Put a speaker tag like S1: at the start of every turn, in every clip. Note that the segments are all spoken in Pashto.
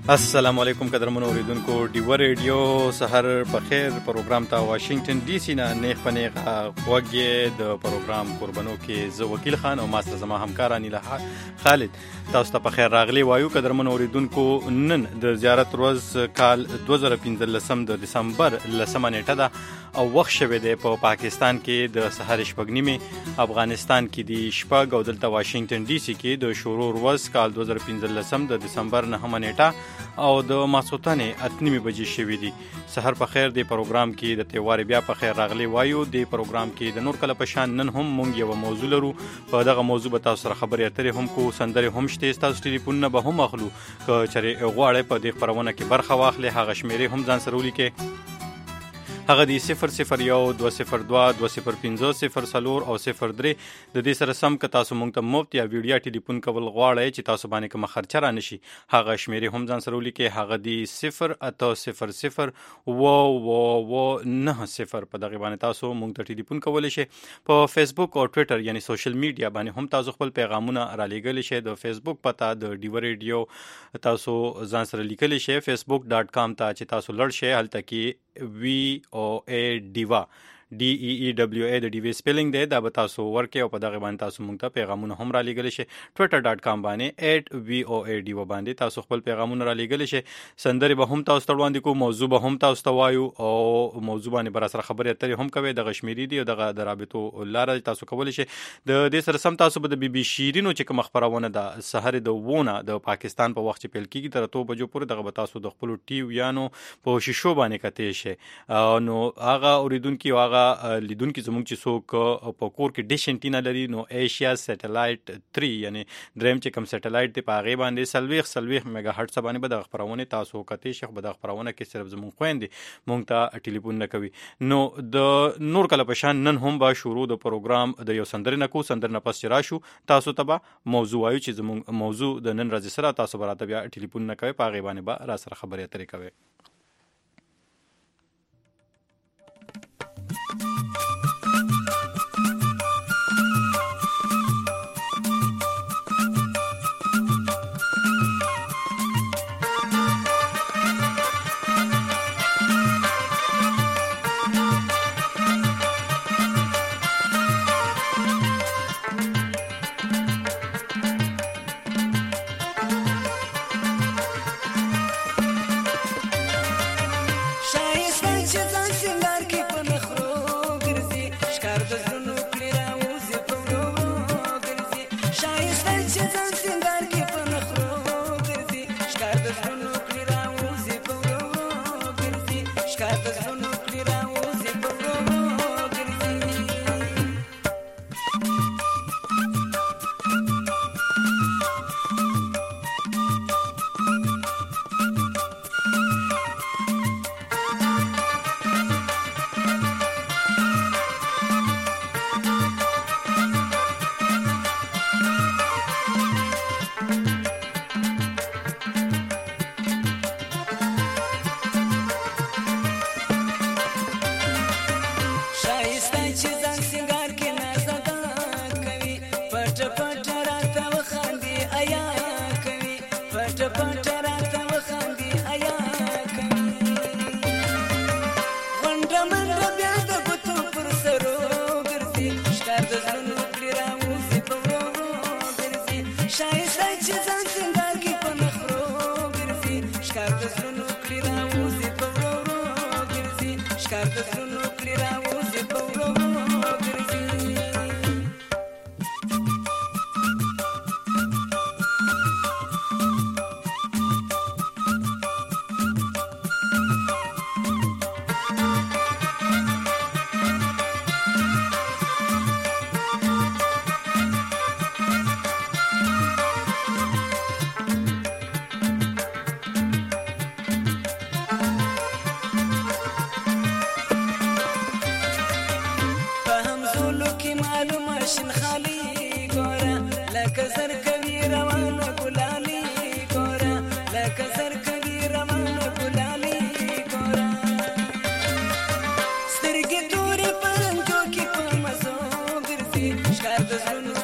S1: السلام علیکم قدرمنو اوریدونکو ډیو ریډیو سحر په خیر پروګرام ته واشنگټن ډي سي نه نیغ پنیغ غوږی د پروګرام قربانو کې زه وکیل خان او ماستر زما همکار انیله خالد تاسو ته په خیر راغلی وایو قدرمنو اوریدونکو نن د زیارت ورځ کال 2015 د دسمبر لسمه نیټه ده او وخت شوه دی په پاکستان کې د سحر شپږ نیمه افغانستان کې د شپږ او دلته واشنگټن ډي سي کې د شروع ورځ کال 2015 د دسمبر 9 نیټه او د ماسوتانې 8 بجې شوې دي. سحر په خیر د پروګرام کې د تیوار بیا په خیر راغلی وایو. د پروګرام کې د نور کله په شان نن هم مونږ یو موضوع لرو. په دغه موضوع به تاسو سره خبرې اترې هم کو سندرې هم شته. تاسو ټلیفونونه به هم اخلو که چېرې غواړئ په دې خپرونه کې برخه واخلئ. هغه شمیرې هم ځان سره ولیکئ. هغه دی 001 202 205 04 او 03 د دې سره سم که تاسو مونږ ته مفت یا ویډیا ټلیفون کول غواړئ چې تاسو باندې کوم خرچه را نشي هغه شمیرې هم ځان سره ولیکئ. هغه دی 080 90 په دغه باندې تاسو مونږ ته ټلیفون کولی شئ. په فیسبوک او ټویټر یعنی سوشل میډیا باندې هم تاسو خپل پیغامونه را لېږلی شئ. د فیسبوک پته د ډیو ریډیو تاسو ځان سره لیکلی شئ facebook.com ته چې تاسو لړ شئ هلته کې VOA دیوا DEEWA د ډیوی سپیلینګ دی دا به تاسو ورکې او په دغه باندې تاسو مونږ ته پیغامونه هم را لېږلی شئ. twitter.com باندې @VOA دیوا باندې تاسو خپل پیغامونه را لېږلی شئ. سندرې به هم تاسو ته وړاندې کوو. موضوع به هم تاسو ته وایو او موضوع باندې به راسره خبرې اترې هم کوئ. دغه شمیرې دي او دغه د رابطو لاره تاسو کولی شئ. د دې سره سم تاسو به د بي بي شیرینو چې کومه خپرونه ده سحر د وونه د پاکستان په وخت چې پیل کېږي تر 2 بجو پورې دغه به تاسو د خپلو ټیویانو په شیشو باندې کتلی شئ. نو هغه اوریدونکي او هغه لیدونکي زموږ چې څوک په کور کې ډیش انټینا لري نو ایشیا سیټلایټ 3 یعنی دریم چې کوم سیټلایټ دی په هغې باندې 40 میگا هرټز باندې به دغه خپرونې تاسو کتلی شئ. به دغه خپرونه کې صرف زموږ خویندې مونږ ته ټلیفون نه کوي. نو د نور کله په شان نن هم به شروع د پروګرام د یو سندرې نه کوو. سندر نه پس چې راشو تاسو ته به موضوع وایو چې زموږ موضوع د نن ورځې سره تاسو به راته بیا ټلیفون نه کوئ. په هغې باندې به را سره خبرې اترې کوئ.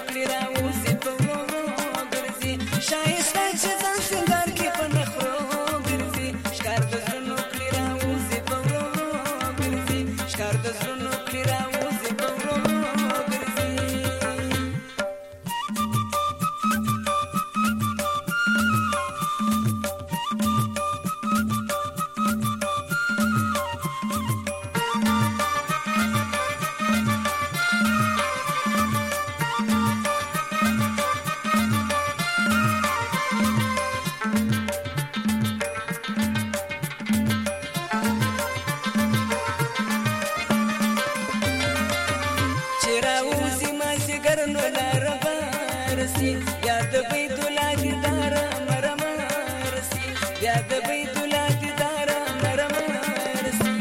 S2: شایسته چې ځان سنگار کې په نخرو د بیت الله دیدار نرم رسی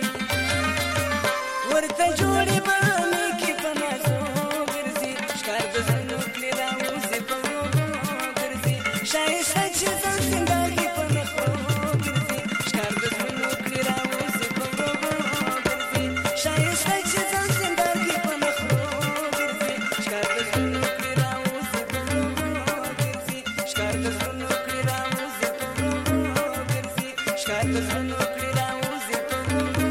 S2: ورته جوړې باندې کې پناسو ګرځي ښکار د زړونو کلی راوځي په ورو ګرځي ښایسته چې ځان زندګي په نخرو ګرځي ښکار د زړونو کلی راوځي په ورو ګرځي ښایسته چې ځان زندګي په نخرو ګرځي ښکار د زړونو کلی راوځي په ورو ګرځي ښکار د زړونو کلی راوځي په ورو ګرځي ښکار د زړونو کلی راوځي په ورو ګرځي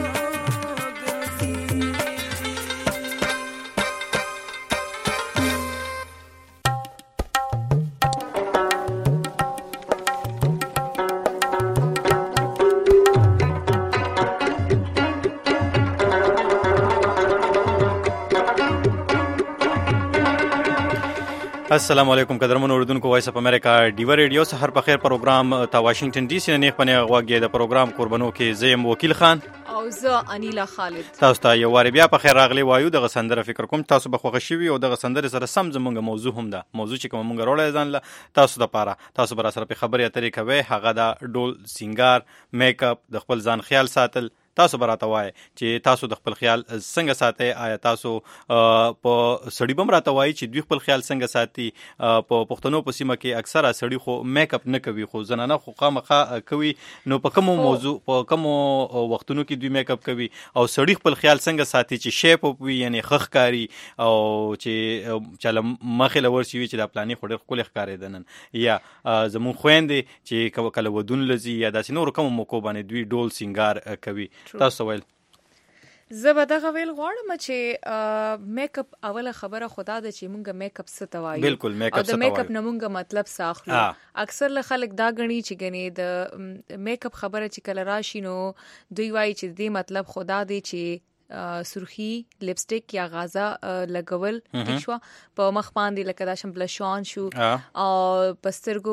S1: السلام علیکم قدرمن اوردونکو وایس اپ امریکا ډیو ریډیو سحر په خیر پروګرام تا واشنگټن ډي سي نه خپنه غواګي د پروګرام قربانو کې زیم وکیل خان
S3: او زه انیلا خالد
S1: تاسو ته یو واری بیا په خیر راغلی وایو د غسندره فکر کوم تاسو به خوښ شوي او د غسندره سره سم زمونږ موضوع هم ده موضوع چې کوم مونږ راوړل ځان له تاسو د پاره تاسو بر سره په خبرې اترې کوي هغه د ډول سینګار میک اپ د خپل ځان خیال ساتل تاسو براته وای چې تاسو د خپل خیال څنګه ساتي آیا تاسو په سړی بم راته وای چې دوی خپل خیال څنګه ساتي په پښتنو په سیمه کې اکثره سړی خو میک اپ نه کوي خو زنانه خو خامخا کوي نو په کوم موضوع په کوم وختونو کې دوی میک اپ کوي او سړی خپل خیال څنګه ساتي چې شیپ اپ وي یعنی خخ کاری او چې چله مخه لور شي چې د پلانې خو ډېر خپل ښکارې دنن یا زمون خويندې چې کله ودون لزي یا داسې نور کوم موکو باندې دوی ډول سینګار کوي تاسو ویل
S3: زه به دغه ویل غواړم چې میک اپ اوله خبره خدا ده چې مونږه میک اپ څه ته وایو
S1: بالکل میک اپ څه ته وایو
S3: د میک اپ نه مونږه مطلب ساخلو اکثر له خلک دا غني چې غني د میک اپ خبره چې کله راشي نو دوی وایي چې دې مطلب خدا دی چې سرخی لپسټیک یا غازه لګول ټیک شو په مخ باندې لکه دا شم بلشان شو او پسترګو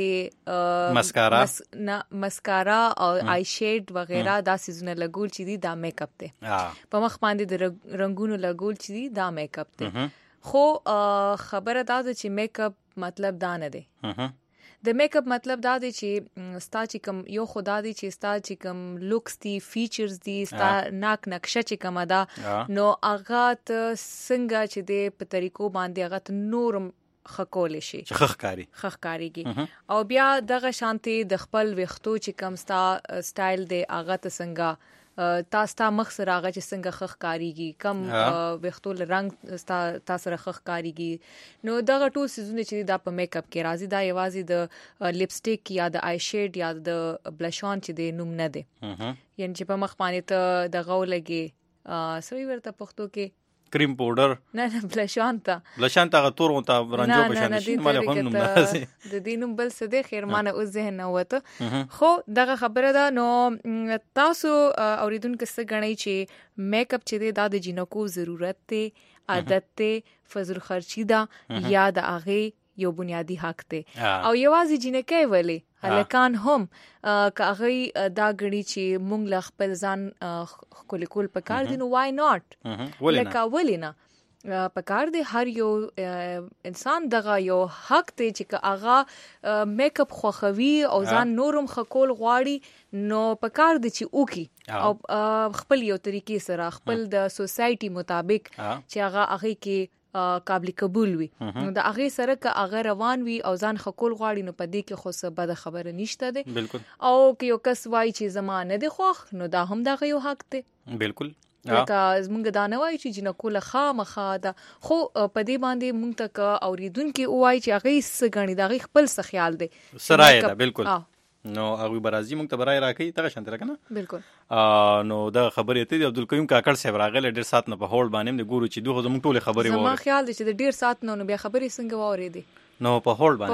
S3: باندې مسکارا او آی شیډ وغیرہ دا سيزونه لګول چې دي دا میک اپ ته په مخ باندې د رنگونو لګول چې دي دا میک اپ ته خو خبره دا ده چې میک اپ مطلب دا نه دی د میک اپ مطلب دا دی چې ستا چې کوم یو خدا دی چې ستا چې کوم لوکس دی فیچرز دی ستا ناک نقشه چې کوم دا نو هغه ته څنګه چې د په طریقو باندې هغه ته نورم خکول شي خخکاریږي او بیا دغه شانتي د خپل وختو چې کوم ستا سټایل دی هغه ته څنګه تاسو مخ سره هغه چې څنګه خخکاریږي کم وختو رنگ تاسو سره خخکاریږي نو دغه ټول سيزونه چې دا په میک اپ کې راځي دا یوازې د لپسټیک یا د آی شیډ یا د بلشان چې د نوم نه دی یعنی چې په مخ باندې ته دغه ولګي سوي ورته پښتو کې
S1: کریم پاوډر نه بلشان ته تور وته رنجو په شان شي مال هم نوم نه
S3: د دینوم بل څه د خیر مانه اوس ذهن نه وته خو دغه خبره ده نو تاسو اوریدونکو څه غنئ چې میک اپ چې د جنکو ضرورت ته عادت ته فزر خرچی ده یا د اغه یو بنیادی حق ته او یوازې جنکې ولی هلکان هم کاغی دا غړي چې مونږ ل خپل ځان کول پکار دي نو وای ناٹ لکه ولینا پکار دی هر یو انسان دغه یو حق ته چې هغه میک اپ خوخوي او ځان نورم خکول غواړي نو پکار دی چې اوکی او خپل یو طریقې سره خپل د سوسايټي مطابق چې هغه کې قابل قبول وي نو د هغه سره که هغه روان وي او ځان خکول غواړي نو پدې کې خو څه بد خبره نشته ده
S1: بالکل
S3: او که یو کس وای چې زمانه دی خوخ نو دا هم دغه یو حق دی
S1: بالکل
S3: لکه زمونږ دا نه وای چې جنکو له خامخا ده خو پدې باندې مونږ ته اوریدونکو وای چې هغه څه غني دا خپل څه خیال دی
S1: سرای ده بالکل نو هغه برازي مونږ ته برای راکې تاګه شانت راکنه
S3: بالکل
S1: نو دا خبرې ته عبدالکریم کاکړ صاحب راغله ډیر سات نه په هول باندې د ګورو چې دوه زموږ ټوله خبرې وره
S3: زما خیال دی چې د ډیر سات نه بیا خبرې څنګه واورېدې
S1: نو په هول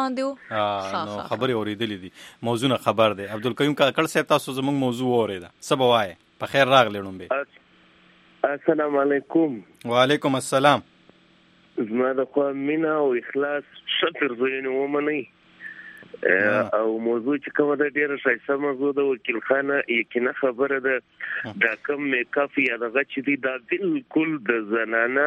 S1: باندې نو خبرې اوریدلې دي موضوع نه خبر دی عبدالکریم کاکړ صاحب تاسو زموږ موضوع اوریدا سبا وای په خیر راغلی نوم به
S4: السلام علیکم
S1: وعلیکم السلام
S4: زما د خو مینا او اخلاص شکر زوینه ومني او موضوع چې کومه د ډیره شایسته موضوع د وکیل خانه یقینا خبره ده د کم میکاف یا دغه چې دی دا بالکل د زنانه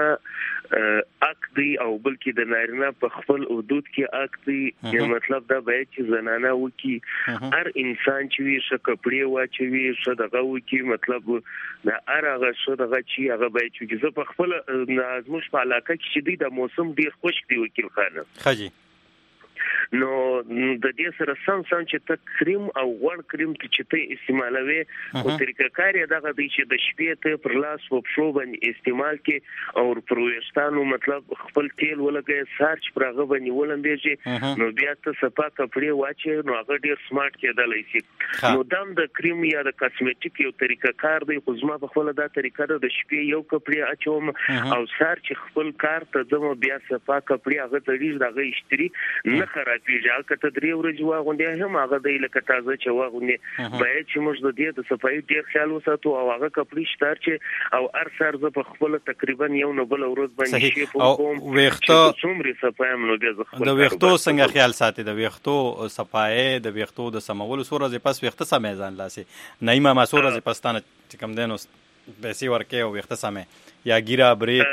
S4: حق دی او بلکې د نارینه په خپل حدود کې حق دی مطلب دا به چې زنانه وکي هر انسان چې وي ش کپړې واچوي ش دغه وکي مطلب دا هغه ش دغه چې هغه به چې زه په خپل نازمش په علاقه کې چې دی د موسم ډیر خوش دی وکیل خانه
S1: خجی
S4: نو د دې سره سم چې ته کریم او غوړ کریم چې ته استعمالوي او طریقه کار یې دغه دی چې د شپې ته پر لاس او پښو باندې استعمال کې او پر وېستانو مطلب خپل تیل ولګي سارچ پرغه باندې ولندېږي نو بیا ته صفا کپړې واچي نو هغه ډیر سمارټ کېدلای شي نو دام د کریم یا د کاسمیټیک یو طریقه کار دی خو زما په خپل دا طریقه د شپې یو کپړې اچوم او سارچ خپل کار ته زما بیا صفا کپړې هغه تړي دغه اشتري نه خرابېږي کته درې ورځې واغوندې هم هغه د لکه تازه چې واغوندې باید چې موږ د دې د صفایي ډیر خیال وساتو او هغه کپړې شتار چې او هر سر ز په خپل تقریبا یو نه بل ورځ باندې شي په کوم
S1: ویختو
S4: څومره صفایم نو بیا
S1: د ویختو څنګه خیال ساتي د ویختو صفایي د ویختو د سمول سورې پس ویخته سمې ځان لاسي نایمه ما سورې پستانه چې کم دینو پیسې ورکې او ویخته سمې یا ګیرا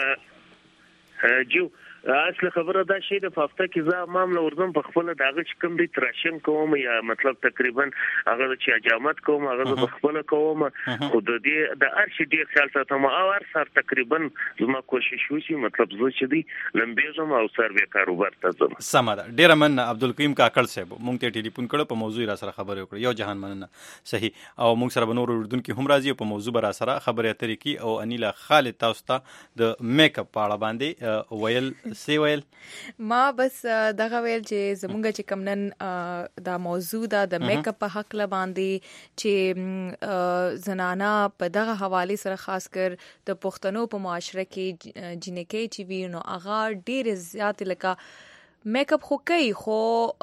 S1: برید
S4: جو اصل خبره دا شی د هفته کې زه معاملې ورزم په خپل داغه چې کوم دی تراشن کوم یا مطلب تقریبا هغه چې اجامت کوم هغه په خپل کوم خو د دې د ارشي ډیر خیال ساتم او هر سر تقریبا زما کوشش وشي مطلب زه چې دی لمبېږم او سروې کاروبار ته ځم
S1: سمه ډیر من عبدالقیم کاکړ صاحب مونږ ته ټلیفون کړو په موضوع را سره خبرې وکړو یو جهان مننه صحیح او مونږ سره بنور اردن کې هم راځي په موضوع را سره خبرې اترې کی او انیلا خالد تاسو ته د میک اپ په اړه باندې ویل سی ویل
S3: ما بس دغه ویل چې زمونږ چې کمنن دا موضوع د میک اپ په حق باندې چې زنانا په دغه حواله سره خاص کر د پښتنو په معاشره کې جنکې چې وی نو اغا ډیر زیات لکه میک اپ خو کوي خو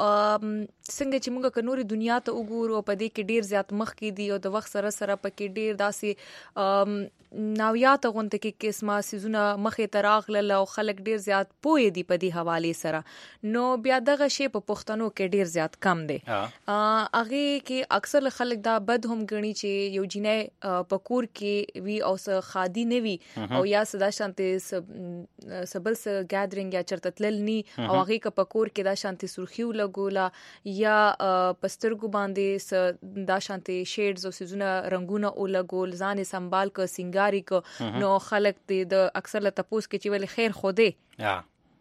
S3: څنګه چې موږ کنوري دنیا ته وګورو په دې کې ډیر زیات مخ کې دي او د وخت سره سره پکې ډیر داسې ناویات غونډه کې قسمه سيزونه مخې تراغله او خلک ډیر زیات پوي دي په دې حواله سره نو بیا دغه شی په پښتنو کې ډیر زیات کم دي اغه کې اکثر خلک دا بد هم غني چې یو جنې پکور کې وی او س خادي نه وی او یا صدا شانته سبل س ګادرینګ یا چرتتلنی او هغه ک پکور کې دا شانته سرخیو لګولا یا پسترګو باندې دا شانته شیډز او سيزونه رنگونه او لګول ځان سنبال ک سنگاري ک نو خلک د اکثر له تپوس کې چې ول خیر خوده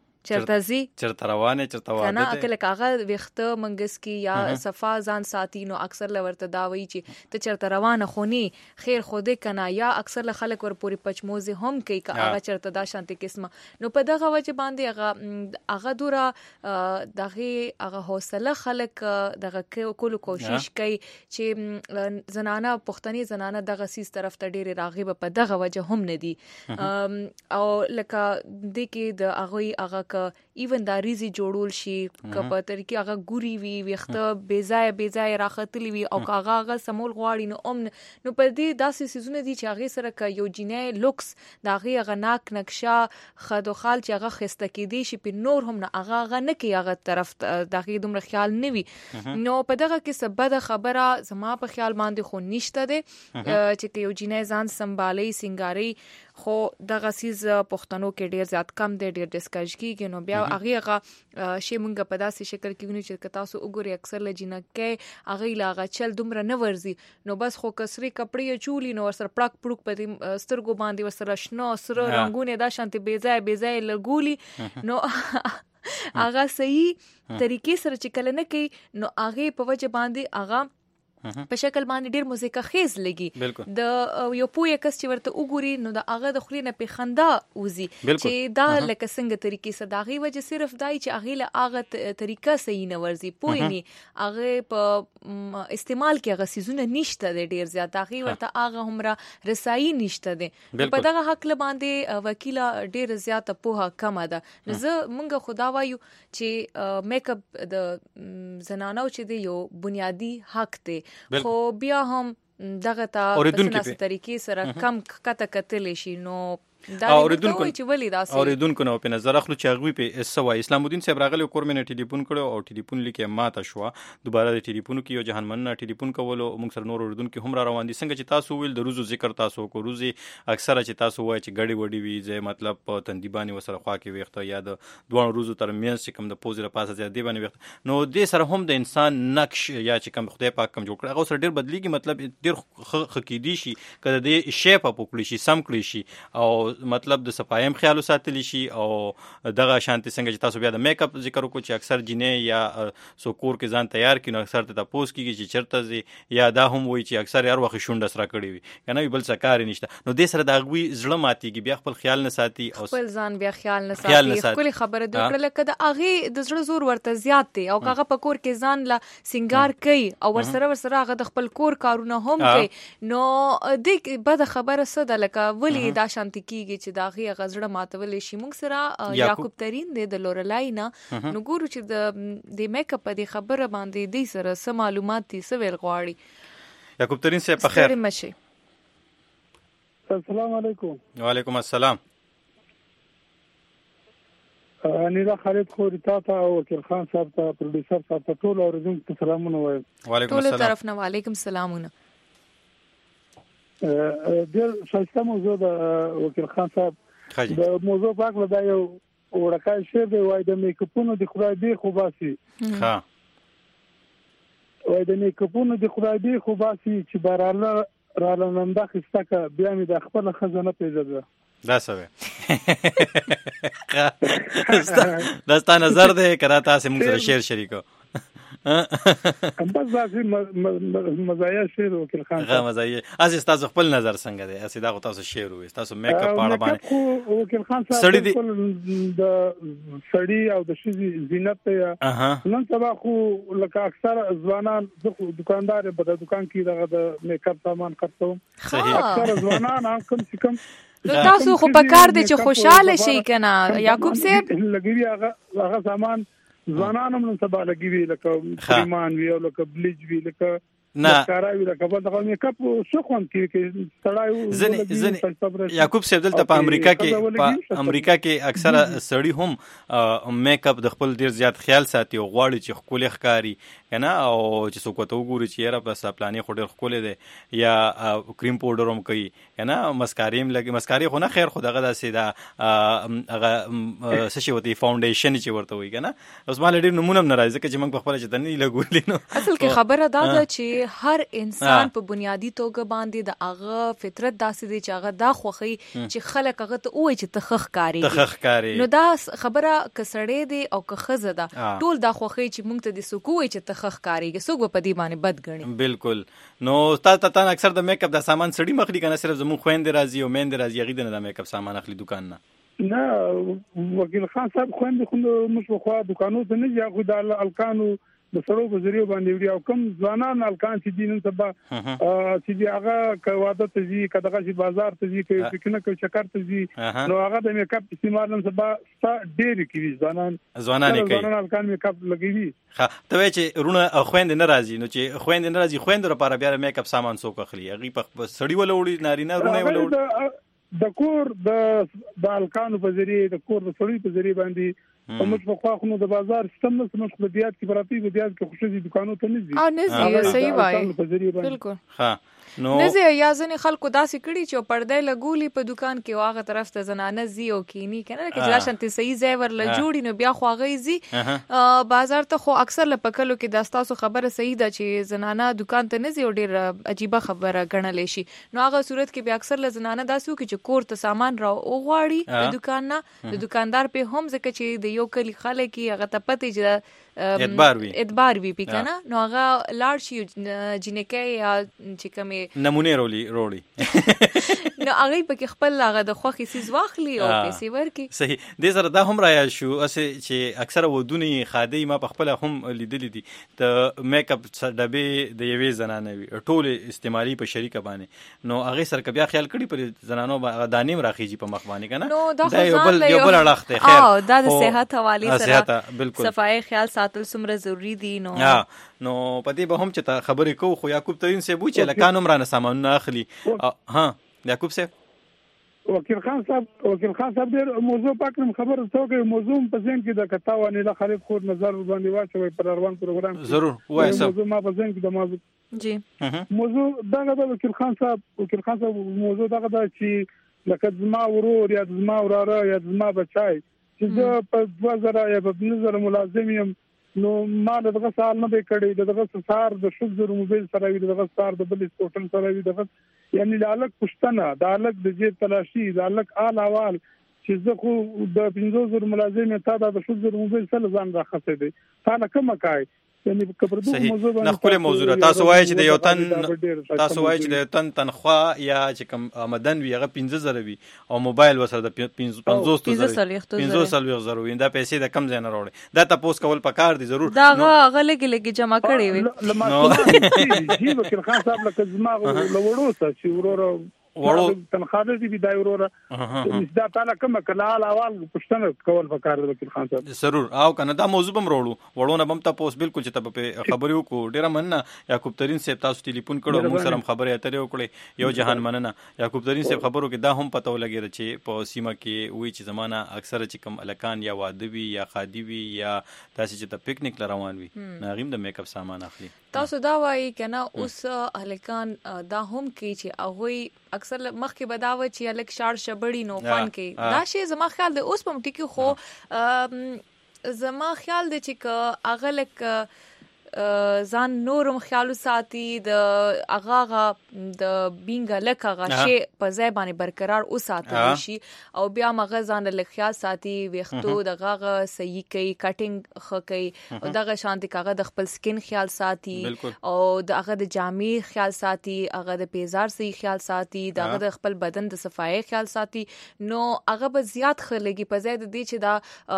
S3: چرته روانه چرته واده نه اکل کاغه وخته منګس کی یا صفا ځان ساتي نو اکثر لورته دا وی چې ته چرته روانه خونی خیر خوده کنا یا اکثر له خلک ور پوری پچموزه هم کوي کاغه چرته دا شانتي قسمه نو په دغه وجه باندې هغه دورا دغه هغه حوصله خلک دغه کول کوشش کوي چې زنانه پښتني زنانه دغه سیس طرف ته ډیره راغبه په دغه وجه هم نه دي او لکه د کې د هغه ایون دا ریزي جوړول شي کپه طریقې هغه ګوري وی وخته بیزای راختلی وی او هغه سمول غواړي نو په دې داسې سيزونه دي چې هغه سره ک یو جنې لوکس دا هغه ناک نقشه خدوخال چې هغه خسته کېدی شي په نور هم نه هغه نه کې هغه طرف دغه دومره خیال نه وي نو په دغه کې سبب د خبره زما په خیال باندې خو نشته ده چې یو جنې ځان سنبالي سنگاري خو دغه سیز پښتنو کې ډیر زیات کم دی ډیر ډسکاج کیږي نو بیا هغه شی مونږ په داسې شکل کې ونی چې تاسو وګورئ اکثر لجنکه هغه لاغه چل دومره نه ورزي نو بس خو کسري کپړې چولی نو ورسره پړک پړک په سترګو باندې ورسره شنو سره رنگونه دا شانتي بیزای لګولي نو هغه صحیح طریقې سره چې کله نه کوي نو هغه په وجه باندې هغه په شکل باندې ډیر موزیکا خیز لګي د یو پوی کس چې ورته وګوري نو د هغه د خلینه په خندا وزي چې دا لکه څنګه طریقې صداغي وجه صرف دای چې هغه له هغه طریقه صحیح نه ورزي پوی نه هغه په استعمال کې هغه سيزونه نشته د ډیر زیات هغه ورته هغه همرا رسایي نشته ده په دغه حق له باندې وکیل ډیر زیات په کم ده زه مونږ خدا وایو چې میک اپ د زنانو چې دی یو بنیادی حق دی خو بیا هم دغه ته په سناسي طریقې سره کم کته کتل شي نو
S1: اوریدونکو
S3: چې ولې داسې
S1: اوریدونکو نو په نظر اخلو چې هغه په سوای اسلام الدین صاحب راغلی کورمنه ټلیفون کړو او ټلیفون لیکه ماته شو دوباره د ټلیفون کې یو جهان مننه ټلیفون کولو موږ سره نور اوریدونکو هم را روان دي څنګه چې تاسو ویل د روزو ذکر تاسو کو روزي اکثره چې تاسو وای چې غړي وډي وی زه مطلب په تندیبانی وسره خوا کې وخت یا د دوه روزو تر مینس چې کوم د پوز را پاسه زیات دی باندې وخت نو دې سره هم د انسان نقش یا چې کوم خدای پاک کوم جوړ کړ هغه سره ډیر بدلیږي مطلب ډیر خکېدي شي کله د شیپ په پکړی شي سم کړی شي او مطلب د صفایم خیال ساتلی شي او دغه شانتي څنګه چې تاسو بیا د میک اپ ذکر وکړو چې اکثر جنې یا سوکور کې ځان تیار کینو اکثر ته تاسو کیږي چې چرته زی یا دا هم وایي چې اکثر هر وخت شونډه سره کړی وي کنه بل څه کار نشته نو دې سره د غوي زړه ماتيږي بیا خپل خیال نه ساتي او
S3: خپل ځان بیا خیال نه ساتي خپل خبره د کړل کده اغه د زړه زور ورته زیات دی او هغه په کور کې ځان لا سنگار کوي او ورسره هغه د خپل کور کارونه هم کوي نو دې بد خبره سده لکه ولی دا شانتي کیږي چې دا غي غزړه ماتولې شي موږ سره یعقوب ترين د لورلای نه نو ګورو چې د میک اپ د خبره باندې د سره سم معلومات دي سویل غواړي
S1: یعقوب ترين سے په خیر
S5: السلام علیکم
S1: وعلیکم السلام
S5: انیرا خالد خو ریتا او وکیل خان صاحب ته پروډوسر صاحب ته ټول اوریدونکو سلامونه وایم
S1: وعلیکم السلام
S3: ټول طرف نه وعلیکم السلامونه
S5: ډیر ښایسته موضوع د وکیل خان صاحب د موضوع په اړه دا یو ورکای شی دی وای د میک اپونو د خدای دی خو باسي
S1: ها
S5: وای د میک اپونو د خدای دی خو باسي چې بارانه را لنده خسته بیا می د خپل خزانه پیژده
S1: دا سوي دا ستاسو نظر دی کړه تاسو موږ سره شیر شریکو
S5: بس دا مزایا شیر وکیل خان
S1: هغه مزایا از تاسو خپل نظر څنګه دی اسی دا تاسو شیر وي تاسو میک اپ اړه باندې
S5: وکیل خان صاحب د سړی او د شي زینت یا نن سبا خو لکه اکثر ځوانان دکاندار په دکان کې د میک اپ سامان خرڅوم اکثر ځوانان هم کم څه کم
S3: تاسو خو په کار دي چې خوشاله شي کنه یعقوب صاحب
S5: لګوي هغه سامان ځوانانو نن سبا لګوي لکه کریمان وی او لکه بلیچ وی لکه
S1: نه
S5: کاراوي لکه په میک اپ شو خوان کې
S1: سړایو یعقوب صاحب دلته په امریکا کې اکثره سړی هم میک اپ د خپل ډیر زیات خیال ساتي او غواړي چې خپل ښکاری کنه او چې څوک ته وګوري چې یاره په پلانې خو ډیر خپل دی یا کریم پاوډر هم کوي کنه مسکاریم لګي مسکاری خو نه خیر خو دغه داسې دا هغه څه شي وتی فاونډیشن چې ورته وي کنه اوس مال ډیر نمونه ناراضه چې موږ په خپل چې تنه لګولې نو
S3: اصل کې خبره دا ده چې هر انسان په بنیادی توګه باندې د هغه فطرت داسې دی چې هغه دا خوخي چې خلک هغه ته وایي چې تخخ کاری نو دا خبره کسړې دی او کخزه ده ټول دا خوخي چې موږ ته د سکوې چې تخخ کاریږي څوک په دې باندې بد غني
S1: بالکل نو تاسو اکثر د میک اپ د سامان سړی مخلي کنه صرف زمو خويند راځي او مین راځي غیدنه د میک اپ سامان اخلي دکان
S5: نه وکیل خان صاحب خويند خو مش خو دکانو ته نه یا خو د الکانو د سړو په ذریعہ باندې وړي او کم ځوانان الکان چې دین سبا چې هغه کواده ته زی کداغه چې بازار ته زی کې کنه کې شکر ته زی نو هغه د میک اپ استعمال نن سبا ډېر کوي ځوانان کوي الکان میک اپ لګوي
S1: ها ته چې رونه خويند نه راځي نو چې خويند نه راځي خويند لپاره بیا میک اپ سامان څوک اخلي هغه په سړی ولوړي نارینه رونه ولوړي
S5: د کور د الکانو په ذریعہ د کور د سړی په ذریعہ باندې موږ په خوا خو د بازار سیستم نه موږ په دیات کې براتی په دیات کې خوشي دکانو ته
S3: نه زی صحیح وای بالکل
S1: ها نو
S3: نزه یا ځنې خلکو داسې کړي چې پردې لګولي په دکان کې واغه طرف ته زنانه زی او کینی کنه کې ځلا شانتي صحیح ځای ورل جوړي نو بیا خو غي زی بازار ته خو اکثر لپکلو کې داستاسو خبره صحیح ده چې زنانه دکان ته نه زی او ډیر عجیبه خبره غنل شي نو هغه صورت کې بیا اکثر زنانه داسو کې چې کور ته سامان را او غواړي د دکان نه د دکاندار په هم ځکه چې د یو کلی خلک هغه ته پته چې ادبار وی پکنه نو هغه لاړ شي جنکه یا چې کومه
S1: نمونه روړي
S3: نو هغه په خپل هغه د خوخي سیز واخلي او پیسې ورکي
S1: صحیح دې سره دا هم رایا شو چې اکثره ودونی خادي ما په خپل هم لیدل دي ته میک اپ ډبې د یوې زنانه وي ټول استعمالي په شریکه باندې نو هغه سره بیا خیال کړي پر زنانو دانیم راخیږي په مخ باندې کنه دا یو بل اړخته خیر
S3: او دا د صحت حواله سره صفای خیال ساتل څومره ضروری دي نو
S1: پدې به هم چې خبرې کو خو یعقوب ترين سے بوچې لکانو مرانه سامان نه اخلي ها یعقوب صاحب
S5: وکیل خان صاحب ډېر موضوع پاکم خبر څوک موضوع په ذهن کې د کتاوانه له خالد خور نظر باندې واچوي پر روان پروګرام
S1: ضرور وایي صاحب
S5: موضوع ما په ذهن کې د موضوع
S3: جی
S5: موضوع دا وکیل خان صاحب موضوع دا چې لکه زما ورور یا زما وراره یا زما بچای چې زه په 2000 یا په 2000 ملازم یم نو ما دغه سال نه به کړی دغه سار د شوزر موبایل سره وی دغه سار د بل هوټل سره وی دغه یعنی لاله پښتنه د الګ د جیب تلاشي د الګ آل احوال چې زه خو د 5000 ملازم ته د شوزر موبایل سره ځان راخصه دي تا نه کوم کای یعنی کبر دوه موضوع
S1: باندې نخله موضوع تاسو وایي چې د یو تن تنخواه یا چې کوم آمدن وي هغه 15000 وي او موبایل وسره د 50000 وي دا پیسې د کم ځای نه راوړي دا تاسو کول پکار دي ضرور
S3: دا غلګي جمع کړي
S5: وي جی وکیل خان صاحب لکه زما لوړو ته چې ورور تنخواه دې دی وروره دا تعالی کوم کلال اول پښتنه کول وکړ وکیل خان صاحب
S1: ضرور او کنه دا موضوع بم وړو نه بم تاسو بالکل چې ته خبرو کو ډیره مننه یعقوب ترین صاحب تاسو ټلیفون کړو موږ سره خبرې اترې وکړې یو جهان مننه یعقوب ترین صاحب خبرو کې دا هم پته ولګی چې په سیمه کې وی چې زمانہ اکثر چې کم الکان یا واده وی یا خادي وی یا تاسو چې ته پکنیک لروان وی ناغیم د میک اپ سامان اخلي
S3: تاسو دا وایي کنه اوس الکان دا هم کې چې هغه اکثر مخکې بداوه چې الک شار شبړی نو فن کې دا شی زما خیال دی اوس په ټکی خو زما خیال دی چې اغلک ځان نورم خیالو ساتي د اغاغه د بینګ لکه شی په ځای باندې برقرار او ساتل شي او بیا مغه ځان له خیال ساتي وختو د غاغه صحیح کوي کټینګ خکې او دغه شانتي کاغه د خپل سکین خیال ساتي او دغه د جامع خیال ساتي هغه د پیزار صحیح خیال ساتي دغه د خپل بدن د صفای خیال ساتي نو هغه به زیات خلګي په ځای د دې چې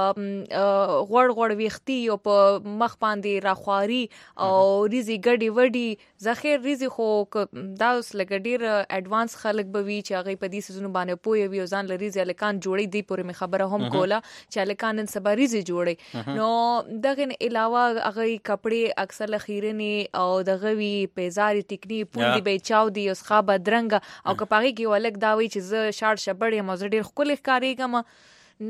S3: دا غوړ وختي او په مخ باندې راخواري او ریزي ګډي وډي ذخیر ریزي خو دا اوس لګ ډیر اډوانس خلک بوي چې هغه په دې سيزونو باندې پوي وي او ځان لريزي الکان جوړي دی پورې خبره هم کوله چې الکان نن سبا ریزي جوړي نو دغه علاوه هغه کپڑے اکثر لخیرني او دغه وی پیزاري ټیکنی پوندي به چاو دی اوس خا بدرنګ او کپاغي کې ولک دا وی چې ز شاړ شبړې مزه ډیر خپل ښکاریږم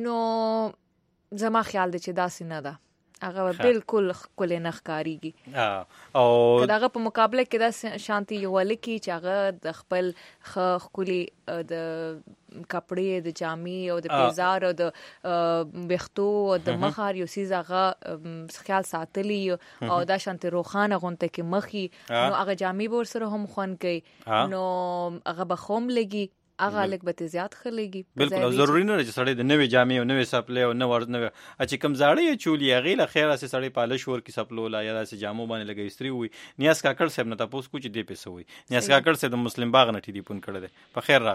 S3: نو زما خیال دی چې داسې نه ده هغه بالکل کول نه ښکاریږي او داغه په مقابله کې دا شانتي یو لکی چې هغه د خپل خولي د کپڑے د جامي او د پیزار او د وختو او د مخار یو سیز هغه خیال ساتلی او دا شانتي روخانه غونته کې مخي نو هغه جامي ور سره هم خون کوي نو هغه بخوم لګي هغه لک به زیات خلګي
S1: بالکل ضروري نه چې سړی د نوې جامې او نوې سپلې او نو ورنه چې کم زاړې چولي هغه له خیره سي سړی پالش ور کی سپلو لا یا سي جامو باندې لګي استری وي نیاز کاکړ صاحب نه تاسو کو چې دی پیسې وي نیاز کاکړ صاحب د مسلم باغ نه ټلیفون کړی دی په خیر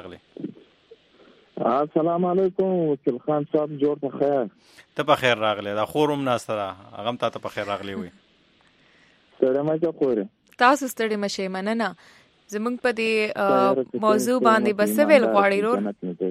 S1: راغله
S6: السلام علیکم وکیل خان صاحب جوړ په خیر
S1: ته په خیر راغله دا خورم ناستره هغه ته په خیر راغلی وي
S6: ستړی مې کوره
S3: تاسو ستړی مشه مننه زمونږ په دې موضوع باندې بس ویل غواړي ورو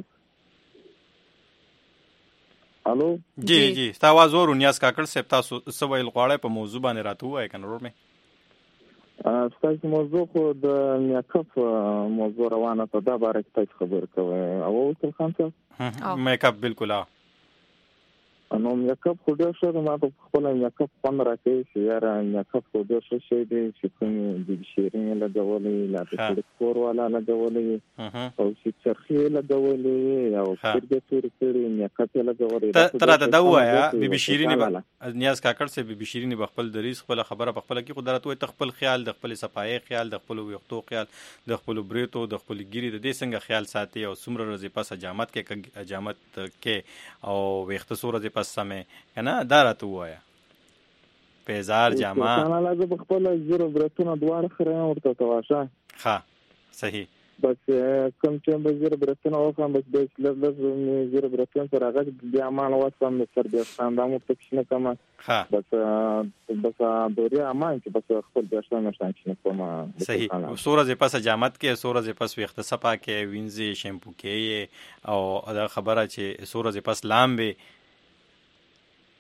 S6: الو
S1: جی تاسو आवाज ورو نیاز کاکړ صاحب تاسو سویل غواړي په موضوع باندې راته وای کنه ورور مې
S6: تاسو موضوع خو د میکاپ موضوع روانه ته دا باره کې تاسو خبر کوي او وکیل خان صاحب
S1: میکاپ بالکل
S6: نو میکاپ خو ډېر ښه ما په خپل میکاپ پم راکې چې یاره میکاپ خو ډېر ښه شی دی چې کوم د شیرین لګولې لا د کور والا لګولې او چې چرخي لګولې او سترګې تورې کړې میکاپ لګولې
S1: تر دا وایا بیبي شیرین نیاز کاکړ سه بیبي شیرین بخپل دریس خپل خبره بخپل کې قدرت وي تخپل خیال د خپل صفای خیال د خپل وختو خیال د خپل بریتو د خپل ګيري د دې څنګه خیال ساتي او سمره رضی پس جامت کې او وخت سورې پس سمې کنه دا راته وایا پیزار جامه
S6: انا لازم خپل زیرو برتونه دوار خره ورته تواشه
S1: ها صحیح
S6: بس کوم چې به زیرو برتونه وخم بس د لږ زیرو برتونه سره هغه بیا مال واسم سر بیا ستاندامو تکشنه کما
S1: ها
S6: بس دوریا امان چې بس خپل بیا ستاندم کما
S1: صحیح سورې پس جامت کې سورې پس وخت صفا کې وینځي شیمپو کې او دا خبره چې سورې پس لامبه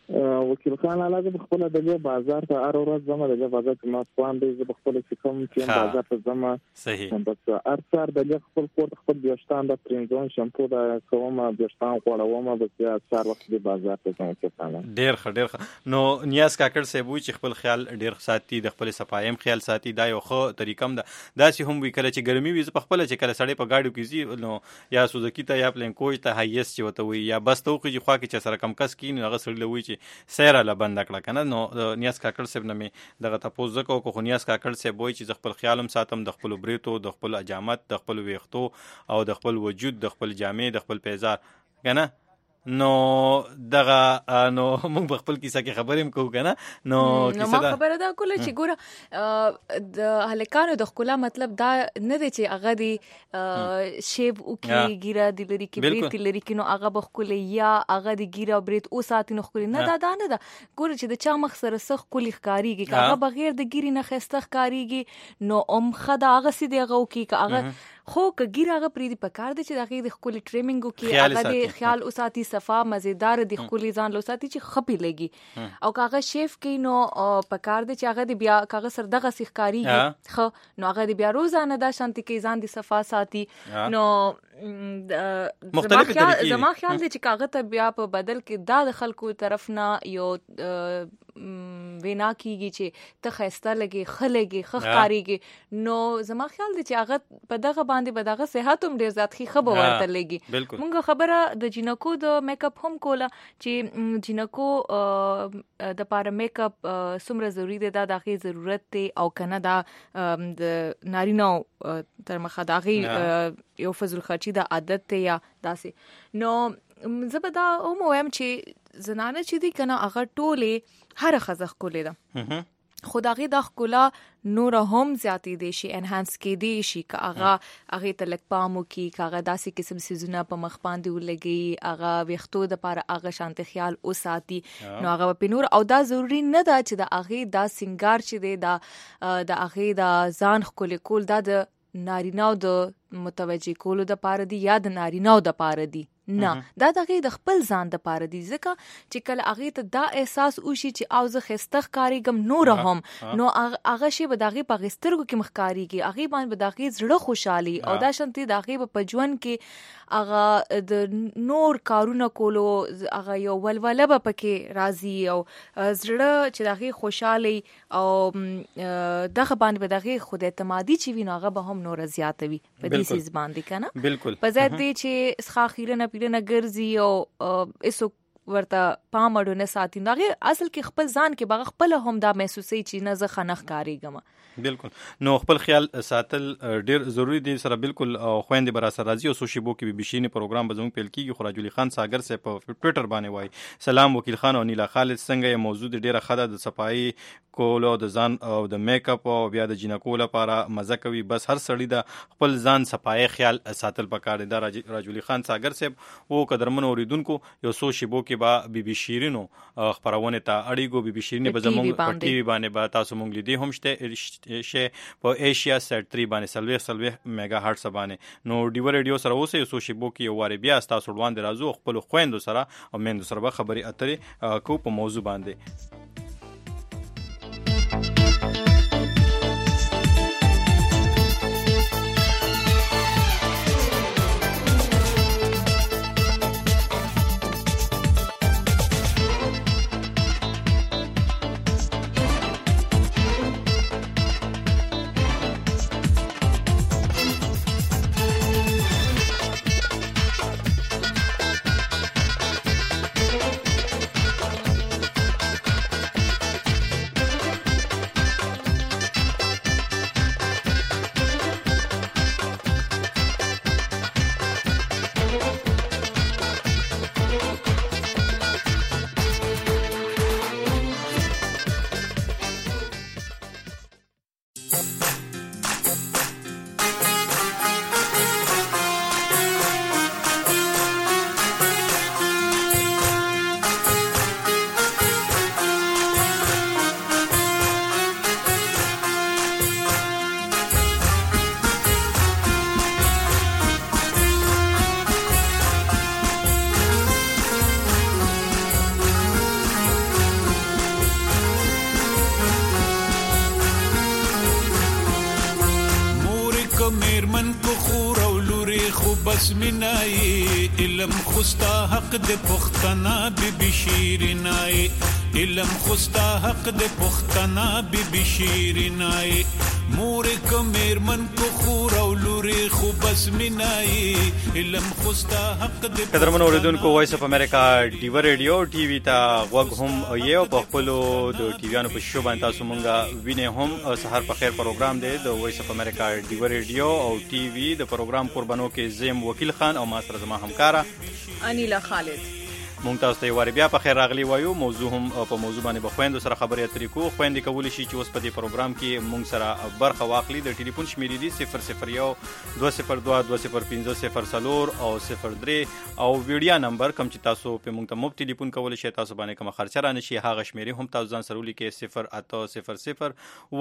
S6: وکیل خان علاوه په خپل د بازار ته هر ورځ زما د بازار ته ما خوان دی زه خپل کوم چې بازار ته زما
S1: صحیح
S6: بس ارڅار د خپل کور خپل بیاشتان د پرینزون شامپو د کومه بیاشتان غوړومه بس یا څار وخت د بازار ته ځم چې
S1: ډیر نو نیاز کاکړ صاحب وی چې خپل خیال ډیر ساتي د خپل صفایم خیال ساتي دا یو خو طریقم ده داسې هم وی کله چې ګرمي وي په خپل چې کله سړی په گاډیو کې زی نو یا سوزکی ته یا پلین کوچ ته هایس چې وته وی یا بس توخه چې خوا کې چې سره کم کس کین هغه سړی لوي چې سیره لا بند کړه کنه نو نیاز کاکړ صاحب نه می دغه تاسو زکو کو نیاز کاکړ صاحب وای چې خپل خیالم ساتم د خپل بریتو د خپل اجامت د خپل ویختو او د خپل وجود د خپل جامې د خپل پیزار کنه نو دغه نو موږ خپل کیسه کې خبرېم کوو کنه نو
S3: کیسه دا خبره ده کوله چې ګوره د هلکانو د خپل مطلب دا نه دی چې هغه دی شیب او کې ګیره د لري کې بریت لري کې نو هغه بخول یا هغه دی ګیره بریت او ساتي نو خوري نه دا نه ده ګوره چې د چا مخ سره سخ کولی ښکاریږي هغه بغیر د ګیری نه خسته ښکاریږي نو خدا هغه سي دی هغه کې هغه خو کګیر هغه پری دی پکار دی چې دغه د خپل ټریمینګو کې هغه د خیال او ساتي صفا مزیدار د خپل ځان لو ساتي چې خپي لګي او کاغه شیف کې نو پکار دی چې هغه د بیا کاغه سر دغه سخکاریږي خو نو هغه د بیا روزانه د شانتي کې ځان د صفا ساتي نو
S1: مختلف طریقې
S3: زما خیال دی چې کاغه ته بیا په بدل کې د خلکو طرف نه یو وینا کیږي چې ته خسته لګي خلګي خخکاریږي نو زما خیال دی چې هغه په دغه باندې بدغه صحت هم ډیر زیات خبر ورته لګي مونږه خبره د جنکو د میک اپ هم کوله چې جنکو د پاره میک اپ څومره ضروری دی دا دغه ضرورت دی او کنه دا د نارینو تر مخه دغه یو فضل خرچی د عادت ته یا داسې نو زبدا او مویم چې زنانه چې دی کنه هغه ټوله هر خزخ کولې ده خدای د خلا نور هم زیاتې دي شي انهانس کې دي شي که هغه تلک پامو کې کاغه داسې قسم سيزونه په مخ باندې ولګي هغه وختو د لپاره هغه شانت خیال او ساتي نو هغه په نور او دا ضروری نه ده چې د هغه دا سنگار چې دی د هغه د ځان خل کول د ناریناو د متوجي کولو د پاره دی یا د ناریناو د پاره دی نه دا دغه د خپل ځان د پاره دی ځکه چې کله هغه ته دا احساس وشي چې او زه خستخ کاریګم نور هم نو هغه شی به دغه په غسترګو کې مخکاریږي هغه باندې به دغه زړه خوشحالي او دا شانتي دغه په ژوند کې هغه د نور کارونه کولو هغه یو ولوله به پکې راضي او زړه چې دغه خوشحالي او دغه باندې به دغه خود اعتمادي چې ویني هغه به هم نور زیاتوي په دې سیس باندې کنه
S1: بالکل
S3: په ځای دې چې ښاخیرنه پیرنه ګرځي او ایسو ورته پامړو نه ساتي نو اصل کې خپل ځان کې باغ خپل هم دا محسوسي چې نه زه خنخ کاریږم
S1: بالکل نو خپل خیال ساتل ډیر ضروری دی سره بالکل خويندې برا سره راځي او سوشيبو کې بشینی پروګرام به زموږ پیل کیږي خراج علي خان ساګر سے په ټوئیټر باندې وای سلام وکیل خان او نیلا خالد څنګه موضوع ډیره خده د صفائی کولو د ځان او د میک اپ او بیا د جنکو لپاره مزه کوي بس هر سړی د خپل ځان صفائی خیال ساتل پکاره دی راج علي خان ساګر سے او قدرمن اوریدونکو یو سوشيبو کې با بي شیرینو خبرونه ته اړیګو بي شیرینه به زموږ په ټي وي باندې به تاسو مونږ لیدي هم شته په ایشیا سیټ 3 باندې سلوي میگا هرټز باندې نو ډیو ریډیو سره اوسه یو سوشيبو کې یو واره بیا تاسو وړاندې راځو خپل خويندو سره او میندو سره به خبري اترې کو په موضوع باندې
S7: کو میرمن کو خور او لوري خو بس منای علم خوستا حق د پختنا بی شیرینای علم خوستا حق د پختنا بی شیرینای مور کو میرمن کو خور او لوري خو بس منای علم خوستا حق د
S1: قدرمن اوریدونکو وایس اف امریکا ډیو ریډیو ټي وی ته وګ هم یو په خپل د ټي ویانو په شو باندې تاسو مونږه وینئ هم سحر په خیر پروګرام دی د وایس اف امریکا ډیو ریډیو او ټي وی د پروګرام قربانو کې زم وکیل خان او ما سره زما همکارا
S3: انیلا خالد.
S1: مونږ تاسو ته وری بیا په خیر راغلی وایو. موضوع هم په موضوع باندې بخويندو سره خبرې اترې کوو. خويندې کولی شي چې اوس په دې پروګرام کې مونږ سره برخه واخلي. د ټلیفون شمیرې دي 001 202 205 او 03 او ویډیا نمبر کوم چې تاسو په مونږ ته مفت ټلیفون کولی شئ. تاسو باندې کوم خرچه را نشي هغه شمیرې هم تاسو ځان سره ولیکئ 0800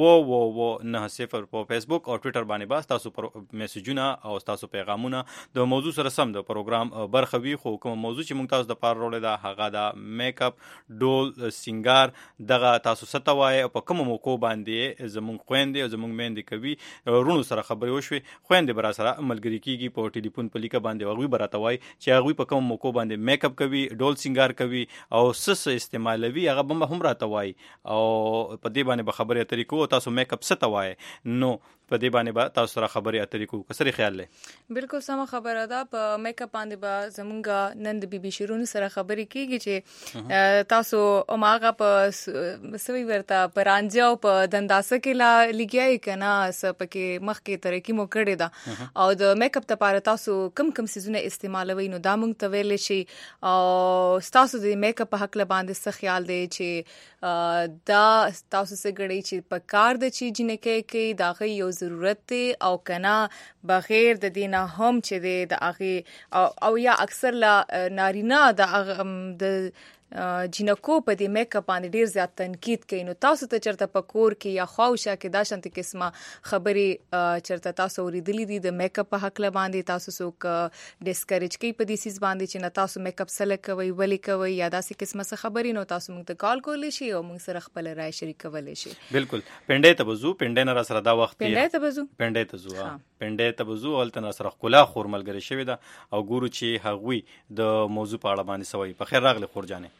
S1: 90 په فیسبوک او ټوئیټر باندې باس تاسو میسجونه او تاسو پیغامونه د موضوع سره سم د پروګرام برخه وي. خو کوم موضوع چې مونږ تاسو د پاره دا هغه دا میک اپ ډول سنگار دغه تاسو ستوای په کوم موکو باندې زمونږ خويندې زمونږ میندې کوي رونو سره خبرې وشوي. خويندې برا سره ملګری کیږي په ټلیفون په لیکه باندې هغه براتوي چې هغه په کوم موکو باندې میک اپ کوي ډول سنگار کوي او سس استعمالوي هغه به هم راتوي او په دې باندې به خبرې اترې کوو. تاسو میک اپ ستوای نو په دې باندې به تاسو سره خبرې اترې کوو. کسري خیال لې
S3: بالکل سم خبره ده. په میک اپ باندې به زمونږ نن د بي بي شیرون سره خبرې کیږي چې تاسو اوماغه په سوي ورته پرانځو په دنداسه کې لا لګیای کنه سپکه مخ کې ترقی مو کړی دا او د میک اپ لپاره تاسو کم سيزونه استعمالوي نو دا مونږ ته ویل شي او تاسو د میک اپ په حق باندې څه خیال دی چې دا تاسو څه غړي چې په کار د چی جنکه کې دا یو ضرورت دی او کنه بغیر د دینه هم چې د اغه او یا اکثر لا نارینه د جنکو په دې میک اپ باندې ډیر زیات تنقید کوي. نو تاسو ته چرته پکور کې یا خواوشه کې دا شانتي قسمه خبرې چرته تاسو ورېدلې دي د میک اپ په حق باندې تاسو څوک ډیسکریج کوي په دې سیس باندې چې نه تاسو میک اپ سره کوي ولې کوي یا داسې قسمه څه خبرې نو تاسو موږ ته کال کولی شي او موږ سره خپل رائے شریکولی شي.
S1: بالکل پنده ته بزو پنده نه سره دا وخت
S3: پنده ته بزو
S1: پنده ته بزو ولته نه سره خلا خور ملګری شوی دا او ګورو چې هغوی د موضوع په اړه باندې سوي. په خیر راغلی خور جانې.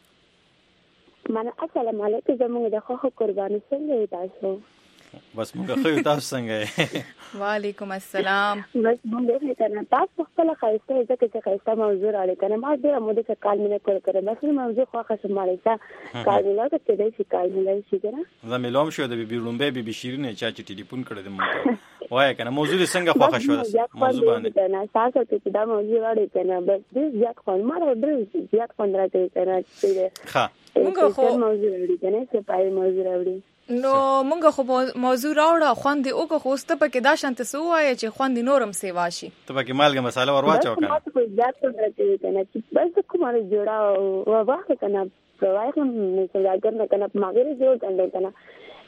S8: من السلام علیکم زموږ د خو قرباني څنګه تاسو
S1: بس موږ خو تاسو څنګه
S3: وعلیکم السلام
S8: بس موږ ته نه تاسو خپل خایسته ځکه چې خایسته موضوع راړي کنه ما ډیره موده څخه کال مینه کړم بس موضوع خو خاصه مالې کال مینه کې دې شي کال مینه شي کنه
S1: زه ملوم شو د بي رومبه بي شیرینه چې ټلیفون کړی د مونږ وای کنه موضوع څنګه خوښ شو موضوع باندې
S8: نه تاسو ته دا موضوع راړي کنه بس دې زیات خو ما ډېر زیات خو راځي کنه چې
S1: ښه
S3: مونږ خو
S8: موضوع راړي کنه چې پای موضوع راړي
S3: نو مونږ خو موضوع راوړه خوندې اوګه خوسته پکې دا شانته سو وای چې خوندې نورم سیوا شي
S1: ته پکې مالګه مساله ورواچو کنه
S8: ما ته زیات راځي کنه چې بس کومه جوړا او واخه کنه پروای کوم مثال اگر کنه ماګری جوړ کنه کنه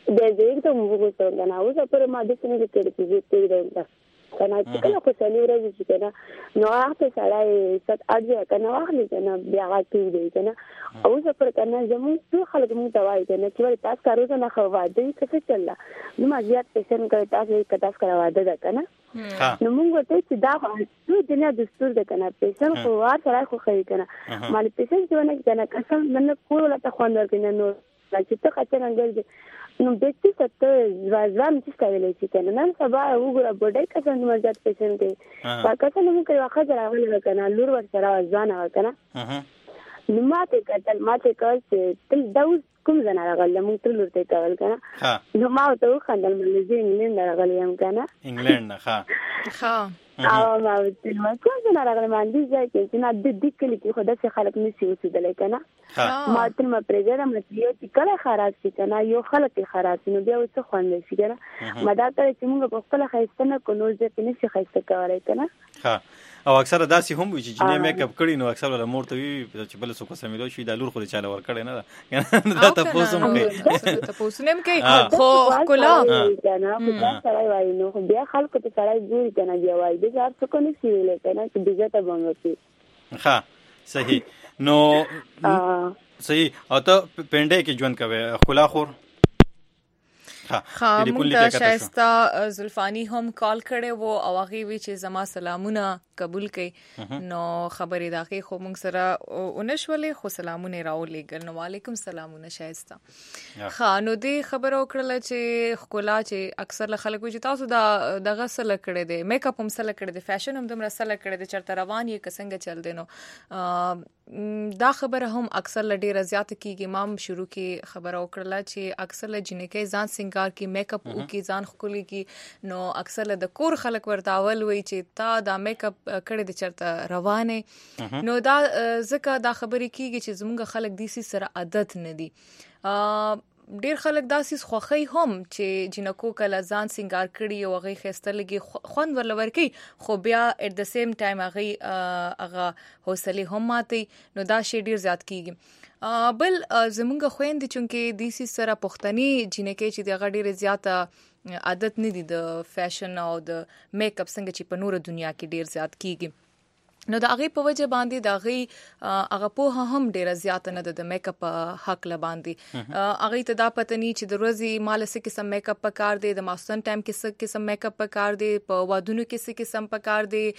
S8: د دې ته موږ څه کنه اوس پر ما د څنګه کې دې کنه چې کله خو سالي ورځي چې کنه نو هغه سړی 7-8 کنه واخلي کنه بیا راځي دی کنه او زه پر کنه زموږ ټول خلک مو ته وایي کنه چې ولې تاسو کارو نه خو واده څه چللا نو ما زیات پیسې کوي تاسو کتاس کرا واده ده کنه نو موږ ته چې دا ټول دنیا دستور ده کنه پیسې خو وار سره خو خي کنه مال پیسې چې ونه کنه قسم نه کول ته خوندور کنه نو چې ته خاطر انګل نو د دې څه ځوان چې کولای شي کنه نن سبا وګوره بډای کسان مرزت پیشن کې پاکه نو کوي واخه راغلی کنه لور ور سره ځان کنه نو ماته کول چې تل داوس کوم ځان راغلی مونږ ټول ورته کول کنه نو ما ته خندل مې زه انګلند راغلی یم کنه
S1: انګلند نه
S3: ښه
S8: او ما ته ما کوم ځان راغلی باندې چې نه د دې کلی کې خدای څخه خلک نشي اوسېدل کنه ما ته ما پرېږدم چې چې کله خراب شي کنه یو خلک خراب شي نو بیا وڅ خوند شي کنه مدا ته چې موږ په خپل خیسته نه کو نو ځکه نشي خیسته کولای کنه
S1: ها او اکثر داسې هم وي چې جنې میک اپ کړي نو اکثر له مور ته وي چې بل څه کو سمېلو شي د لور خو چاله ور کړي نه دا دا تاسو هم کوي
S3: تاسو نیم کوي خو کلا
S8: کنه خو سره وایي نو بیا خلکو ته سره جوړ کنه دی وایي د هر څه کو نه سی ویل کنه چې دغه ته باندې
S1: ها صحیح نو صحیح او ته پنده کې ژوند کوي خلا خور
S3: موږ ته شایسته زلفانی هم کال کړي وو او هغه وی چې زما سلامونه قبول کړي نو خبرې داخې خو موږ سره ونشولې خو سلامونه راولېګل نو وعلیکم سلامونه شایسته نو دې خبره وکړه چې خلا چې اکثر خلک چې تاسو دغه سره کړي دي میک اپ هم سره کړي دي فیشن هم دمر سره کړي دي چرته روان یې کسنګ چل دي نو دا خبره هم اکثر ډیره زیات کیږي مام شروع کې خبره وکړه چې اکثر جنکې ځان سنگار کې میک اپ او کې ځان خولي کې نو اکثر د کور خلک ورتاول وي چې تا دا میک اپ کړي د چرته روانه نو دا ځکه دا خبرې کیږي چې زموږ خلک دیسي سره عادت نه دي ډیر خلک داسې خوخی هم چې جنکو کله ځان سنگار کړي او هغه خسته لګي خوند ورلور کوي خو بیا ات د سیم ټایم هغه حوصله هم ماتي نو دا شی ډیر زیات کیږي بل زمونږ خويند چونکه دیسي سره پښتني جنکې چې د غډيره زیاته عادت نه دي د فیشن او د میک اپ څنګه چې په نور دنیا کې ډیر زیات کیږي نو دا هغه په وجه باندې دا هغه په هم ډیره زیات نه د میک اپ حق ل باندې هغه ته دا پته ني چې د ورځې مال څه قسم میک اپ پکار دی د ماستن ټایم کې څه قسم میک اپ پکار دی په وادونو کې څه قسم پکار دی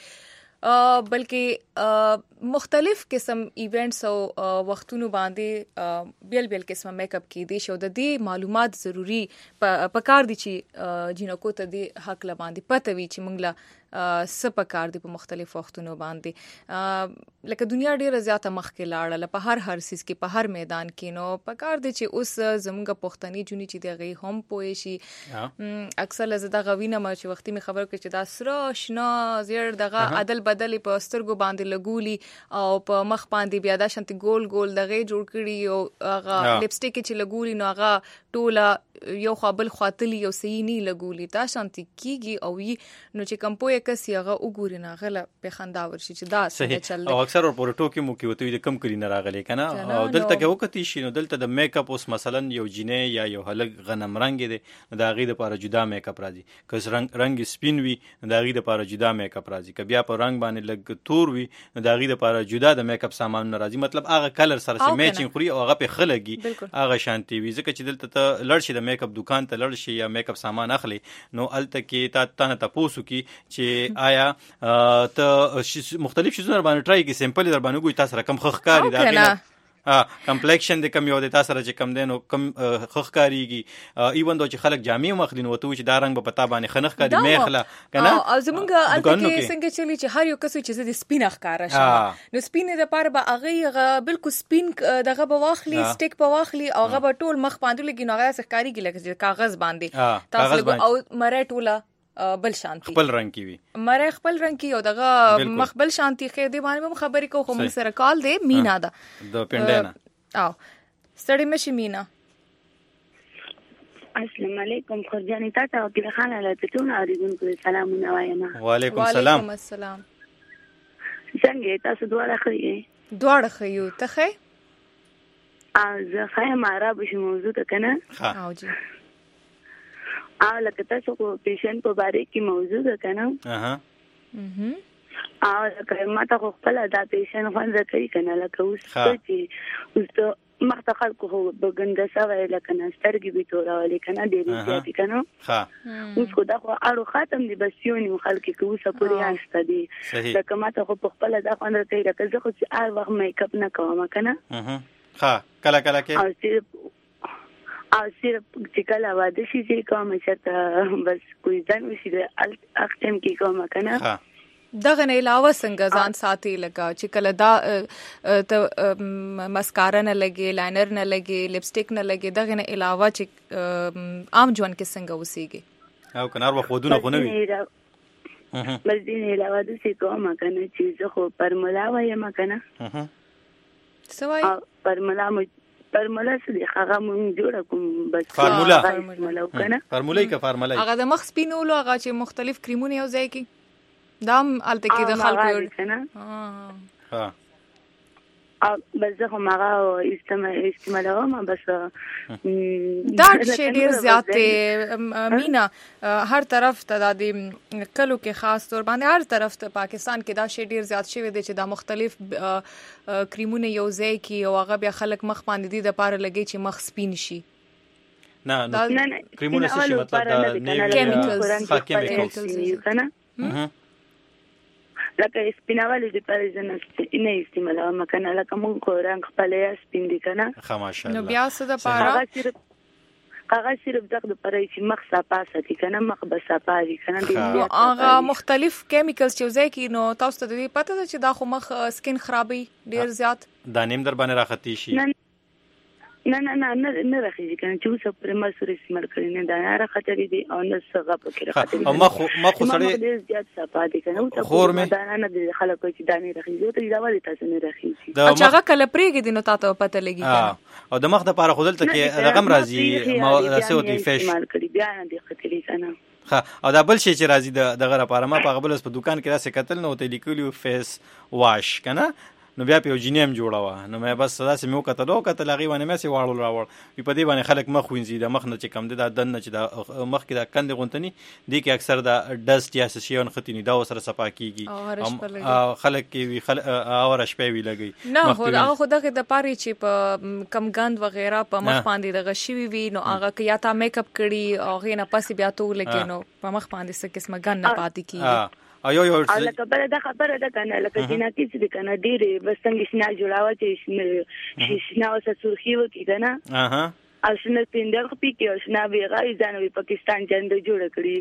S3: بلکې مختلف قسم ایونټس او وختونو باندې بیل قسم میک اپ کې دي شو د دې معلومات ضروری پکار دي چې جنکو ته د حق ل باندې پته وي چې موږ له سپکار دي په مختلف وختونو باندې لکه دنیا ډیره زیاته مخکې لاړه په هر سیس کې په هر میدان کې نو پکار دي چې اوس زموږ پښتني جونی چې دغه هم پوي شي اکثر لزده غوینه ما چې وختي می خبر کړ چې دا سره شنا زیر دغه عدل بدل په سترګو باندې لګولي او په مخ باندې بیا د شانتي ګول دغه جوړ کړي او هغه لپسټیک چې لګولي نو هغه ټوله یو خپل خاطلی یو سینی لګولي دا شانتي کیږي او نو چې کمپوی کسي هغه وګوري نه غله په خنداور شي چې دا څه چل
S1: او اکثر په ټوکی مو کې وته د کم کړي نه راغلي کنه او دلته کې وکتی شي نو دلته د میک اپ اوس مثلا یو جنې یا یو هلک غنم رنگ دی دا غي د لپاره جدا میک اپ راځي کس رنگ سپین وي دا غي د لپاره جدا میک اپ راځي ک بیا په رنگ باندې لګ تور وي دا غي د لپاره جدا د میک اپ سامان راځي مطلب هغه کلر سره سم میچینګ خوري او هغه په خلګي هغه شانتي وي ځکه چې دلته ته لړ شي د میک اپ دکان ته لړ شي یا میک اپ سامان اخلي نو الته کې تا نه تاسو کې چې آیا ته مختلف شیزونه باندې ټرای کې سیمپل در باندې ګوي تاسو رقم خخکاری دا کمپلیکشن د کم یو د تاسو سره چې کم دینو کم خخکاریږي ایون دوی چې خلک جامع مخلین وته چې دا رنگ په پتا باندې خنخ کړي میخله کنه
S3: او زمونږ الته کې څنګه چلی چې هر یو کس چې د سپین ښکارا شي نو سپین د پاره به هغه بالکل سپین دغه به واخلي سټیک په واخلي او هغه به ټول مخ باندې لګي نو هغه ښکاریږي لکه کاغذ باندې تاسو او مره ټوله بل شانتي
S1: خپل رنگ کی وي
S3: مره خپل رنگ کی او دغه مخبل شانتي خې دی باندې هم خبرې کو خو موږ سره کال دی مینا دا
S1: د پندینا
S3: او ستړي مشي مینا
S8: السلام علیکم خرجانی تاسو او کله خانه له ټول اوریدونکو سلامونه وایم
S1: وعلیکم السلام
S3: وعلیکم السلام
S8: څنګه تاسو
S3: دواړه خيو ته خې
S8: زه خایم عربي موضوع ته کنه
S3: او جی
S8: او لکه تاسو کو پیشنټ په باره کې موضوع ده کنه او لکه ماته خو خپل دا پیشنټ خوند کوي کنه لکه اوس چې اوس مخته خلکو خو بګنده سوي لکه نسترګي به تورولې کنه ډېری زیات کنه اوس خو دا خو اړو ختم دي بس یو خلک کې اوسه پورې هسته دي لکه ماته خو په خپل دا خوند کوي لکه زه خو چې هر وخت میک اپ نه کوم کنه
S1: کله کې
S8: او صرف چې کله واده شي چې کوم چې بس کوئی ځان وشي د اختم کې کوم کنه
S3: دغه نه علاوه څنګه ځان ساتي لگا چې کله دا مسکارا نه لګي لاینر نه لګي لپسټیک نه لګي دغه نه علاوه چې عام ژوند کې څنګه وسیږي
S1: او کنار وخودونه خو نه وي
S8: بس دې نه علاوه د څه کوم کنه چې زه خو پرملا وایم کنه
S3: سوای
S8: فارمولا سدي هغه مونږ جوړ کوم بس
S1: فارمولا
S8: کنه
S1: فارمولای کا فارمولای
S3: هغه د مخ سپینولو هغه چې مختلف کریمونه یو ځای کې دام الته کې د خلکو
S8: کنه بس زه هم هغه استعمالوم بس
S3: دا چې ډیر زیات مینا هر طرف ته د کلو کې خاص طور باندې هر طرف ته پاکستان کې دا شی ډیر زیات شوی دی چې دا مختلف کریمونه یو ځای کې او هغه بیا خلک مخ باندې د پاره لګي چې مخ سپین شي
S1: نه کریمونه څه شي مطلب دا
S3: کیمیکلز
S8: کنه لکه سپیناوالی د پرېزنه نه استعمالوم کنه لکه مونږ خو رنگ خپلې سپین دي کنه
S1: خاماشالله
S3: نو بیا څه د پاره
S8: هغه صرف دغه لپاره چې مخ صفا ساتي کنه مخ به صفا دي کنه
S3: هغه مختلف کیمیکلز چې ځای کې نو تاسو ته دې پته ده چې دا خو مخ سکین خرابي ډیر زیات
S1: دا نیم در باندې راختی شي
S8: نه راخیږي کنه چې اوس پر ما سره استعمال کړی نه دا راخته دي او نه څنګه پکې راخته
S1: او مخ سره
S8: ډیر زیات صفا دي کنه او ته دا نه دي خلکو چې دا نه راخیږي ته دا وایي تاسو نه راخیږي
S3: چې هغه کله پرېږي نو تاسو پته لګي
S1: او د مخ د پاره خودل ته کې رقم راځي ما راسه وتی فیش
S8: استعمال کړی بیا نه دي خطرې کنه
S1: او دا بل شي چې راځي دغه لپاره ما په غبل په دکان کې راسه کتل نو ته لیکلو فیس واش کنه نو بیا په جنیم جوړاوه نو مې بس داسې مې وکتل هغه باندې مې سي واړول راوړ په دې باندې خلک مخ وینځي د مخ نه چې کم دي دا دن نه چې دا مخ کې دا کند غونتنی دي کې اکثر دا ډست یا سشيون ختینی دا سره صفا کیږي خلک کې اور شپې وی لګي
S3: نه خو هغه خدای د پاره چې په کم غند وغیرہ په مخ باندې د غشي وی نو هغه کې یا تا میک اپ کړي او غینه پس بیا تو لګي نو په مخ باندې څه قسمه غن نه پاتې کیږي
S1: ایو
S8: لکه بل دا خبره ده کنه لکه جناتی چې کنه ډېر بس څنګه شنه جوړاوه چې شنه اوسه سرخی وکي کنه او شنه پیندل خو پی کې شنه بیغه ځانوي پاکستان جنډه جوړ کړی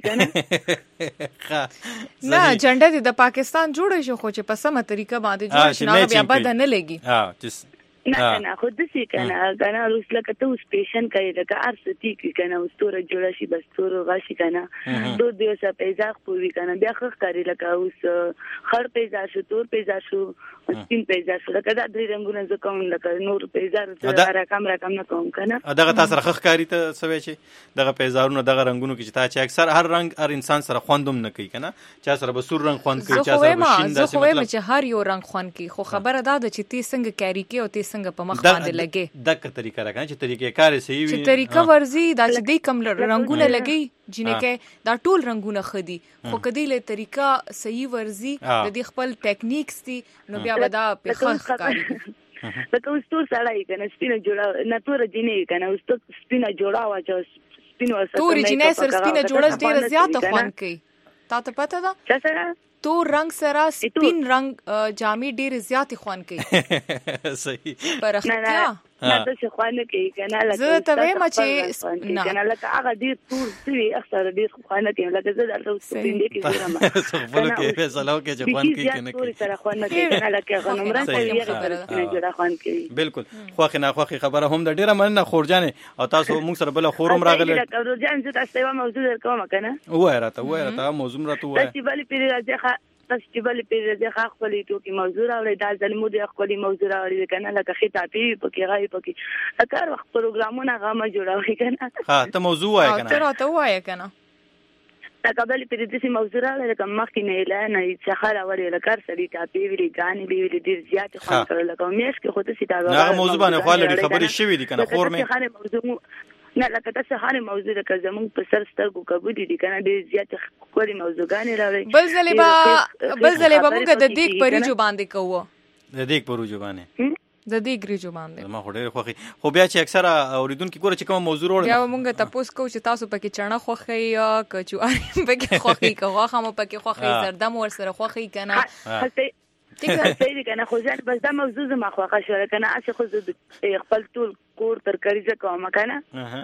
S8: کنه
S3: نه جنډه د پاکستان جوړ شو خو چې په سمه طریقه باندې جوړ شنه بیا بد نه لګي
S8: نه خود دې کنه اوس لکه ته اوس پیشن کوي لکه ارستی کی کنه اوس تور جوړ شي بس تور غاشي کنه دو دیوسه پیزا خوري کنه بیا خخ کاری لکه اوس خړ پیزا شو تور پیزا شو سپین پیزا شو لکه دا درې رنگونه زکوم لکه نور پیزا رقم نه کوم کنه
S1: دغه تاسو خخ کاری ته سوي شي دغه پیزارونو دغه رنگونو کې چې اکثر هر رنگ هر انسان سره خوندوم نه کوي کنه چا سره به سور رنگ خوند کوي چا سره به شین داسې
S3: مطلب چې هر یو رنگ خوند کوي خو خبره ده چې تی څنګه کاری کوي او تی څنګه په مخ باندې لګي
S1: دغه طریقه راکنه چې طریقې کار صحیح وي
S3: چې طریقه ورزي دا چې دې کم رنگونه لګي جنې کې دا ټول رنگونه خدي خو کدی له طریقه صحیح ورزي د دې خپل ټیکنیکس دي نو بیا ودا په خاص کاری
S8: لکه اوس ټول سړی کنه سپینه جوړه ناتور جنې کنه اوس سپینه جوړاوه چې سپینه وسه
S3: تور جنې سره سپینه جوړه ډیره زیاته خوان کوي تاسو پته ده
S8: څه
S3: تور رنگ سره سپین رنگ جامې ډېر زیاتې خوان کوي
S1: صحیح
S3: پرختیا
S8: نه څه خوانه کوي کنه لکه
S3: زه ته وایم چې
S8: نه کنه لکه هغه ډېر تور سوي اکثر ډېر خوانه کوي لکه زه درته سپین دي کې زما
S1: خپل کې فیصله وکړي چې خوان کوي کنه
S8: تور سره خوانه کوي کنه لکه غنمره کوي هغه جوړه خوان کوي
S1: بالکل خوخه نه خوخه خبره هم د ډېره مننه خورجانې او تاسو موږ سره بل خورم راغله
S8: خورجان زه تاسو یو موضوع درکوم کنه
S1: وای راته موضوع راته وای
S8: فستیوال پیری راځي فستیوال پیری راځي خپل ټوکی موضوع راوړي دا ځلمو د خپل موضوع راوړي کنه لکه خطابي پکې غي پکې کار وخت پروګرامونه غما جوړاوي کنه
S1: ها ته موضوع وای کنه
S3: ته راته وای کنه
S8: دا قبل پیری د موضوع راوړي کوم مخکې نه اعلان چې خاله وړي لکه سړي ټاپي ویلي غاني ویلي ډیر زیات خو کړل لکه مېش کې خو ته سیدا
S1: دا موضوع باندې خو خبرې شوې دي کنه خور مې
S8: نه لکه تاسو هر موضوع د زمون په سر سترګو کبودي دي کنه ډیر زیات کولی موضوعګانی راوړي
S3: بل ځلې به موږ د دیګ پریجو باندې کوو
S1: د دیګ پروجو باندې
S3: د دیګ ریجو باندې
S1: ما خوري خوخي خو بیا چې اکثره اوریدونکو ګوره چې کوم موضوع وروړي
S3: بیا موږ تاسو کو چې تاسو پکې چرنه خوخي یا کچواري پکې خوخي کوه هم پکې خوخي زردم ور سره خوخي کنه
S8: څنګه کنه خو ځان بس دا موضوع زما خوښه شو کنه اسی خو خپل ټول کور ترکاری ځه کوم کنه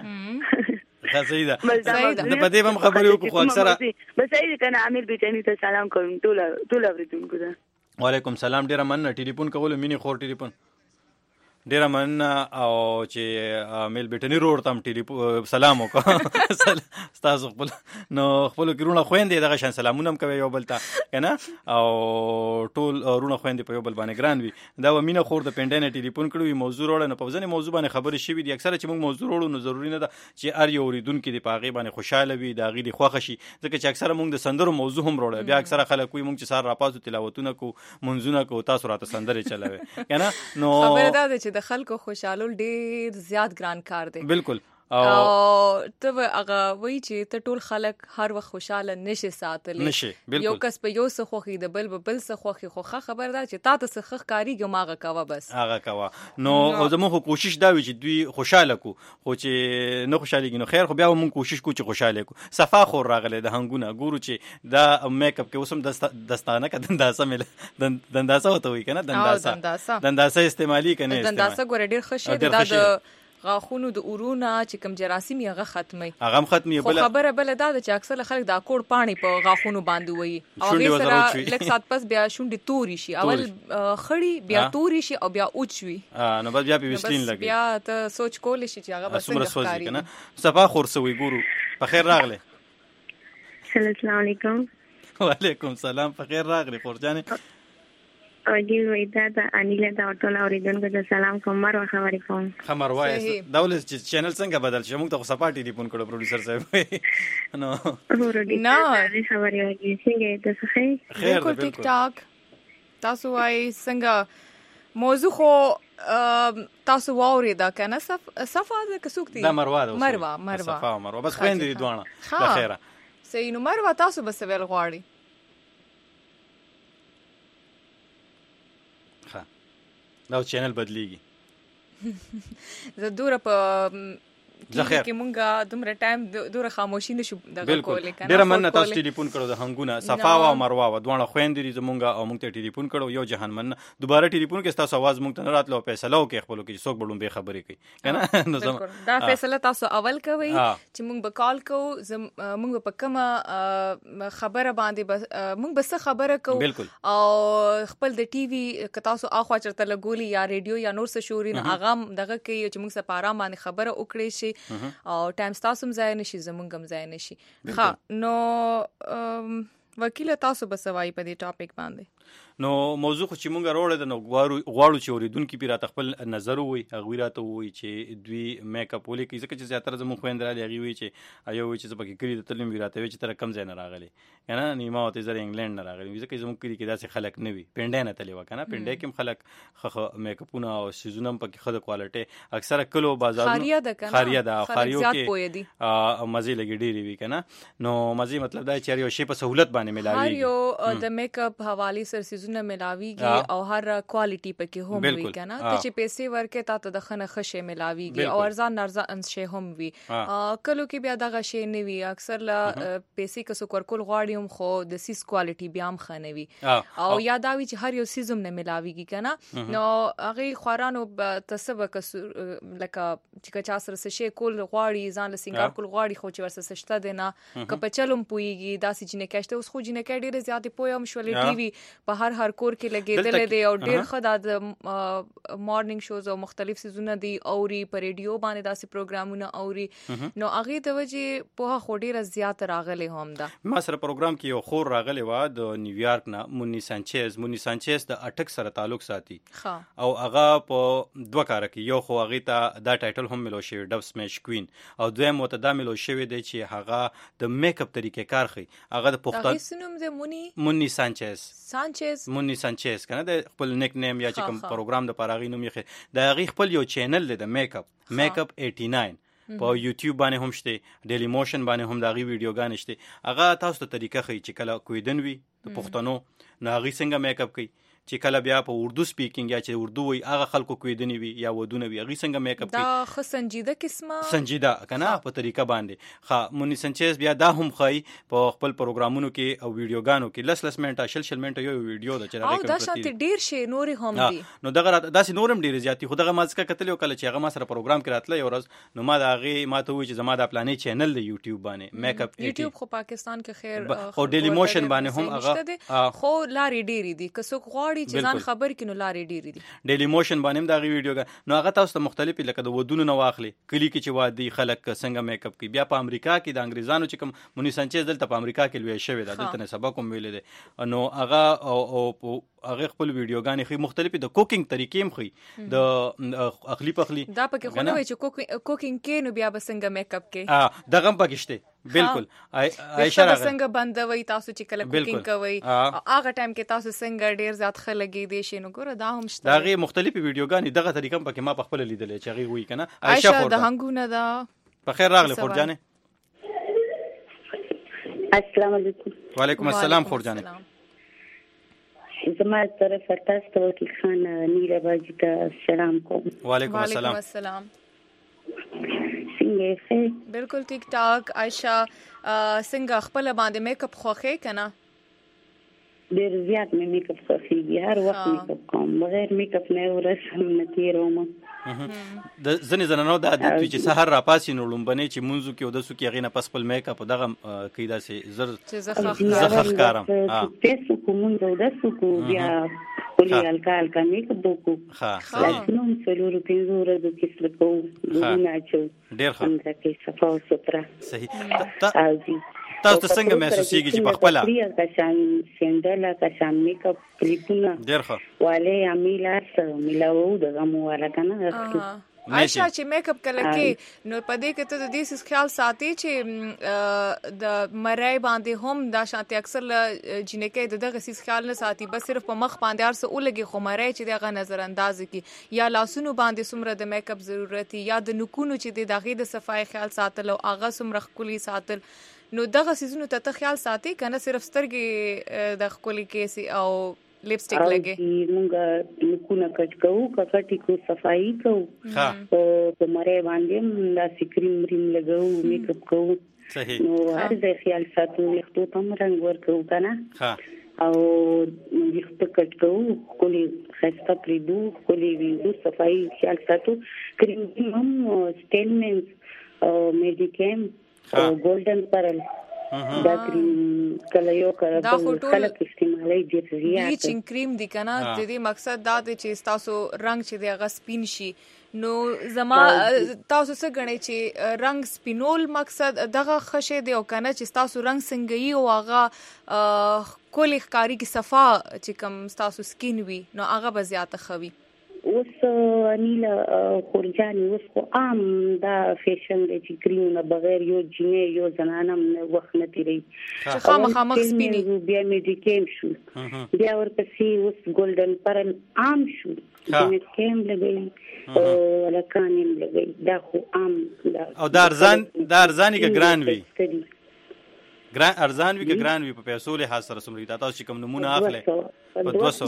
S1: صحیح ده د پدې هم خبرې وکړو اکثره
S8: بس صحیح کنه امیر بیچانی ته سلام کوم ټول اوریدونکو ته
S1: وعلیکم سلام ډیر مننه ټلیفون کول مینی خور ټلیفون ډیر مننه او چې میل بیٹنی روړ تم ټلیفون سلام وکړه تاسو خپل نو خپل ګرونه خويندې دغه شان سلامونه هم کوي یو بل ته کنه او ټول رونه خويندې په یو بل باندې ګران وي دا و مینه خور د پندنه ټلیفون کړو موضوع وروړ نه په ځنه موضوع باندې خبرې شوې دي اکثره چې موږ موضوع وروړو نو ضروري نه ده چې ار یو اوریدونکو دی پاغي باندې خوشاله وي دا غي دی خوښ شي ځکه چې اکثره موږ د سندرو موضوع هم وروړو بیا اکثره خلک کوي موږ چې سار راپاسو تلاوتونه کو منځونه کو تاسو راته سندره چلوي کنه نو
S3: خبره ده چې د خلکو خوشاله ډیر زیات ګران کار دی
S1: بالکل
S3: او ته هغه وای چې ته ټول خلک هر وخت خوشاله نشي ساتلې یو کس په یو څه خوخي د بل څه خوخي خو خبر ده چې تا ته څه کاریږي ماغه کاوه بس
S1: هغه کاوه نو زموږ کوشش دا وي چې دوی خوشاله کو خو چې نه خوشاليږي نو خیر خو بیا موږ کوشش کو چې خوشاله کو صفا خور راغله د هنګونه ګورو چې دا میک اپ کې اوسم دستانه کدنداسه مل دنداسه وته وي کنه دنداسه استعمالي کنه
S3: دنداسه ګور ډیر خوشي د غاخونو د اورونه چې کم جراثیم هغه ختمي بل خبره بل دا چې اکثر خلک دا کوړ پانی په غاخونو باندې وي او هغه سره لک سات پس بیا شونډي توري شي اول خړی بیا توري شي او بیا اوچوي
S1: نو بس بیا په وسلین لګي
S3: بیا ته سوچ کول شي چې هغه بس ښکاری
S1: کنه صفا خورسوي ګورو په خیر راغله
S8: السلام علیکم
S1: وعلیکم السلام په خیر راغله خورجانه
S8: او دی وېدا د انیله دا ټول اوریدونکو ته سلام کوم مروه خبرې کوم
S1: خبروای دولت چینل څنګه بدل شي موږ ته سپاټي دی پون کړو پروډوسر صاحب نو
S8: نه خبرې وایي څنګه تاسو
S3: خیر بالکل ټیک ټاک تاسو وايي څنګه موضوع خو تاسو واوري دا کنه صفه د کسوک دی
S1: دا مروه
S3: صفه
S1: مروه بس خويندې دي دوانه د خیره
S3: سې نو مروه تاسو بس ویل غواړي
S1: دا چینل بدلیږي
S3: زه دوره په کې مونږه دومره ټایم دوره خاموشي نشو دغه کولې کنه
S1: ډیر مننه تاسو ټلیفون کړو د هنګونه صفا او مروه و دوه خويندې دي زمونږه او مونږ ته ټلیفون کړو یو جهان من دوباره ټلیفون کې تاسو आवाज مونږ ته نه راتلو فیصله وکړي خپل کې څوک بډون به خبرې کوي کنه
S3: نو دا فیصله تاسو اول کوي چې مونږ به کال کوو مونږ په کومه خبره باندې مونږ به څه خبره کوو او خپل د ټي وي ک تاسو اخوا چرته لګولي یا ریډیو یا نور څه شورین اغام دغه کې چې مونږ سره پارام باندې خبره وکړي شي او ټایم تاسو هم ځای نشي زمونږ هم ځای نشي ها نو وکیل تاسو بسوای په دې ټاپک باندې
S1: نو موضوع خو چې مونږ راوړل د نو غواړو چې اوریدونکو پیرا خپل نظر وي هغه راته وي چې دوی میک اپ ولې کې ځکه چې زیاتره زموږ خويندرالي هغه وي چې ایو وي چې پکې کلی د تعلیم راته وي چې تر کم ځای نه راغلي کنه نیمه او ته زر انګلند نه راغلي ځکه زموږ کلی کې داسې خلک نه وي پنده نه تللی وکنه پنده کې خلک خ میک اپونه او سيزونه پکې خد کوالټي اکثر کلو بازارونو خاریا ده خاریو کې مزه لګي ډیری وي کنه نو مزه مطلب دا چې یو شی په سہولت باندې ملاوي
S3: هر یو د میک اپ حواله سر سيزونه ملاويږي او هر کوالټي پکې هم وي کنه ته چې پیسې ورکې تا ته د خنه خشه ملاويږي او ارزان شی هم وي کلو کې بیا دغه شی نه وي اکثر لا پیسې کسو کورکول غواړي خو د سیس کوالټي بیا هم خنه وي او یاداوي چې هر یو سیزم نه ملاويږي کنه نو هغه خورانو تسبه کسو لکه چې چا سره شی کول غواړي ځان له سنگار کول غواړي خو چې ورسره سشته دینه کپ چلم پويږي داسې چې نه کېشته اوس خو جنې کې ډېر زیاتې پویم شولې ټي وي په هر کور کې لګېدل دي او ډېر خدا د مارنینګ شوز او مختلف سيزونه دي اوري په ریډیو باندې داسې پروګرامونه اوري نو هغه د وجه په خو ډېر زیات راغلي هم ده
S1: ما سره پروګرام کې یو خور راغلی و د نیویارک نه مونی سانچیز د اټک سره تعلق ساتي او هغه په دوه کار کې یو خو هغه ته دا ټایټل هم ملو شوی ډب سمیش کوین او دویم وته دا ملو شوی دی چې هغه د میک اپ طریقې کار کوي هغه د پښتون
S3: سنوم د
S1: مونی سانچیز کنه د خپل نیک نیم یا چې کوم پروګرام د پاراغي نوم یې د هغه خپل یو چینل دی د میک اپ 89 په یوټیوب باندې هم شته ډیلی موشن باندې هم دغه ویډیوګان شته هغه تاسو ته طریقه خي چې کله کوئی دن وي د پښتنو نه هغه څنګه میک اپ کوي چې کله بیا په اردو سپیکینګ یا چې اردو وي هغه خلکو کوی دنی وي یا ودونه وي هغه څنګه میک اپ کوي
S3: دا خو سنجیده قسمه
S1: سنجیده کنه په طریقه باندې ښه مونی سانچیز بیا دا هم خای په خپل پروګرامونو کې او ویډیوګانو کې لس منټه شل منټه یو ویډیو د چرای
S3: کوم دا شاته ډیر شی نور هم دي
S1: نو دغه داسې نورم ډیر زیاتی خو دغه مازکه کتل یو کله چې هغه ما سره پروګرام کې راتله یو ورځ نو ما دا هغه ما ته وی چې زما د پلانې چینل د یوټیوب باندې میک اپ
S3: یوټیوب خو پاکستان کې خیر
S1: او ډیلی موشن باندې هم هغه
S3: خو لارې ډیری دي که څوک غواړي چې ځان خبر کینو لارې ډیری دي
S1: ډیلی موشن باندې دا ویډیو نو هغه تاسو ته مختلف لکه د ودونو نو واخلي کلی کې چې وادي خلک څنګه میک اپ کوي بیا په امریکا کې د انګریزانو چې کوم مونی سانچیز دلته په امریکا کې لوي شوی دا دلته نه سبق هم ویل دي نو هغه او هغه خپل ویډیوګانې خي مختلفي د کوکینګ طریقې هم خي د اخلي پخلي
S3: دا پکې خو نه وي چې کوکینګ کې نو بیا بسنګ میک اپ کې
S1: دغه پکې شته بالکل
S3: عائشہ څنګه بندوي تاسو چې کله کوکینګ کوي هغه ټایم کې تاسو څنګه ډیر زیات خلګي دي شي نو ګوره دا هم شته
S1: دغه مختلفي ویډیوګانې دغه طریقې پکې ما په خپل لیدل چې هغه وی کنه
S3: عائشہ د هنګونه دا
S1: په خیر راغلی خورجانې.
S9: السلام علیکم.
S1: وعلیکم السلام خورجانې.
S9: زما طرف تاسو ته وکیل خان نیره باجی ته سلام کوم.
S1: وعلیکم السلام.
S9: څنګه یې؟
S3: بالکل ټیک ټاک. عائشہ څنګه خپل باندې میک اپ خوخه کنه؟
S9: ډیر زیات مې میک اپ خوښیږي، هر وخت میک اپ کوم، بغیر میک اپ نه ورځ هم نه تیروم.
S1: د ځنې زنانو د عادت وي چې سحر راپاسي نو لومبنې چې منځو کې ودسو کې هغې نه پس خپل میک اپ دغه کوي داسې زر زه ښکارم
S9: پیسو کو مونږ ودسو کو بیا ښکلي هلکا هلکا میک اپ وکړو، لاسونه هم څلورو پنځو ورځو کې سره کوو، ګلونه اچوو،
S1: ډېر ښه
S9: همدا کې صفا او سوتره.
S1: صحیح. تاسو ته څنګه محسوسیږي چې په خپله
S9: کشان سینډله کشان میک اپ کلیپونه
S1: ډېر ښه
S9: والې امیلاس میلاوو دغه مو والا که نه
S3: عائشہ چې میک اپ کله کې نو په دې کې ته د دې خیال ساتي چې د مړی باندې هم دا شانتي اکثر جنکې دغه سیس خیال نه ساتي، بس صرف په مخ باندې ارسه ولګي خو مړی چې دغه نظر انداز کی یا لاسونو باندې سمره د میک اپ ضرورت یا د نکونو چې دغه د صفای خیال ساتل او اغه سمره خولي ساتل، نو دغه سيزونو ته خیال ساتي کنه صرف سترګې د خولي کې او لپسټیک لګي
S9: مونږ نکونه کټ کوو کټی کو صفائی کوو په مړی باندې دا کریم ریم لګو میک اپ کوو.
S1: صحیح.
S9: نو هر ځای خیال ساتو، وختو تم رنگ ورکو کنه او وخت کټ کوو خولي خسته پریدو خولي وینډو صفائی خیال ساتو. کریم هم سټیلمنز او میډیکیم او ګولډن پرل دا کریم کله یو کله استعمالي ډیر زیات
S3: بلیچینګ کریم دی کنه. د دې مقصد دا دی چې تاسو رنگ چې دی هغه سپین شي. نو زما تاسو څه غنئ چې رنگ سپینول مقصد دغه خشه دی او کنه چې تاسو رنگ څنګه یو هغه کلی ښکاری کی صفا چې کوم تاسو سکین وي نو هغه به زیاته خوي.
S9: اوس انیلا خورجاني اوس خو عام دا فیشن دی چې کریم نه بغیر یو جینې یو زنانم وخت نه تیری
S3: چې خامخا مخ سپینی
S9: بیا میډیکیم شو بیا ورپسې اوس ګولډن پرل عام شو میډیکیم لګي لکانیم لګي دا خو عام
S1: او دا ارزان کې ګران وي ګران ارزان وی که ګران وی په پیسو له حاصل سمري تاسو چې کوم نمونه اخلي په 200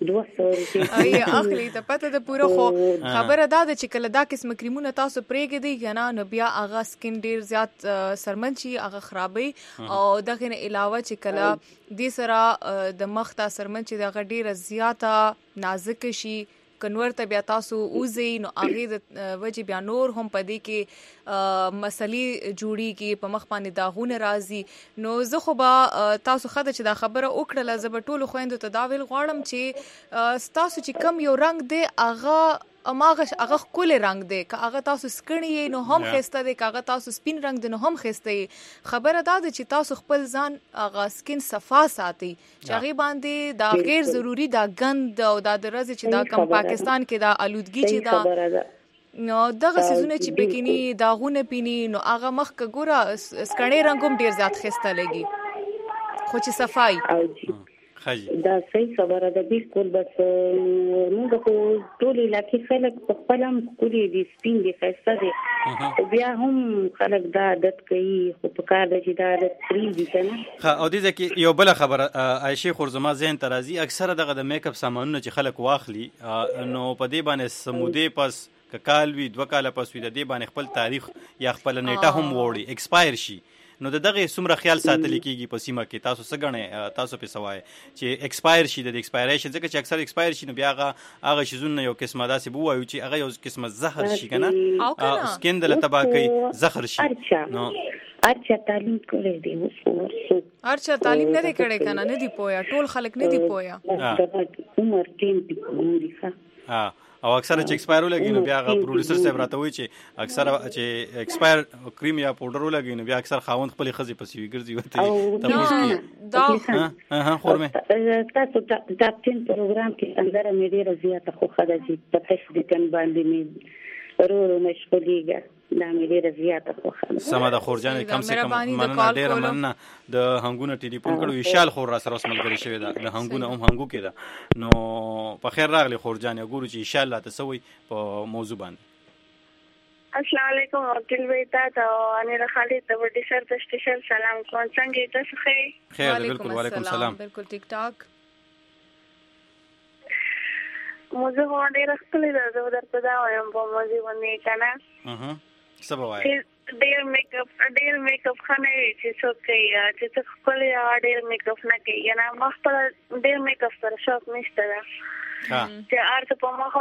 S3: ای اخلي ته پته د پوره خو خبره دا چې کله دا قسم کریمونه تاسو پرېګ دی کنه نو بیا اغه سکین ډیر زیات سرمن شي اغه خرابي او دغه نه علاوه چې کله د سره د مخ تا سرمن چې دغه ډیر زیاته نازک شي کنور ته بیا تاسو اوزي نو اغه د وجه بیا نور هم پدې کې مسلې جوړيږي په مخ باندې داغونه راځي. نو زه خو به تاسو خدای چې دا خبره وکړه زه به ټولو خويندو ته دا ویل غواړم چې تاسو چې کم یو رنگ دی اغه کول رنگ دی که اغه تاسو سکړی نو هم خسته دی که اغه تاسو سپین رنگ دی نو هم خسته. خبره دا ده چې تاسو خپل ځان اغه سکین صفا ساتي چې هغه باندې دا غیر ضروری دا غند او دا درځي چې دا کم پاکستان کې دا آلودګي چې دا نو دغه سيزونه چې بګینی داغونه پینی نو هغه مخ کا ګوره سکړی رنگوم ډیر زیات خسته لګي خو چې صفای
S9: دا صحیح خبره ده بالکل. بس موږ خو ټول علاقې خلک په خپلم کولی دي سپین دي خسته دي بیا هم خلک دا عادت کوي خو په کار د چې دا عادت پریږدي کنه.
S1: او دې ځکه یو بل خبره عائشه خورزما ذهن ترازی اکثره دغه د میک اپ سامانونه چې خلک واخلي نو په دې باندې سموده پس کال وی 2 کال پس وی د دې باندې خپل تاریخ یا خپل نیټه هم وړي ایکسپایر شي نو دغه سمره خیال ساتل کیږي په سیمه کې تاسو څه غنئ تاسو په سوای چې ایکسپایر شي د ایکسپایریشن ځکه چې اکثر ایکسپایر شي نو بیا هغه شیزونه یو قسمه داسې بوایو چې هغه یو قسمه زهر شي کنه سکین د تبا کوي زهر شي. نو
S9: ارچا تعلیم کړی دی
S3: ارچا تعلیم نه دی کړی کنه نه دی پویا ټول خلک نه دی پویا
S9: عمر ټیم ګوري
S1: او اکثر چې ایکسپایر ولګي نو بیا غو پروډوسر صاحب راته وایي چې اکثر چې ایکسپایر کریم یا پاوډر ولګي نو بیا اکثر خاوند خپل خزي پسې ګرځي وته تاسو ها خورمه
S9: تاسو دا ټین پروګرام کې اندر مې ډیر زیاته خو خدای چې په تشدیدن باندې مې ورو مشغولېږه دا مې ډیر زیاته خو
S1: سم د خورجان کم سے کم مننه ډیر مننه د هنګونه ټلیفون کړو وشال خور را سره ملګری شوی دا د هنګونه هم هنګو کې دا نو په خیر راغلی خورجان ګورو چې ان شاء الله تاسو په موضوع باندې
S10: السلام علیکم وکیل ویتا ته اني خالد ته ورته سر تشتشل سلام کوم څنګه تاسو خیر
S1: بالکل وعلیکم السلام
S3: بالکل ټیک ټاک
S10: موږ باندې راخلې ده درته دا وایم په موږ باندې کنه
S1: سبا وای
S10: ډېر میک اپ خنه چې څوک چې څوک خپل ډېر میک اپ نه کوي نه مخ پر ډېر میک اپ سره شوق نشته ده چې ارته په مخ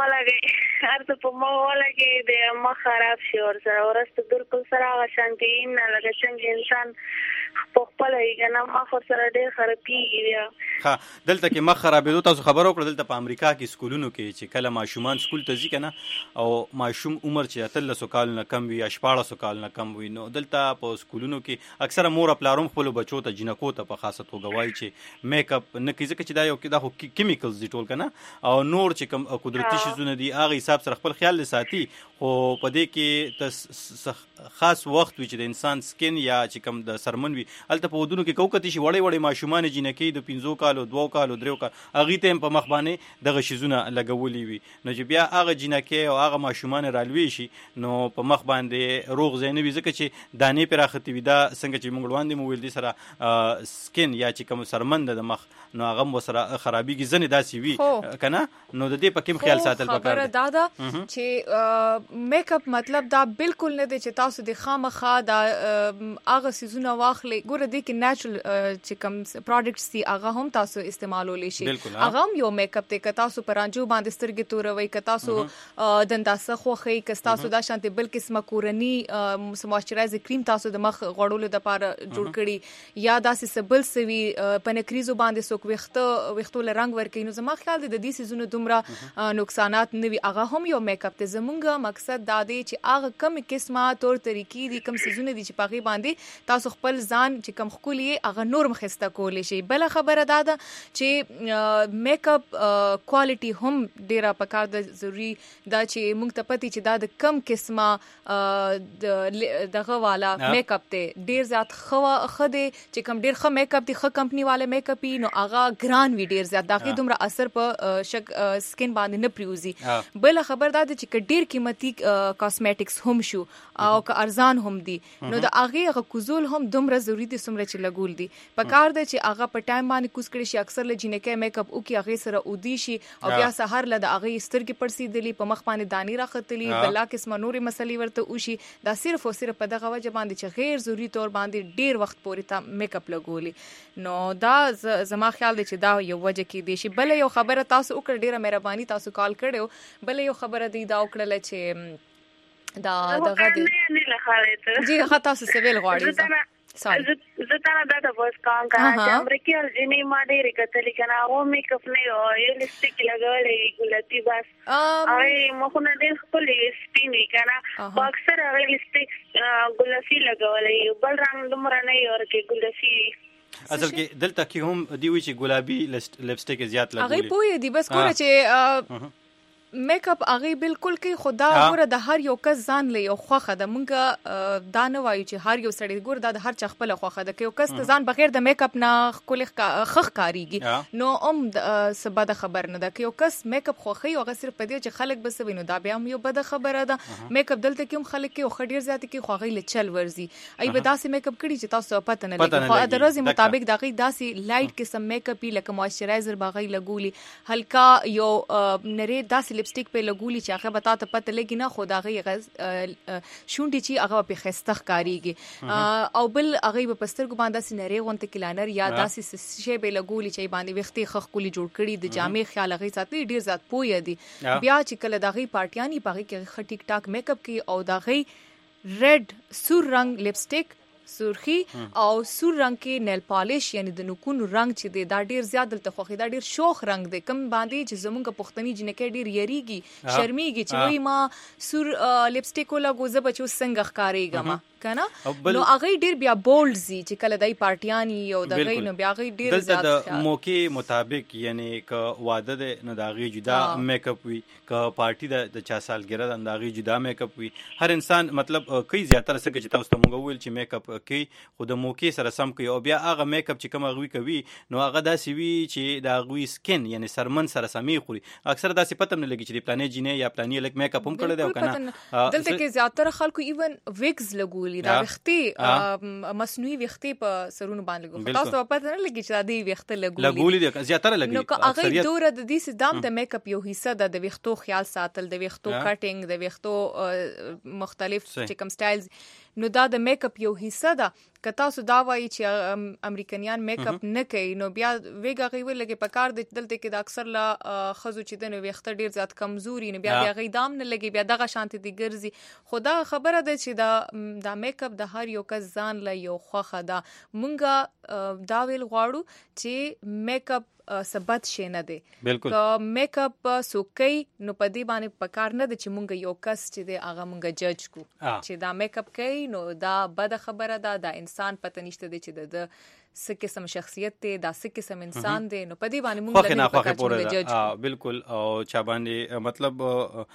S10: ولګي د مخ خراب شي او سره ورسته بالکل سره شانتي نه لګي څنګه انسان په خپل یې نه مخ سره ډېر خرابېږي
S1: ها دلته کې مخ خرابېدو تاسو خبرو کړل دلته په امریکا کې سکولونو کې چې کله ماشومان سکول ته ځي کنه او ماشوم عمر چې 13 کال نه کم وي یا 14 کال نه کم وي نو دلته په سکولونو کې اکثره مور پلاروم خپل بچو ته جنکو ته په خاصه توګه وایي چې میک اپ نه کیږي چې دا یو کې دا کیمیکلز دي ټول کنه او نور چې کوم قدرتي شیزونه دي هغه حساب سره خپل خیال لساتي خو په دې کې خاص وخت وي چې د انسان سکین یا چې کوم د سرمن وي الته په ودونو کې کوکتی شي وړي ماشومان جنکی د 15 کالو 2 کالو 3 کالو اغه ته په مخ باندې دغه شیزونه لګولې وي نو چې بیا هغه جنکی او هغه ماشومان رالوي شي نو په مخ باندې روغ زینوي ځکه چې دانې پر اختی وي دا څنګه چې موږ وړاندې مو ویل دي سره سکین یا چې کوم سرمن د مخ نو هغه مو سره خرابېږي ځنه داسي وي کنه نو د دې په کوم خیال ساتل پکار
S3: خبره دادا چې میک اپ مطلب دا بالکل نه دی چې تاسو د خامخا دا هغه سيزونه واخلې ګوره دې کې نېچرل چې کوم پروډکټس دي هغه هم تاسو استعمالولې شي هغه هم یو میک اپ ته ک تاسو پرانجو باندې سترګې توروي ک تاسو دنداسه خوخي ک تاسو دا شانتي بل قسمه کورنی موئسچرایزر کریم تاسو د مخ غړولو د لپاره جوړ کړي یا داسې سبل سوي پنکریزو باندې سوک وختو له رنگ ورکې نو زما خیال دی د دې سيزونو دومره نقصانات نه وي هغه هم یو میک اپ ته زمونږ مقصد دا دی چې هغه کم قسمه تور طریقې دي کم سيزونه دي چې پاغي باندې تاسو خپل ځان چې کم خولي هغه نور مخسته کولې شي بل خبره دا ده چې میک اپ کوالټي هم ډیره پکار ده ضروری دا چې موږ ته پتی چې دا د کم قسمه دغه والا میک اپ ته ډیر زیات خده چې کم ډیر ښه میک اپ دي ښه کمپنی والے میک اپ نو هغه ګران وی ډیر زیات دغه دومره اثر په سکین باندې نه پریوزي بل خبر دا چې ډیر قیمتي کاسمیټکس هم شو او که ارزان هم دي نو د هغه کوزول هم دومره ضروری دي څومره چې لګول دي په کار دی چې هغه په ټایم باندې کوس کړي شي اکثر له جنکه میک اپ او کې هغه سره اودي شي او بیا سحر له هغه سترګې پړسیدلی په مخ باندې دانی راختلی بلا قسمه نورې مسلې ورته وشي دا صرف او صرف په دغه وجه باندې چې غیر ضروری تور باندې ډیر وخت پورې تا میک اپ لګولي نو دا زما خیال دی چې دا یو وجه کې دی شي بل یو خبره تاسو وکړه ډیره مهرباني تاسو کال کړو بل یو خبره دی دا وکړه چې دا دغه دی جی خطا سه ویل غواړي
S10: زه تا نه دا بس کام کوم چې امریکا جنې ما ډېر کتلې کنه او میک اپ نه یو لپسټیک لګولې ګلتی بس اي مخونه دې خپل سپینې کنه اکثر هغه لپسټیک ګلفي لګولې بل رنگ دومره نه یو کې ګلفي
S1: اصل کې دلته کې هم دی وی چې ګلابي لپسټیک زیات لګولې
S3: هغه پوي دی بس کوله چې میک اپ هغه بالکل کې خدا ګوره د هر یو کس ځان له یو خوخه د مونږه دا نه وایو چې هر یو سړی ګوره د هر چا خپل خوخه د یو کس ته ځان بغیر د میک اپ نه خپل خخ کاریږي نو سبا د خبر نه ده یو کس میک اپ خوخي او صرف په دې چې خلک بس وینو دا بیا هم یو بد خبره ده میک اپ دلته کوم خلک کې او خډیر ذات کې خوغي لچل ورزي ای به داسې میک اپ کړي چې تاسو پته نه لګي خو د ورځې مطابق دغه داسې لایټ قسم میک اپ لکه موئسچرایزر باغی لګولي هلکا یو نری داسې لپسټیک په لګولي چې هغه بتا ته پته لګي نه خو دغه شونډي چې هغه په خستخ کاریږي او بل هغه په پسترګو باندې سينری غونته کلانر یا داسې شی به لګولي چې باندې وختي خخ کولی جوړ کړي د جامع خیال هغه ساتي ډیر ذات پوي دي بیا چې کله دغه پارټیانی پغه کې ټیک ټاک میک اپ کې او دغه ریډ سور رنگ لپسټیک سرخی او سور رنگ کې نیل پالیش یعنی د نکونو رنگ چې دی دا ډیر زیات دلته خوخي دا ډیر شوخ رنگ دی کم باندې چې زمونږ پښتني جنکه ډیر یریږي شرمېږي چې وای ما سور لپسټیک ولا غوزه بچو څنګه ښکاریږم کنه نو هغه ډیر بیا بولډ زی چې کله دای پارټیانی او د غي نو بیا هغه ډیر زیات
S1: د موقع مطابق یعنی ک واده د نو داغي جدا میک اپ وی ک پارټي د چا سالګره د داغي جدا میک اپ وی هر انسان مطلب کوي زیاتره څه چې تاسو ته مونږ ویل چې میک اپ کوي خو د موقع سره سم کوي او بیا هغه میک اپ چې کوم غوي کوي نو هغه داسې وی چې دا غوي سکن یعنی سرمن سره سمي خوري اکثر داسې پته نه لګي چې پلانې جینې یا پلانې لک میک اپ هم کړی دی او کنه
S3: دلته کې زیاتره خلکو ایون ویکس لګولي دا وختي مصنوعي وختي په سرونو باندې لګول تاسو ته پته نه لګي چې دا دی وخته لګولي
S1: دي زیاتره لګي
S3: نو هغه دوره د دې سدام د میک اپ یو حصہ د وختو خیال ساتل د وختو کټینګ د وختو مختلف چې کوم سټایلز نو دا د میک اپ یو حصہ ده که تاسو دا وایي چې امریکایان میک اپ نه کوي نو بیا ویګه غوي لګي په کار د دلته کې د اکثر لا خزو چې د وخت ډیر زیات کمزوري نه بیا غي دام نه لګي بیا دغه شانتي دي ګرځي خدا خبره ده چې دا میک اپ د هر یو کس ځان له یو خوخه ده مونږه دا ویل غواړو چې میک اپ ثبت شي نه دی
S1: بالکل
S3: میک اپ سوکي نو پدی باندې پکار نه د چې مونږ یو کس چې دی هغه مونږ جج کو چې دا میک اپ کوي نو دا بد خبره ده دا انسان پته نشته دی چې د څه قسم شخصیت دی دا څه قسم انسان دی نو پدی باندې مونږ نه پکار چې جج
S1: بالکل او چا باندې مطلب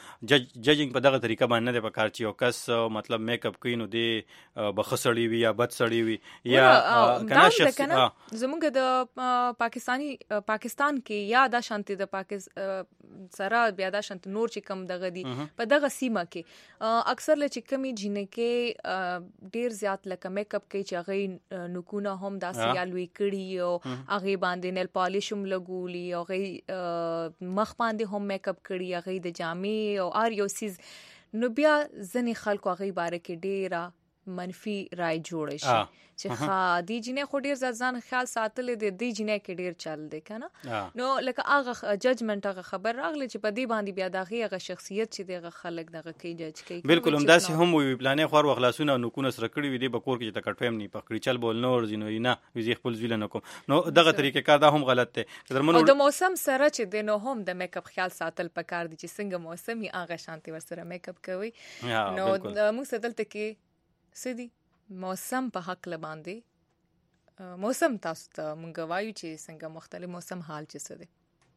S1: ججینګ په دغه طریقه باندې نه پکار چې یو کس مطلب میک اپ کوي نو دی بخسړی وي یا بدسړی وي یا
S3: کنه شخص زمونږ د پاکستان کې یا د شانتي د سره بیا د شانتي نور چې کم دغه دی په دغه سیمه کې اکثر ل چې کمی جنې کې ډیر زیات لکه میک اپ کوي چې هغه نکونه هم داسې یا لوی کړي او هغه باندې نیل پالیش هم لګولي او هغه مخ باندې هم میک اپ کړي هغه د جامې او ار یو سیز نو بیا ځنې خلکو هغه باره کې ډیره منفي رائے جوړ شي چې ها دی جنې خو ډیر ځان خیال ساتل دي دی جنې کې ډیر چل دی کنه نو لکه هغه ججمنت هغه خبر راغلی چې په دې باندې بیا دغه هغه شخصیت چې دغه خلک دغه کوي جج کوي
S1: بالکل هم داسې هم وی پلانې خور وخلاصونه نو کو سره کړی وي دی بکور کې چې تکټ فهم نه پکړي چل بول نور زینو نه وی خپل ځل نه کوم نو دغه طریقې کار دا هم غلط دی
S3: او د موسم سره چې د نو هم د میک اپ خیال ساتل پکار دي چې څنګه موسمي هغه شانتي ور سره میک اپ کوي نو موږ سدلته کې سدي موسم په حق لباندې موسم تاسو ته مونږ وایو چې څنګه مختلف موسم حال چي څه دي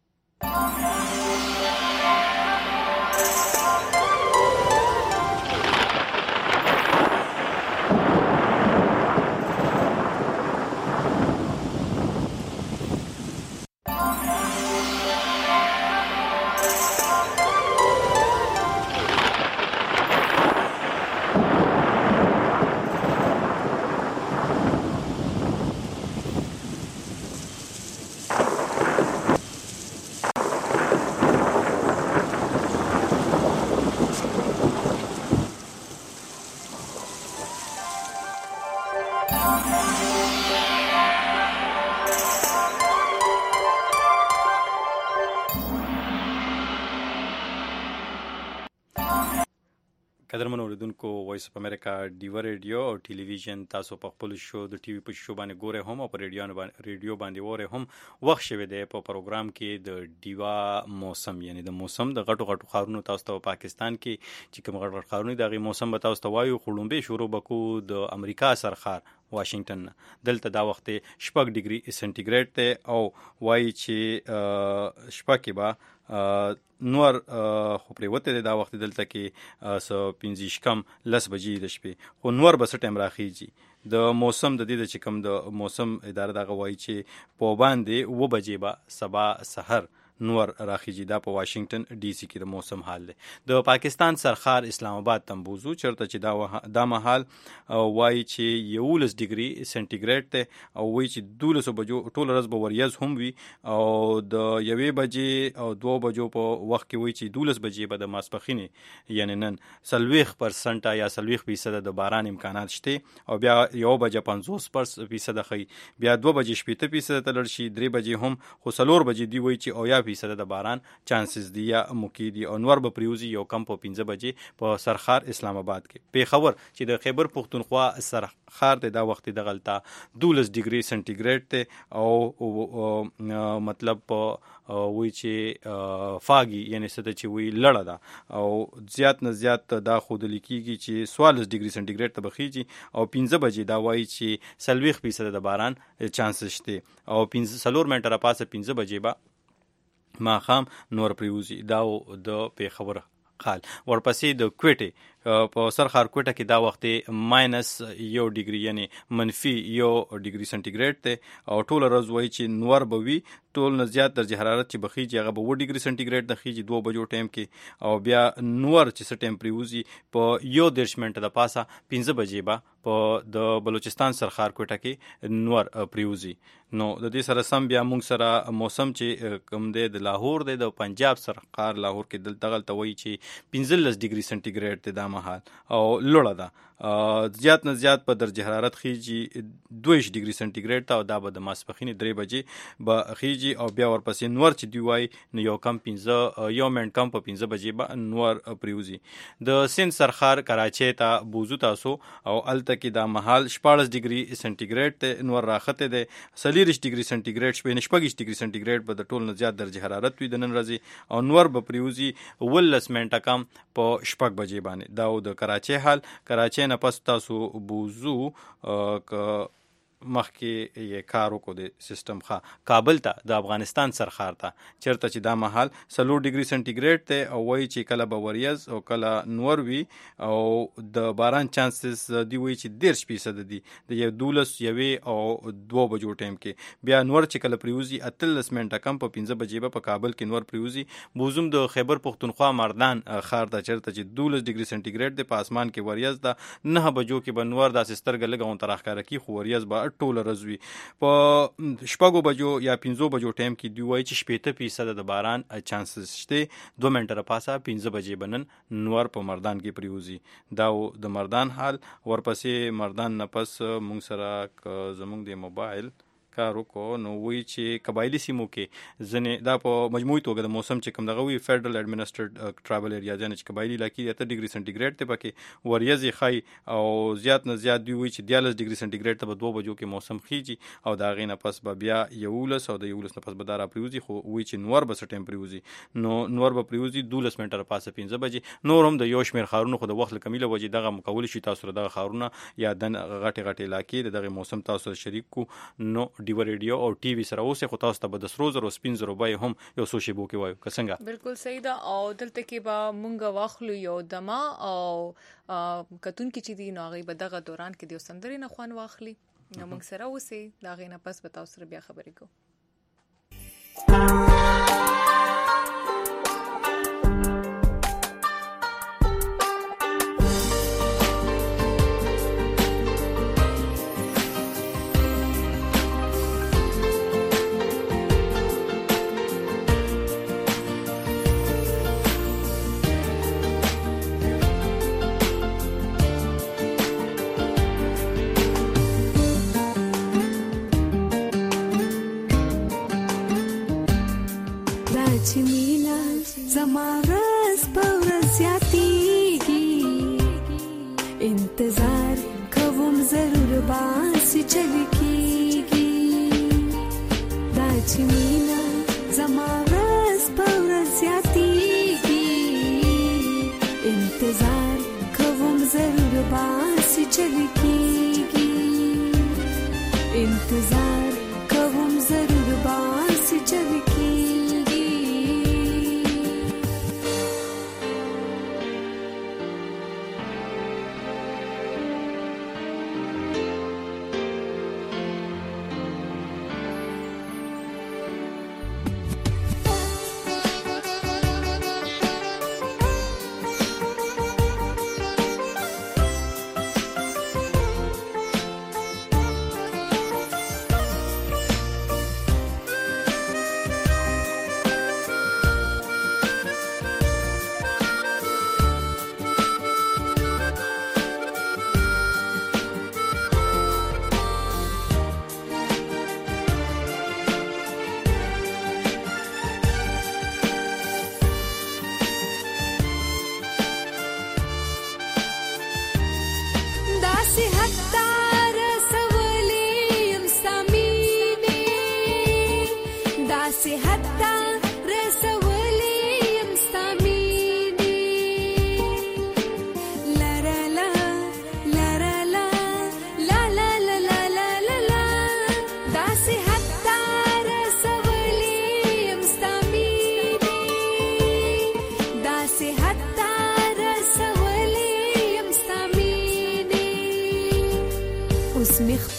S1: قدرمن اوریدونکو وایس اف امریکا ډیو ریډیو او ټلویزیون تاسو په خپل شو د ټي وي په شو باندې ګوره هم او په ریډیو باندې وره هم وخت شوه دی په پروګرام کې د ډیوا موسم یعنی د موسم د غټو خارونو تاسو ته پاکستان کې چې کوم غټ خارونو دغه موسم به تاسو ته وایو خړومبه شروع بکو د امریکا سرخار واشنگټن دلته دا وخت 6 ډیګري سنټیګریډ ته او وایي چې شپه کې به نور خو پرې وته دا وخت دلته کې 15 کم 10 بجې د شپې خو نور به څه ټیم راخیږي د موسم د دې چې کوم د موسم اداره دا غوي چې په باندې و بجې به سبا سحر نور راخیږي دا په واشنگټن ډي سي کې د موسم حال دی د پاکستان سرخار اسلام آباد تمبوزو چرته چې دا محل وایي چې 11 ډیګري سنټیګریډ ته او وایي چې 12 بجو ټول ورځ به وریاض هم وي او د 1 بجې او 2 بجو په وخت کې وایي چې 12 بجې به د ماسپخین یعنی نن 40% یا 40% د باران امکانات شته او بیا 1 بجې 50% خي بیا 2 بجې 70% ته لړ شي 3 بجې هم خو 4 بجې دی وایي چې او یا 15% د باران چانسز دی یا موقع دی. او نور به پریوزي یو کم په 15 بجې په سرخار اسلام آباد کې. پیښور چې د خیبر پختونخوا سرخار د دا وخت د غلطه 12 ډیګري سنټیګریډ ته او مطلب وی چې فاګي یعنی څه چې وی لړه ده او زیات نه زیات دا خود لیکيږي چې 14 ډیګري سنټیګریډ ته بخیږي او 15 بجې دا وایي چې 40% د باران چانسز شته او 15 منټه را پاسه 15 بجې با ماخام نور پریوزي دا د پیښور حال. ورپسې د کوټه په سرخار کوټه کې دا وخت -1 ډیګري یعنی -1 ډیګري سنټیګریډ ته او ټول ورځ وایي چې نور به وي ټول نه زیات درجه حرارت چې بخیږي هغه به 1 ډیګري سنټیګریډ د خیږي 2 بجو ټایم کې او بیا نور چې څه ټایم پریوزي په 1 منټه د پاسه 15 بجې به په د بلوچستان سرخار کوټه کې نور پریوزي. نو د دې سره سم بیا موږ سره موسم چې کوم د لاهور د پنجاب سرخار لاهور کې دلته غلطه وایي چې 15 ډیګري سنټیګریډ ته دا مهال او لوړه ده زیات نه زیات په درجه حرارت خیږي 2 ډیګري سنټیګریډ ته او دا به د ماسپخین 3 بجې به خیږي او بیا ورپسې نور چې دی وای نو یو کم 15 یو منټ کم په 15 بجې به نور پریوزي. د سند سرخار کراچي ته بوزو تاسو او الته کې دا مهال 14 ډیګري سنټیګریډ ته نور راخته ده 40 ډیګري سنټیګریډ شپه 15 ډیګري سنټیګریډ په د ټول نه زیات درجه حرارت وي د نن ورځې او نور به پریوزي 18 منټه کم په 6 بجې باندې. دا د کراچي حال. کراچي نه پس تاسو بوزو مخکې یې کار وکړو د سیستم ښه کابل ته د افغانستان سرخار ته چېرته چې دا مهال 4 ډیګري سنټیګریډ ته او وایي چې کله به وریځ او کله نور وي او د باران چانسز دی وایي چې 10% دي د 12 یوې او 2 بجو ټایم کې بیا نور چې کله پریوزي 18 منټه کم په 15 بجې په کابل کې نور پریوزي. بوزم د خیبر پختونخوا مردان خار ته چېرته چې 12 ډیګري سنټیګریډ د په اسمان کې وریځ ده 9 بجو کې به نور د سترګې لګون تر اخره کې خو وریځ به ټول رزوي په شپږو بجو یا 15 بجو ټایم کې دی وایي چې 80% د باران چانسز شته 2 منټه را پاسه 15 بجې بنن نور په مردان کې پریوزي. دا د مردان حال. ورپسې مردان نه پس مونږ سره زمونږ د موبایل کار وکړو نو وی چې قبایلی سیمو کې ځنې دا په مجموعي توګه د موسم چې کوم دغه وی فیډرل ایڈمنسټرډ ټرافل ایریا ځنې چې قبایلی علاقې 8 ډیګري سنټیګریډ ته پکې وریځي خای او زیات نه زیات دی وی چې 14 ډیګري سنټیګریډ ته په 2 بجو کې موسم خيږي او دا غینه پس به بیا 11 او د 11 نه پس به دارا پریوزي خو وی چې نور به سټیم پریوزي نو نور به پریوزي 12 منټه پاسه 15 بجې نور هم د یو شمیر خارونو خو د وخت کمیله وجې دغه مکول شي تاسو دغه خارونه یا د غټي غټي علاقې دغه موسم تاسو شریک کو نو ډیو ریډیو او ټي وي سره اوسه خو تاسو ته به د سرو زرو سپین زرو به هم یو څه شی بو کې وایو څنګه
S3: بالکل صحیح ده. او دلته کې به مونږ واخلو یو دما او کتون کې چې دی نو هغه به دغه دوران کې د سندري نه خوان واخلي نو مونږ سره اوسه دا غینه پس به تاسو سره بیا خبرې کوو.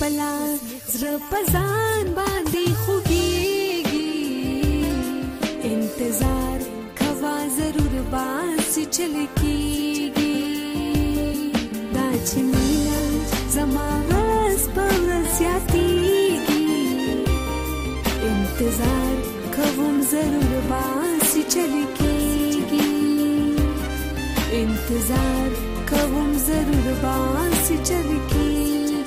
S11: خپلا زړه پزان باندې خوږيږي انتظار کوا ضرور باس چل کیږي دا چې مینا زما راز پورسیاتیږي انتظار کوم ضرور باس چل کیږي انتظار کوم ضرور باس چل کیږي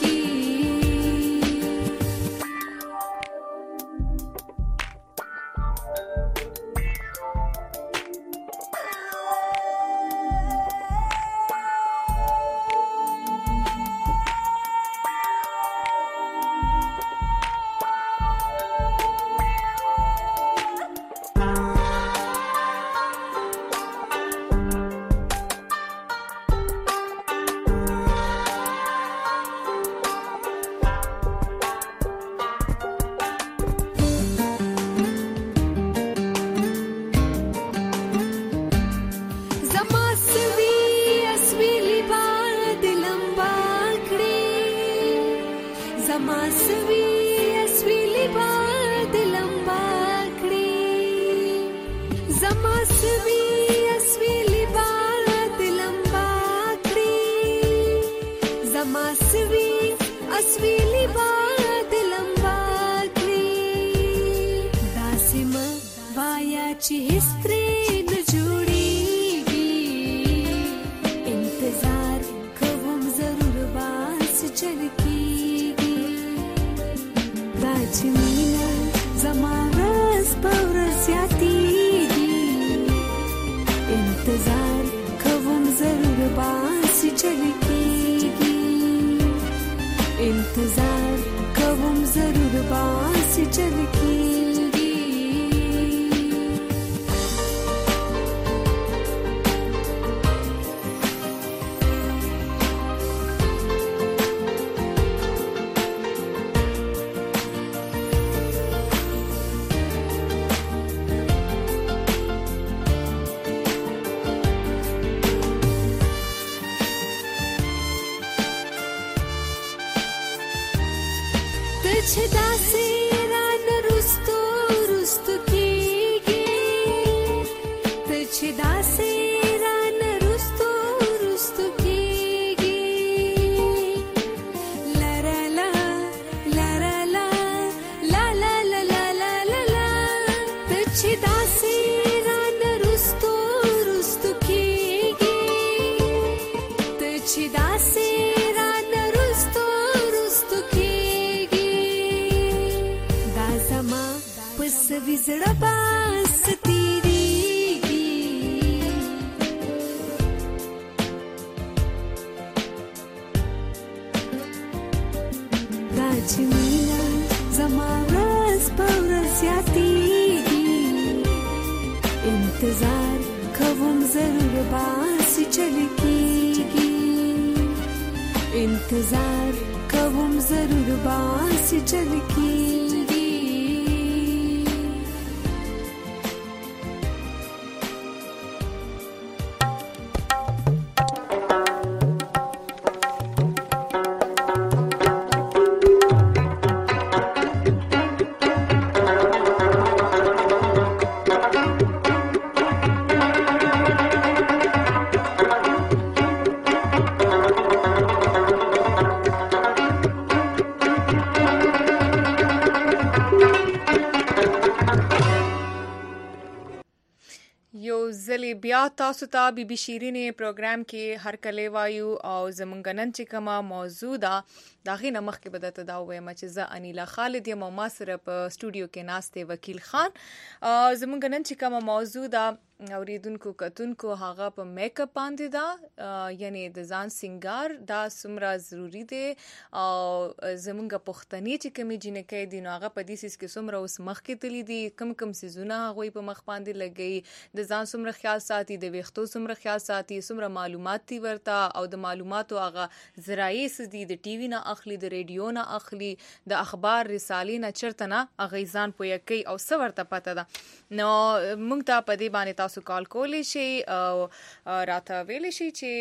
S3: بیا تاسو ته بي بي شيرینې پروګرام کې هر کله وایو او زمونږ نن چې کومه موضوع ده دا غي نمخ کې بدته دا وایم چې زه انیلا خالد یم ما سره په سټوډیو کې ناشته وکیل خان زمونږ نن چې کومه موضوع ده اوریدونکو کتونکو هغه په میک اپ باندې دا یعنی د ځان سنگار دا سمره ضروری دی او زمونږ پښتني چې کمی جنکې دي نو هغه په دې سیس کې سمره اوس مخ کې تللی دي کم سيزونه هغه په مخ باندې لګي د ځان سمره خیال ساتي د ویختو سمره خیال ساتي سمره معلومات دي ورته او د معلوماتو هغه ذرایع دي د ټي وي نه اخلي د ریډیو نه اخلي د اخبار رسالې نه چرته نه هغه ځان پوي کوي او څه ورته پته ده نو موږ ته په دې باندې تاسو کال کولی شي او راته ویلی شي چې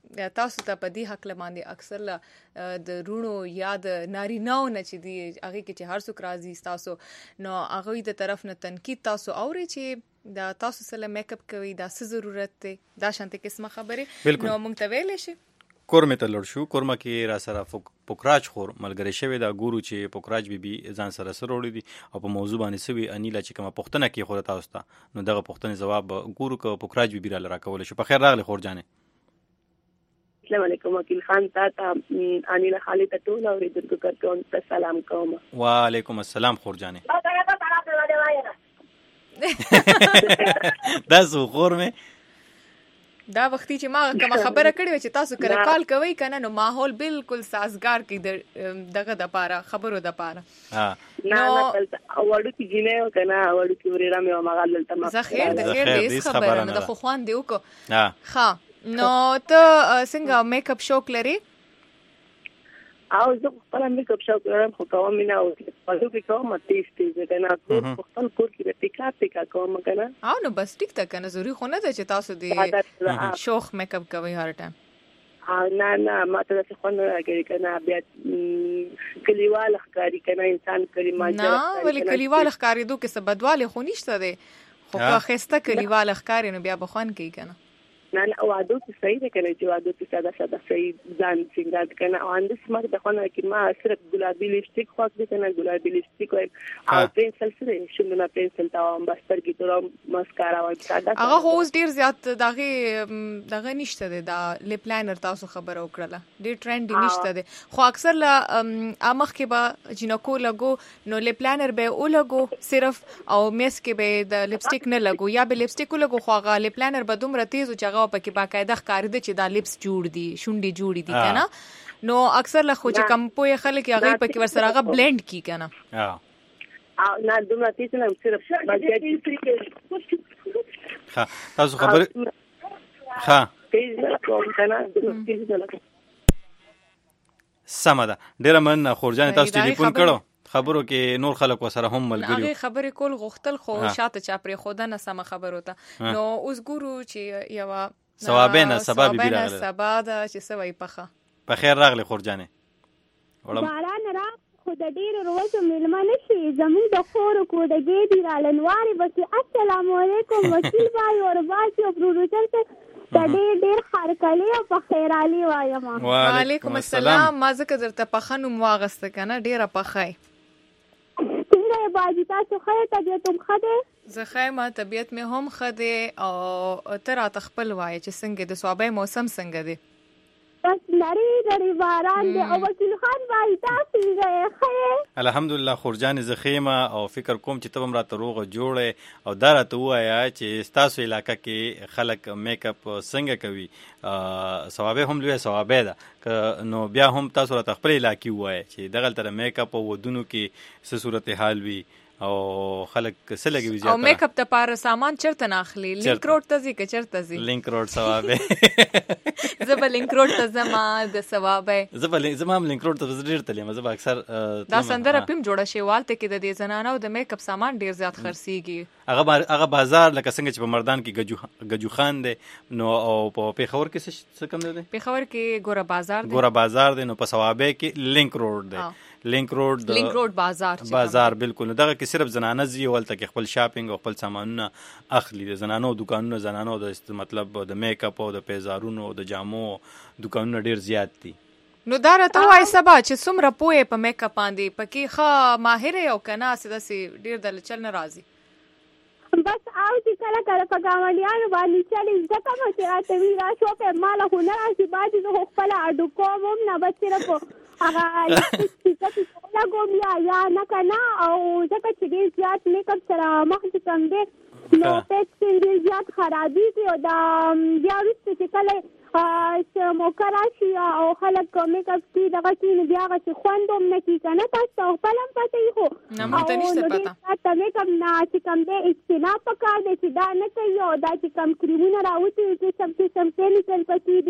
S3: تاسو ته په دې حق باندې اکثر د رونو یا د نارینه‌و نه چې دی هغه کې چې هر څوک راځي تاسو نو هغه د طرف نه تنقید تاسو اوري چې دا تاسو سره میک اپ کوي دا څه ضرورت دی دا شانته قسمه خبره نو مونږ ته ویل شي
S1: کورمه ته لړ شو کورمه کې را سره پوکراج خور ملګری شوی دا ګورو چې پوکراج بي ځان سره سره وړي دي او په موضوع باندې سوي انیلا چې کومه پښتنه کې خو تاسو ته نو دغه پښتنه جواب ګورو ک پوکراج بي را کول شو په خیر راغلی خور جانه
S12: السلام علیکم وکیل خان تا انیلا خالد ته ټول اوریدونکو کوم ته سلام کوم
S1: وعلیکم السلام خور جانه دا زه خور مې
S3: دا وختي چې ما کوم خبره کړې چې تاسو کله کال کوي کنه نو ماحول بالکل سازگار کی دغه د پاره خبرو د پاره
S12: نه وړو کې جنې کنه وړو کې ورېرا مې ما غل تل
S3: ما خیر دې خبره نه د خو خوان دی وکړه ها نو ته څنګه میک اپ شوق لري
S12: او زه خپل میک اپ شوق لرم خو کوم نه او په دې کې کوم تیسته کنه خپل کور کې ټیکا کوم کنه
S3: او نو بس ټیک تا کنه ضروري خو نه ده چې تاسو دې شوق میک اپ کوي هر ټایم
S12: نه ما ته څه خو نه راګری کنه بیا کلیوال ښکاری کنه انسان کلمه
S3: نه ولې کلیوال ښکاری دوه کې څه بدواله خو نشته ده خو په خسته کلیوال ښکاری نو بیا بخوان کوي کنه
S12: نه وادو ته صحیح ده کنه چې وادو ته ساده صحیح ځان څنګه کنه او اند سمګ د خونه کې ما صرف ګلابي لپسټیک خو دې کنه ګلابي لپسټیک او پنسل سره شومنه پنسل تا بستر کې تور ماسکارا او ساده
S3: هغه هو ډیر زیات دغه نشته ده دا لپ لاینر تاسو خبر او کړله ډیر ټرند نشته ده خو اکثر لا امخ کې به جنکو لګو نو لپ لاینر به او لګو صرف او میس کې به د لپسټیک نه لګو یا به لپسټیک لګو خو هغه لپ لاینر به دومره تیز او چغه په کې باقاعده ښکار دي چې دا لپس جوړ دي شونډې جوړې دي کنه نو اکثر له خو چې کم پوهه خلک هغه په کې ورسره هغه بلند کی کنه
S12: او نه دومره تیز نه صرف
S1: ها تاسو خبر ها
S12: تیز کوم کنه تیز نه
S1: سمه ده ډیره من خورجان تاسو ټلیفون کړو خبرو کې نور خلک وسره هم ملګری
S3: هغه خبرې کول غختل خو شاته چا پرې خوده نه سم خبر وته نو اوس ګورو چې یو
S1: ثوابینه سبب
S3: بي راغله سبا دا چې سوي پخه
S1: په خیر راغلی خورجانه
S8: باران را خود ډیر روزو ملمنه شي زمون د خور کو د ګېدی را لنواري بس السلام علیکم وکیل بای اور باسي او پروډوسر ته ډیر خارکلی او په خیر علي وایم
S3: وعلیکم السلام ما زکه درته پخنو مواغسته کنه ډیره پخای
S8: څنګه باجی تاسو خیر طبیعت هم خده
S3: زه خیمه طبیعت مې هم خده او تر خپل وای چې څنګه د صوابه موسم څنګه دی
S8: بس لري باران دی او وکیل خان بای تاسو یې خیر
S1: الحمدلله خورجان زخیمه او فکر کوم چې تبم را تروغه جوړه او دار ته وایا چې تاسو علاقې کې خلک میک اپ څنګه کوي ثوابه هم لوی ثوابه ده نو بیا هم تاسو را خپل علاقې وای چې دغه تر میک اپ ودونو کې څه صورتحال وي او خلک څه لګوي زیات
S3: او میک اپ ته پاره سامان چرته ناخلي لینک روډ ته ځي که چرته ځي
S1: لینک روډ ثوابه
S3: زبر لینک روډ ته زما د ثوابه
S1: زما لینک روډ ته ډیر تلم زما اکثر
S3: دا سندره پم جوړه شي والته کې د دې زنانو د میک اپ سامان ډیر زیات خرڅيږي
S1: هغه بازار لکه څنګه چې په مردان کې گجو خان دی نو او په پیښور کې څه کم دی
S3: پیښور کې ګوره
S1: بازار دی نو په ثوابه کې لینک روډ دی لینک روډ
S3: بازار
S1: بالکل دغه کې صرف زنانه زی ولته کې خپل شاپینګ او خپل سامانونه اخلي د زنانو دکانونو زنانو د مطلب د میک اپ او د پیزارونو د جامو دکانونه ډیر زیات دي
S3: نو دا راته وای سبا چې څومره پوهه په میک اپ باندې پکې ښه ماهر یو کنه سداسي ډیر د چل ناراضي
S8: بس او چې کله په ګاونډیانو باندې چالي ځکه مو چې راته وی را شو په مال خو نه راځي باندې زه خپل اډو کوم نه بس صرف هغه چې کوم یا نه کنه او ځکه چې ډیر زیات میک اپ سره مخ ته کم دی نو پېڅ ډیر زیات خرابي دي او دا بیا وروسته چې کله موقع راشي او خلک میک اپ کې دغه چې بیا هغه خوندوم نه کی کنه تاسو خپل هم پته خو
S3: نه مونته نشته پته
S8: ته میک اپ نه چې کم دی اجتناب پکار دی چې دا نه کوي او دا چې کم کریمونه راوځي چې سم کیمیکل پکې دي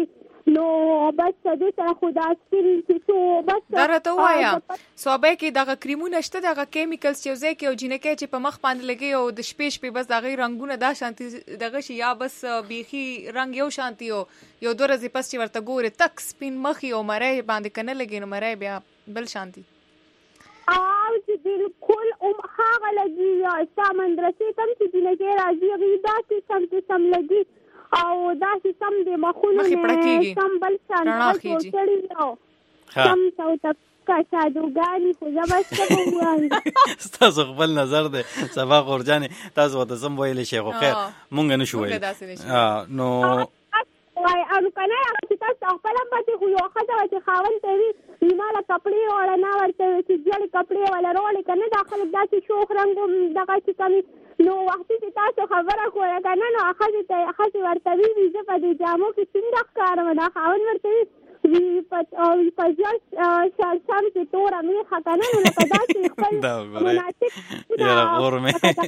S8: نو بس دې سره خدا سپین چې بس
S3: درته وایا صوبې کې دغه کریمونه شته دغه کیمیکلز چې ځکه او جنکه چې په مخ باندې لګي او د شپې بس دغه رنگونه دا شانتي دغه شي یا بس بیخي رنگ یو شانتي یو دوه ورځې پس چې ورته ګوره تک سپین مخ یو مړی باندې کنه لګي نو مړی بیا بل شانتي
S8: او چې بالکل هغه لګي یا سامندرسي تم چې دینه راځي غیدا چې سم لګي او دا چې سم د مخونو نه سم بل شان راځي سم څو کا شادوګانی خو زبسته وایي
S1: تاسو خپل نظر ده سبا خورجانې تاسو ته سم ویل شي خو خیر مونږ نه شو ویل نو
S8: وای ان کنه چې تاسو خپل باندې خو یو خدای چې خاون ته وی مالا کپڑے ولا نه ورته چې جوړ کپڑے ولا رول کنه داخل داسې شوخ رنگ دغه چې کمی نو وخت چې تاسو خبره کوله کنه نو اخذ ورته وی زه په دې جامو کې څنګه کارم دا خاون ورته وی په ځل شالشام کې تور امي خکنه نو کدا چې خپل مناسب
S1: یا غورمه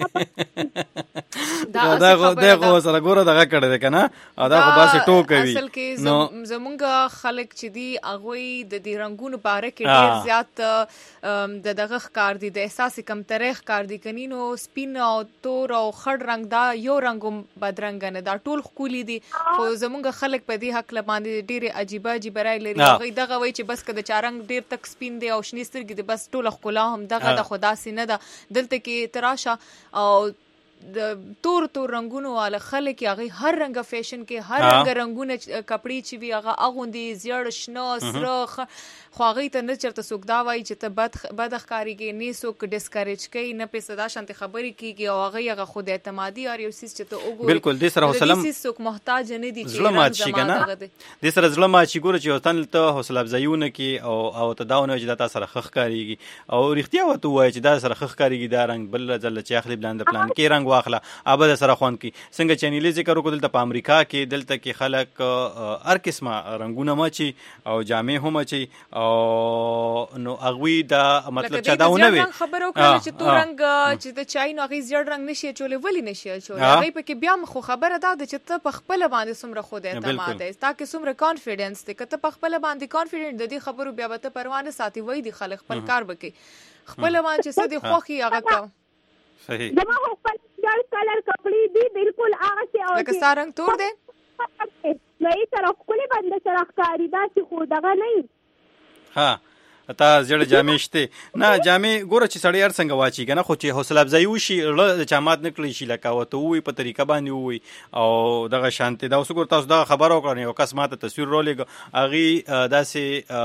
S1: دا سره ګوره دغه کړه ده کنه دا خو باسه ټوکوي
S3: اصل کې زمونږ خلک چې دی اغوی د دې رنگونو باره کې ډیر زیات د دغه ښکار دي د احساس کم تاریخ کار دي کنينو سپین او تور او خړ رنگ دا یو رنگوم بدرنګ نه دا ټول خولي دي خو زمونږ خلک په دې حق باندې ډیر عجیب رای لري هغه دغه وای چې بس کده چارنګ ډیر تک سپین دی او شنې سترګې دي بس ټول خلا هم دغه د خدا سینه ده دلته کې تراشه او د تور رنگونو والا خلک هغه هر رنګ فیشن کې هر رنگونه کپڑے چې وی هغه اغوندي زیړ شنه سره خو هغه ته نه چرته سوک دا وای چې ته بد ښکاری کې نه سوک ډیسکریج کوي نه په صدا شانت خبري کیږي او هغه خود اعتمادي او یو سیس چې ته وګورې
S1: بالکل د سره حوصله
S3: سیس سوک محتاج نه دي چې
S1: ظلم شي کنه د سره ظلم شي ګوره چې وطن ته حوصله افزایونه کې او تداونه چې د تاسو سره خخ کاریږي او اړتیا وته وای چې د سره خخ کاریږي دا رنگ بل ځل چې اخلي بلند پلان کې رنگ واخله ابد سره خوان کی څنګه چینلې ذکر وکړل دلته په امریکا کې دلته کې خلک هر قسمه رنگونه مچي او جامې هم مچي او نو اغوی دا مطلب چا داونه وي
S3: خبرو کړل چې تو رنگ چې د چای نو غي زیړ رنگ نشي چولې ولی نشي چولې هغه په کې بیا مخ خبره ده چې ته په خپل باندې سمره خود اعتماد ده تاکي سمره کانفیډنس ته کته په خپل باندې کانفیډنت د دې خبرو بیا به ته پروانه ساتي وای دي خلک خپل کار وکي خپل باندې چې څه دي خوخي هغه کا
S1: صحیح
S8: دغه خپل کلر کپڑے دی بالکل هغه چې او
S3: لکه سارنګ تور دی
S8: نو یې سره خپل باندې سره ښکاری دا چې خو دغه نه
S1: ها تا زړه جامې شته نه جامې ګوره چې سړی هر څنګه واچي کنه خو چې حوصله افزایی وشي د چامات نکړي شي لکه وته وي په طریقه باندې وي او دغه شانته دا اوس ګور تاسو دا خبر وکړنی او کس ماته تصویر رولېګ اغي داسې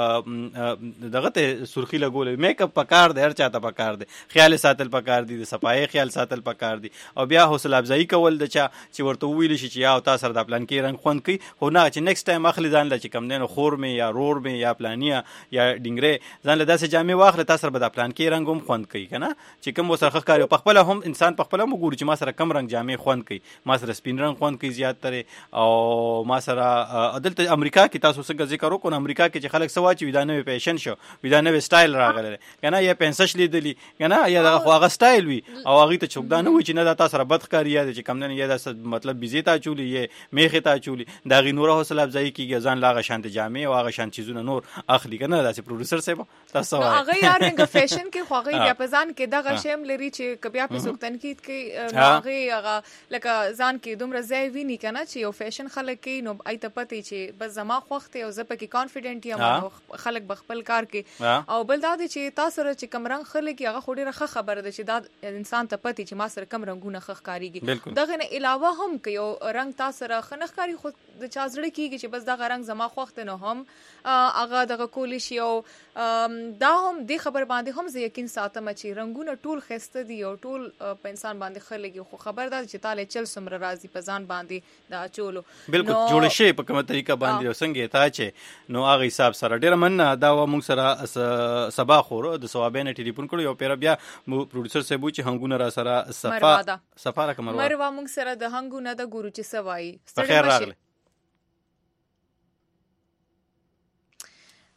S1: دغه ته سرخی لګول میک اپ پکار دی هر چاته پکار دی خیال ساتل پکار دی د صفای خیال ساتل پکار دی او بیا حوصله افزایی کول د چا چې ورته ویل شي چې یا تاسو سره د پلان کې رنگ خوند کوي خو نه چې نیکسټ ټایم اخلي ځان ل چې کم نه خور می یا رور می یا پلانیا یا ډنګره ځان له داسې جامې واخله تاسو به د پلان کې رنگ هم خوند کوي کنه چې کوم وسره ښکاری په خپل هم انسان په خپل هم ګوري چې ما سره کم رنگ جامې خوند کوي ما سره سپین رنگ خوند کوي زیات تر او ما سره دلته امریکا کې تاسو څنګه ذکر وکړو امریکا کې چې خلک سوا چې ودانه فیشن شو ودانه سټایل راغله کنه یا پنسش لیدلی کنه یا دغه هغه سټایل وي او هغه ته چوکدانه وي چې نه دا تاسو سره بد ښکاری یا چې کم نه یا د مطلب بیزیتا چولی یا میخه تا چولی دا غي نور حوصله افزایی کیږي ځان لاغه شانت جامې او هغه شان چیزونه نور اخلي کنه داسې پروډوسر سیب تاسو
S3: هغه یارنګ فیشن کې خو هغه بیا پزان کې دغه شیم لري چې کبیا په سوک تنقید کې هغه لکه ځان کې دومره ځای ویني کنه چې یو فیشن خلک کې نو ایت پته چې بس زما خوخته او زه پکې کانفیډنٹ یم خلک بخپل کار کې او بل دا چې تاسو سره چې کم رنگ خلک هغه خوري رخه خبره ده چې دا انسان ته پته چې ما سره کم رنگونه خخ کاریږي دغه نه علاوه هم کې یو رنگ تاسو سره خنخ کاری خو د چا زړه کېږي چې بس دغه رنگ زما خوخته نه هم هغه دغه کولی شي او دا هم د خبر باندې هم زه یقین ساتم چې رنگونه ټول خسته دي او ټول په انسان باندې خلګي خو خبر ده چې تعالی چل سمره راضي په ځان باندې دا چولو
S1: بالکل جوړ شي په کومه طریقه باندې څنګه تا چې نو هغه حساب سره ډیر مننه دا موږ سره سبا خور د ثوابین ټلیفون کړو یو پیر بیا پروډوسر صاحب چې هنګونه را سره صفا را کومه
S3: مروا موږ سره د هنګونه د ګورو چې سوای
S1: خیر راغله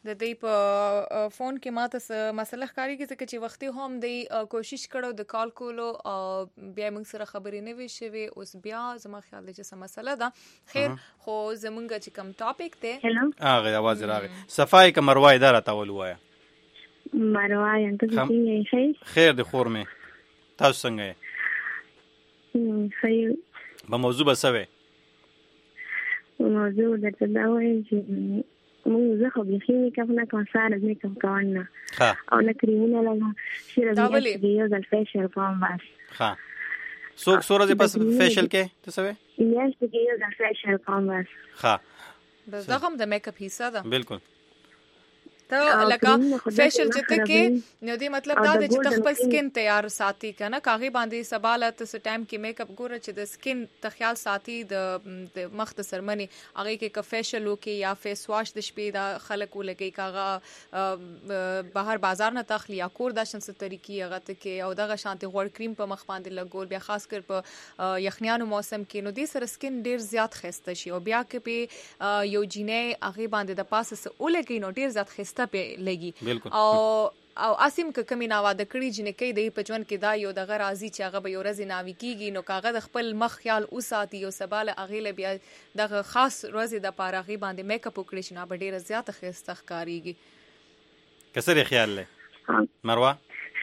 S3: د دې په فون کې ماته مسله ښکاری کې چې وختي هم د کوشش کړو د کال کولو بیا موږ سره خبرې نه وي شوي اوس بیا زما خیال دی چې څه مسله ده خیر خو زمونږ چې کوم ټاپک دی
S1: هغه आवाज راغی صفای ک مروای دار تاول وایا
S13: مروای انت څنګه
S1: خیر د خور مې تاسو څنګه
S13: خیر
S1: په موضوع بسوي
S13: موضوع درته دا وایم چې موږ زه خو بيخي میکاپ نه کوم ساره میکاپ کوم نه او نه کریمونه لګا شیره یو ځل فیشل کوم بس
S1: ها څوک سورہ دې پس فیشل کې ته سوي
S13: یې یو ځل فیشل کوم بس
S1: ها
S3: بس دا هم د میک اپ حصہ ده
S1: بالکل
S3: ته لکه فیشل چې ته کې نو دی مطلب دا چې ته خپل سکین تیار ساتي کنه کاغي باندې سبالت س ټایم کې میک اپ ګوره چې د سکین ته خیال ساتي د مخ د سرمنی هغه کې ک فیشل وکي یا فیس واش د شپې دا خلک ولګي کاغه بهر بازار نه تخلی یا کور د شنس طریقې هغه ته کې او دغه شانتي غوړ کریم په مخ باندې لګول بیا خاص کر په یخنیانو موسم کې نو دی سره سکین ډیر زیات خسته شي او بیا کې په یو جینې هغه باندې د پاسه س ولګي نو ډیر زیات خسته په لګي او اسیم ک کمی ناواده کړي جنې کې د پجون کې دا یو د غرازي چې هغه به یو ورځ ناوي کیږي نو کاغه د خپل مخ خیال اوساتي او سباله اغیله بیا د خاص ورځ د پارغي باندې میک اپ وکړي چې نه به ډیره زیاته خسته ښکاریږي
S1: کسر خیال له مروه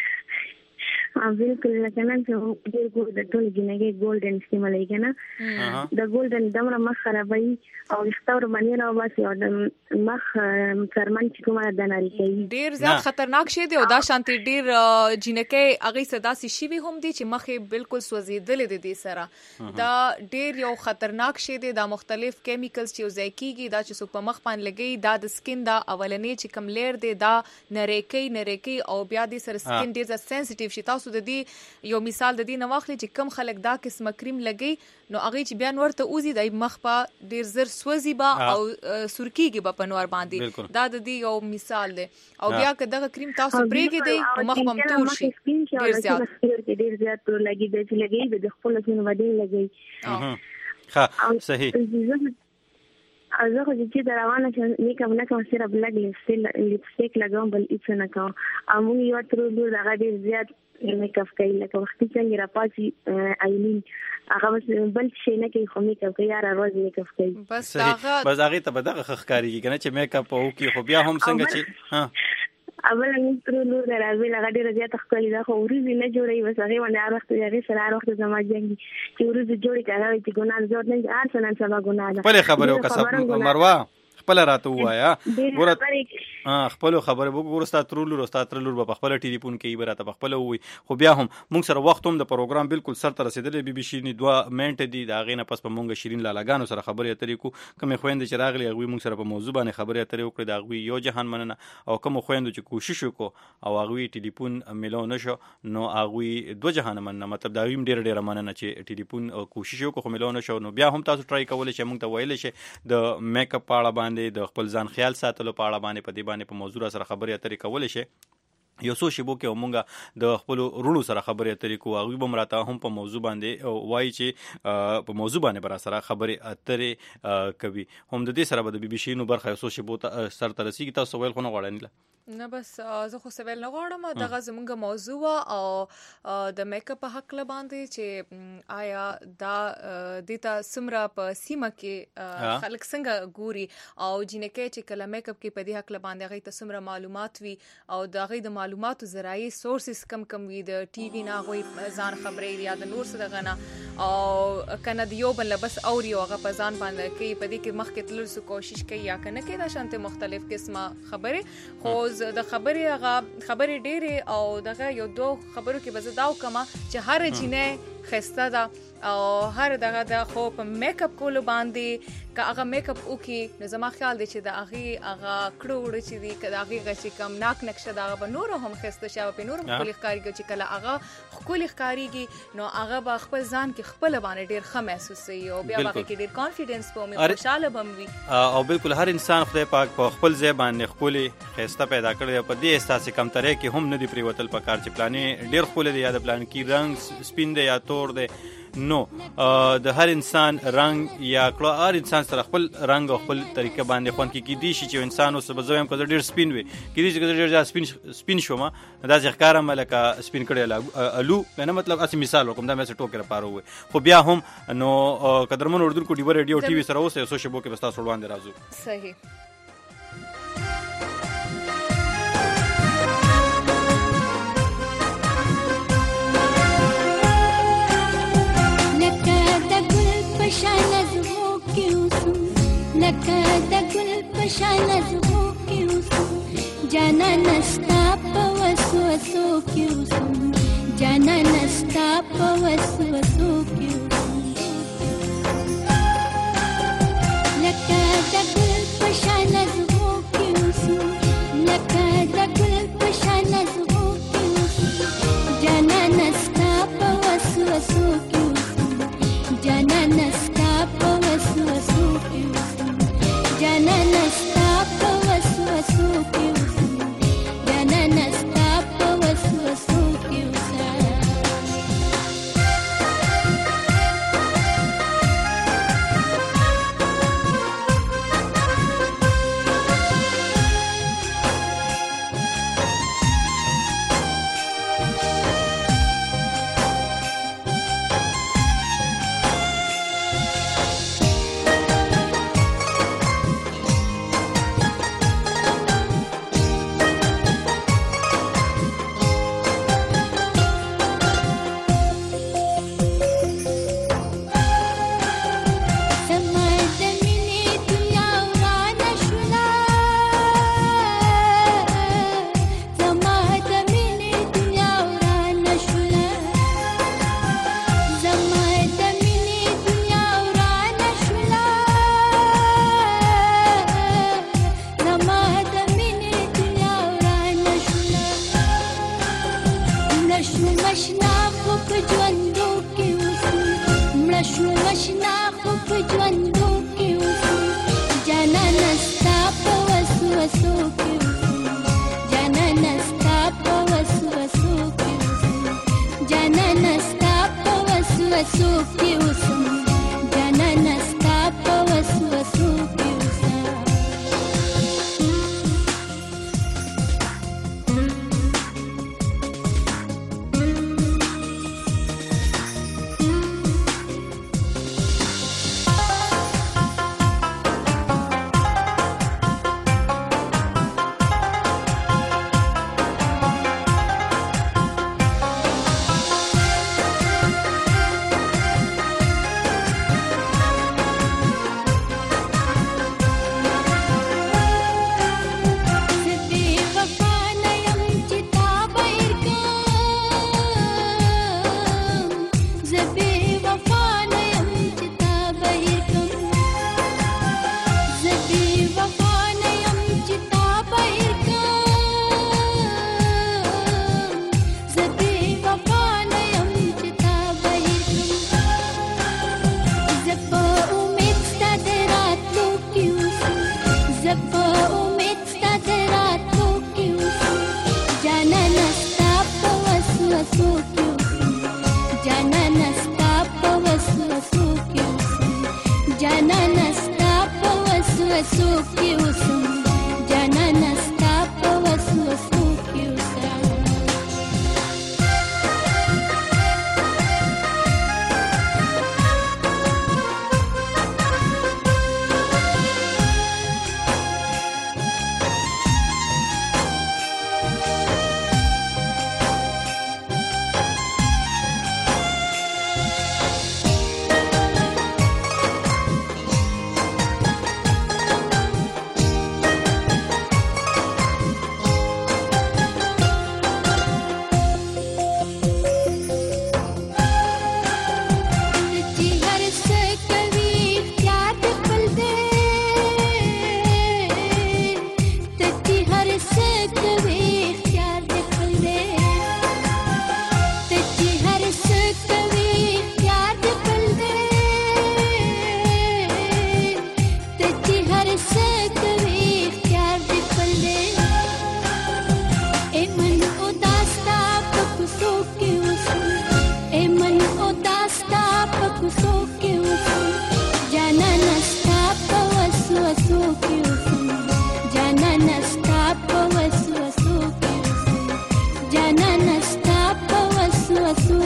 S13: بالکل لکه نن چې ډېر ګول د ټول جنګي ګولډن استعمال کیږي د ګولډن دمره مخ خرابوي او اختور باندې راو باسي او د مخ سرمن چې کومه د ناري کوي
S3: ډېر زیات خطرناک شي دی او دا شانتي ډېر جنګي اغه صدا سي شي هم دي چې مخه بالکل سوځیدل دي سره دا ډېر یو خطرناک شي دی دا مختلف کیمیکلز چې وزایکيږي دا چې سو په مخ باندې لګي دا د سکین دا اولنې چې کم لیر دی دا نریکی او بیا د سر سکین ډېر سنسټیو شي تاسو د دې یو مثال د دې نواخلي چې کم خلک دا قسم کریم لګي نو هغه چې بیا ورته اوزي د مخ په ډیر زر سوځي با او سرکیږي په نور باندې دا د دې یو مثال دی او بیا که دغه کریم تاسو پرېږي دی مخ هم تور شي
S13: ډیر زیات تور لګي د چې لګي د خپل سن باندې لګي
S1: ها صحیح
S13: زه خو چې دا روانه چې میک اپ نه کوم سره بلګ لپسټیک لګوم بل هیڅ نه کوم امون یو تر دور دغه ډیر زیات میک اپ کوي لکه وختي څنګه را پاتې ایلین هغه بل شي نه کوي خو میک اپ کوي هر ورځ میک اپ کوي
S3: بس هغه
S1: ته بدغه خخکاریږي کنه چې میک اپ او کې خو بیا هم څنګه چې ها
S13: اول موږ تر نور راځي لږ ډیر زیات ښکلي دا خو ورځ نه جوړي بس هغه باندې هر وخت یې سره هر وخت زما جنګي چې ورځ جوړي کړه چې ګناه زور نه هر څه نن سبا ګناه ده
S1: په خبره وکړه مروه خپل راته وایا ګوره خپل خبره وګورئ ستاترلور په خپل ټلیفون کې برته په خپل وي خو بیا هم موږ سره وخت هم د پروګرام بالکل سر ته رسیدلې بي بي شي نه 2 منټ دي دا غینه پس په مونږ شیرین لالاګانو سره خبرې اترې کو کوم خويند چې راغلي هغه موږ سره په موضوع باندې خبرې اترې وکړې دا غوي یو جهان مننه او کوم خويند چې کوشش وکړو او هغه ټلیفون ملو نشو نو هغه 2 جهان مننه مطلب دا ویم ډیر مننه چې ټلیفون کوشش وکړو خو ملو نشو نو بیا هم تاسو ټرای کولای شئ موږ ته ویل شي د میک اپ پاړه باندې د خپل ځان خیال ساتلو پاړه باندې په دې باندې په موضوع سره خبرې اترې کولای شي یو څو شیبو کې مونږه د خپل رونو سره خبرې اترې کوو هغه به مراته هم په موضوع باندې وایي چې په موضوع باندې بر سره خبرې اترې کوي هم د دې سره به د بي بي شي نو برخه یو څو شیبو سر ترسي تاسو ویل خو نه غواړئ
S3: نه بس زه خو سوال نه غواړم دغه زمونږ موضوع او د میک اپ حق له باندې چې آیا دا دیتا سمرا په سیمه کې خلک څنګه ګوري او جنکه چې کله میک اپ کې په دې حق له باندې غي تسمرا معلومات وي او دا غي د معلوماتو ذرایع سورسز کم وي د ټي وي نه غوي ځان خبرې یا د نور څه دغه نه او کنه دیو بل بس اوري هغه په ځان باندې کې په دې کې مخ کې تلل سو کوشش کوي یا کنه کې دا شانته مختلف قسمه خبره خو د خبرې ډېرې او دغه یو 2 خبرو کې بزداو کما چې هر جنې خسته ده او هر دغه د خو په میک اپ کولو باندې که هغه میک اپ وکي نو زما خیال دی چې د هغه کړوړ چې دی که هغه غشي کم ناک نقشه دا به نور هم خسته شي په نور هم خولي ښکاریږي چې کله هغه خولي ښکاریږي نو هغه به خپل ځان کې خپل باندې ډیر ښه محسوسي او بیا به کې ډیر کانفیډنس په مې خوشاله بموي
S1: او بالکل هر انسان خدای پاک په خپل ځای باندې خولي خسته پیدا کړی په دې احساس کم ترې کې هم نه دی پریوتل په کار چې پلانې ډیر خولي دی یا د پلان کې رنگ سپین دی یا تور دی نو د هر انسان رنگ یا کله هر انسان سره خپل رنگ او خپل طریقه باندې خوند کې دي چې انسان اوس به زویم کړه ډیر سپین وي کې دي چې ډیر سپین شوم دا ځکه ملکه سپین کړي الو نه مطلب اسی مثال کوم دا مې ټوکر پاره وي خو بیا هم نو قدرمن اردوونکو ډیبر ریډیو ټي وي سره اوسه سوشل شبکو کې بستا سولوان دی راځو
S3: صحیح
S14: لکه د ګل په شان زغو کې اوسم جانا نستا په وسوسو کې اوسم جانا نستا په وسوسو کې اوسم لکه د ګل په شان زغو کې اوسم لکه د ګل په شان زغو کې اوسم جانا نستا په وسوسو کې اوسم جانا نستا په وسوسو کې جانا نستا په وسوسو کې اوسم جانا نستا په وسوسو کې اوسم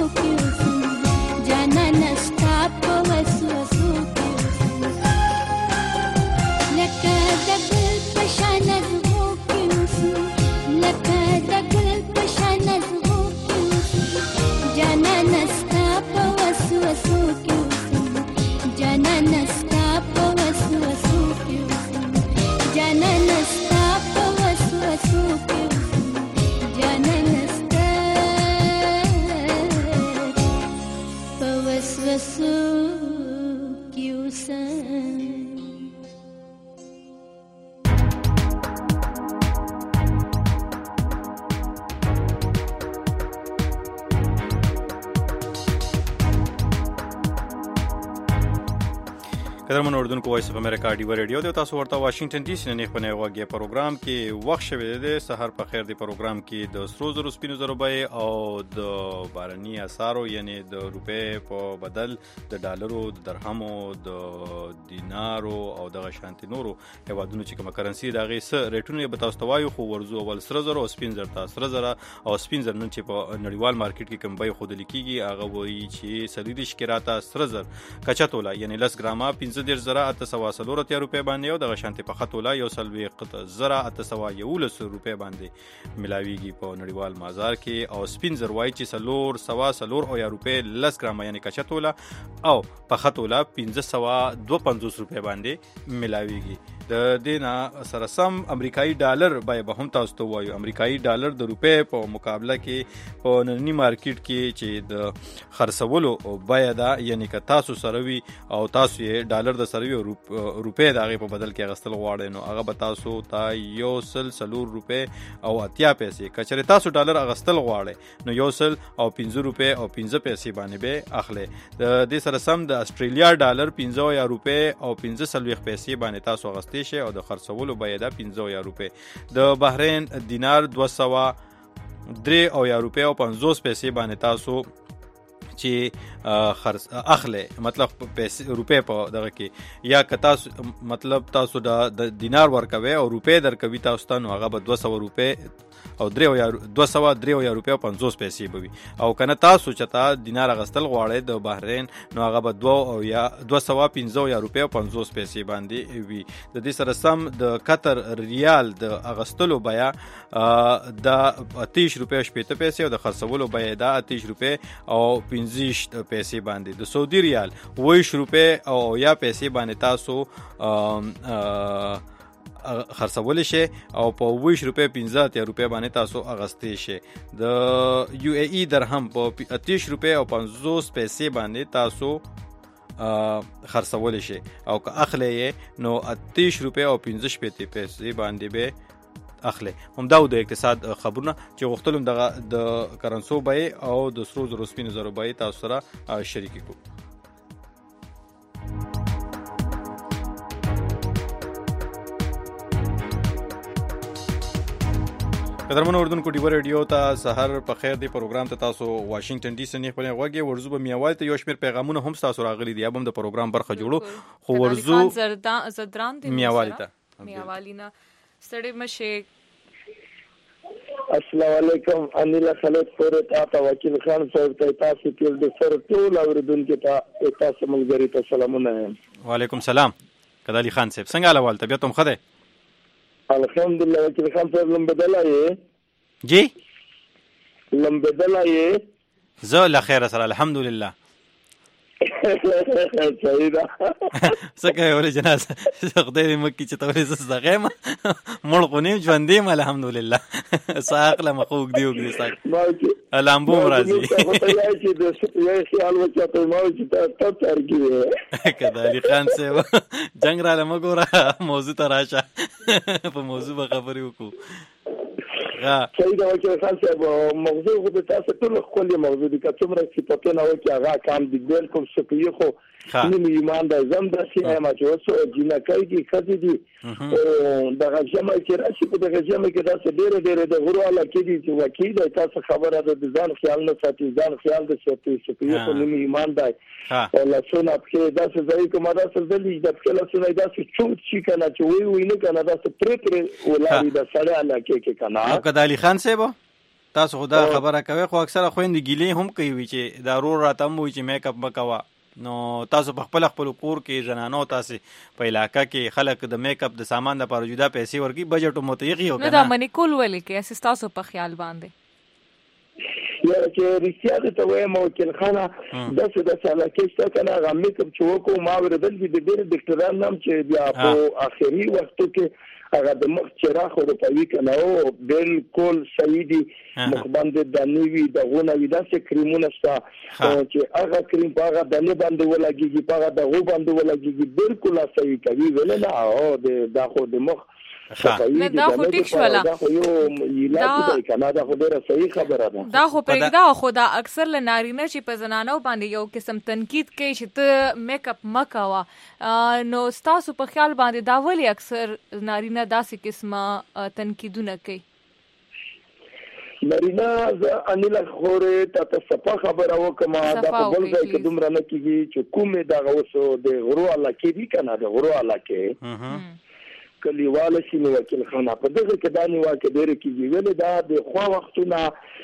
S14: کې اوسم جانانه ستا په وسو وسو کې اوسم لکه د ګل په شان زغو کې اوسم لکه د ګل په شان زغو کې اوسم جانانه ستا په وسو وسو کې اوسم جانانه ستا په وسو وسو کې اوسم جانانه ستا په وسو وسو کې اوسم جانانه ستا په وسو وسو کې اوسم
S1: قدرمن اردوونکو وایس اف امریکا ډیو ریډیو د تاسو ورته واشنگټن ډي سي نه خپنه وغږی پروګرام کې وخت شوی دی سحر په خیر دی پروګرام کې د سرو زرو سپینو زرو بای او د بارني اسارو یعنی د روپې په بدل د ډالرو د درهمو د دینارو او د شانتي نورو هوادونو چې کوم کرنسي دا غي سره ریټونه به تاسو توایو خو ورزو اول سره زرو او سپین زر تاسو سره زر او سپین زر نن چې په نړیوال مارکیټ کې کم بای خود لیکيږي هغه وایي چې سلیدي شکراته سره زر کچاتولا یعنی 10 ګرامه 15 زره 840 روپے باندې او د غشانتي په خطولا یو سلوي قط زره 811 روپے باندې ملاويږي په نړیوال بازار کې او سپین زر وای چې سلور سوا سلور او یا روپے 10 ګرام یعنی کچاتولا او په خطولا 1552 روپے باندې ملاويږي د دینا سره سم امریکایي ډالر بای به هم تاسو ته وایو امریکایي ډالر د روپے په مقابله کې په نړۍ مارکیټ کې چې د خرڅولو بای دا یعنی که تاسو سره وي او تاسو یې ډالر د سروي روپے دغه په بدل کې غستل غواړئ نو هغه به تاسو ته یو سل سلور روپے او 80 پیسې کچره تاسو ډالر غستل غواړئ نو یو سل او 15 روپے او 15 پیسې باندې به اخلي د دې سره سم د استرالیا ډالر 15 یا روپے او 15 سلويخ پیسې باندې تاسو غستې شي او د خرڅولو بیا د 15 یا روپے د بحرین دینار 203 او یا روپے او 50 پیسې باندې تاسو چې خرڅ اخله مطلب پیسې روپے په دغه کې یا که تاسو مطلب تاسو د دینار ورکوي او روپے درکوي تاسو ته نو هغه به 200 روپے او 203 یا روپے او 50 پیسې بوي او کنه تاسو چې دینار غستل غواړئ د بحرین نو هغه به 2 او یا 215 یا روپے او 50 پیسې باندې وي د دې سره سم د قطر ریال د اغستلو بیا د 30 روپے 80 پیسې او د خرڅولو بیا د 30 روپے او 15 پیسې باندې د سعودي ریال 20 روپے او یا پیسې باندې تاسو خرڅول شي او په 20 روپے 15 روپے باندې تاسو اغستې شي د یو ای ای درهم په 30 روپے او 50 پیسې باندې تاسو خرڅول شي او که اخلي نو 30 روپے او 15 پیسې باندې به اخلي هم دا د اقتصاد خبرونه چې غوښتلم د کرنسو بای او د سرو زرو سپینو زرو بای تاسو سره شریک کو قدرمن اردوونکو ډیو ریډیو ته سحر په خیر دی پروګرام ته تاسو واشنگټن ډي سي نه خپل غوږی ورزو به میوال ته یو شمیر پیغامونه هم تاسو راغلي دي ابم د پروګرام برخه جوړو خو ورزو
S3: زدران دی میوالینا ستړي مشه
S15: السلام علیکم انیلا خالد پورې تاسو وکیل خان صاحب ته تاسو ټول د سر ټول اوریدونکو ته تاسو ملګری ته سلامونه
S1: وعلیکم سلام کدالی خان صاحب څنګه حال طبيعت هم خده
S15: الحمدلله وکیل خان صاحب لمبدلا یې
S1: جی
S15: لمبدلا یې
S1: زه لا خیر سره الحمدلله
S15: صحیح ده
S1: څنګه ولې جنازه خدای دې مکه چې تورې زړه غېما مړ قونیم ژوندې الحمدلله ساقله مخوق دی وګړي ساق الامبو راځي
S15: چې د یو خیال وکړه په ما چې تاسو ترګي
S1: کدالی خان صاحب جنگ را لمګورا موضوع ته راشه په موضوع به خبرې وکړو
S15: صحیح ده وکیل خان صاحب موضوع خو د تاسو ټول خپل موضوع دي که څومره چې په نه وکي هغه کام دي بالکل سپیه خو نیم ایمان د زم د سیمه ما چې وسو جنا کوي کی خدي دي د غجمه کې راشي په د غجمه کې تاسو ډېر د غرواله کې دي چې وکیل تاسو خبره د ځان خیال نه ساتي ځان خیال د سپیه خو نیم ایمان دی او لاسونه په داسې ځای کې ما داسې ځلې د خپل لاسونه داسې چوت شي کنه چې وی نه کنه داسې پرې ولاري د سړی علاقه کې کنه
S1: کدالی خان صاحب تاسو خدا خبره کوي خو اکثره خويندې ګیلې هم کوي چې دا رور راته مو چې میک اپ وکوا نو تاسو په خپل کور کې زنانو تاسو په علاقہ کې خلک د میک اپ د سامان لپاره جدا پیسې ورکي بجټ متغیر یو کنه
S3: نو دا منی کول ولې کې اساس تاسو په خیال باندې
S15: یا چې رښتیا ته وایم او چې خانه د ساله کې څه کنه غو میک اپ چوکو ما وردل چې د ډېر ډاکټرانو نام چې بیا په اخري وختو کې هغه د مخ چراغ او په وی کنه او بالکل صحیح دي مخ باندې د نیوی د غونه وی داسې کریمونه شته چې هغه کریم په هغه د نه باندې ولګيږي په هغه د غو باندې ولګيږي بالکل صحیح کوي ولنه او د خو د مخ
S3: نه دا خو ټیک شولا
S15: دا خو یو علاج دی کنه دا خو ډیره صحیح خبره ده
S3: دا خو پرېږده خو دا اکثر ل نارینه چې په زنانو باندې یو قسم تنقید کوي چې ته میک اپ مکوا نو تاسو په خیال باندې دا ولی اکثر نارینه داسې قسمه تنقیدونه کوي
S15: نارینه ز انیل خوره ته صفه خبره وکما دا په بل ځای کې دومره نه کیږي چې کومه دا اوسو د غرو علاقې دي کنه د غرو علاقې کلیواله شنو وکیل خانه په دغه کې دا نیوا کې ډېر کېږي ولې دا د خو وختونه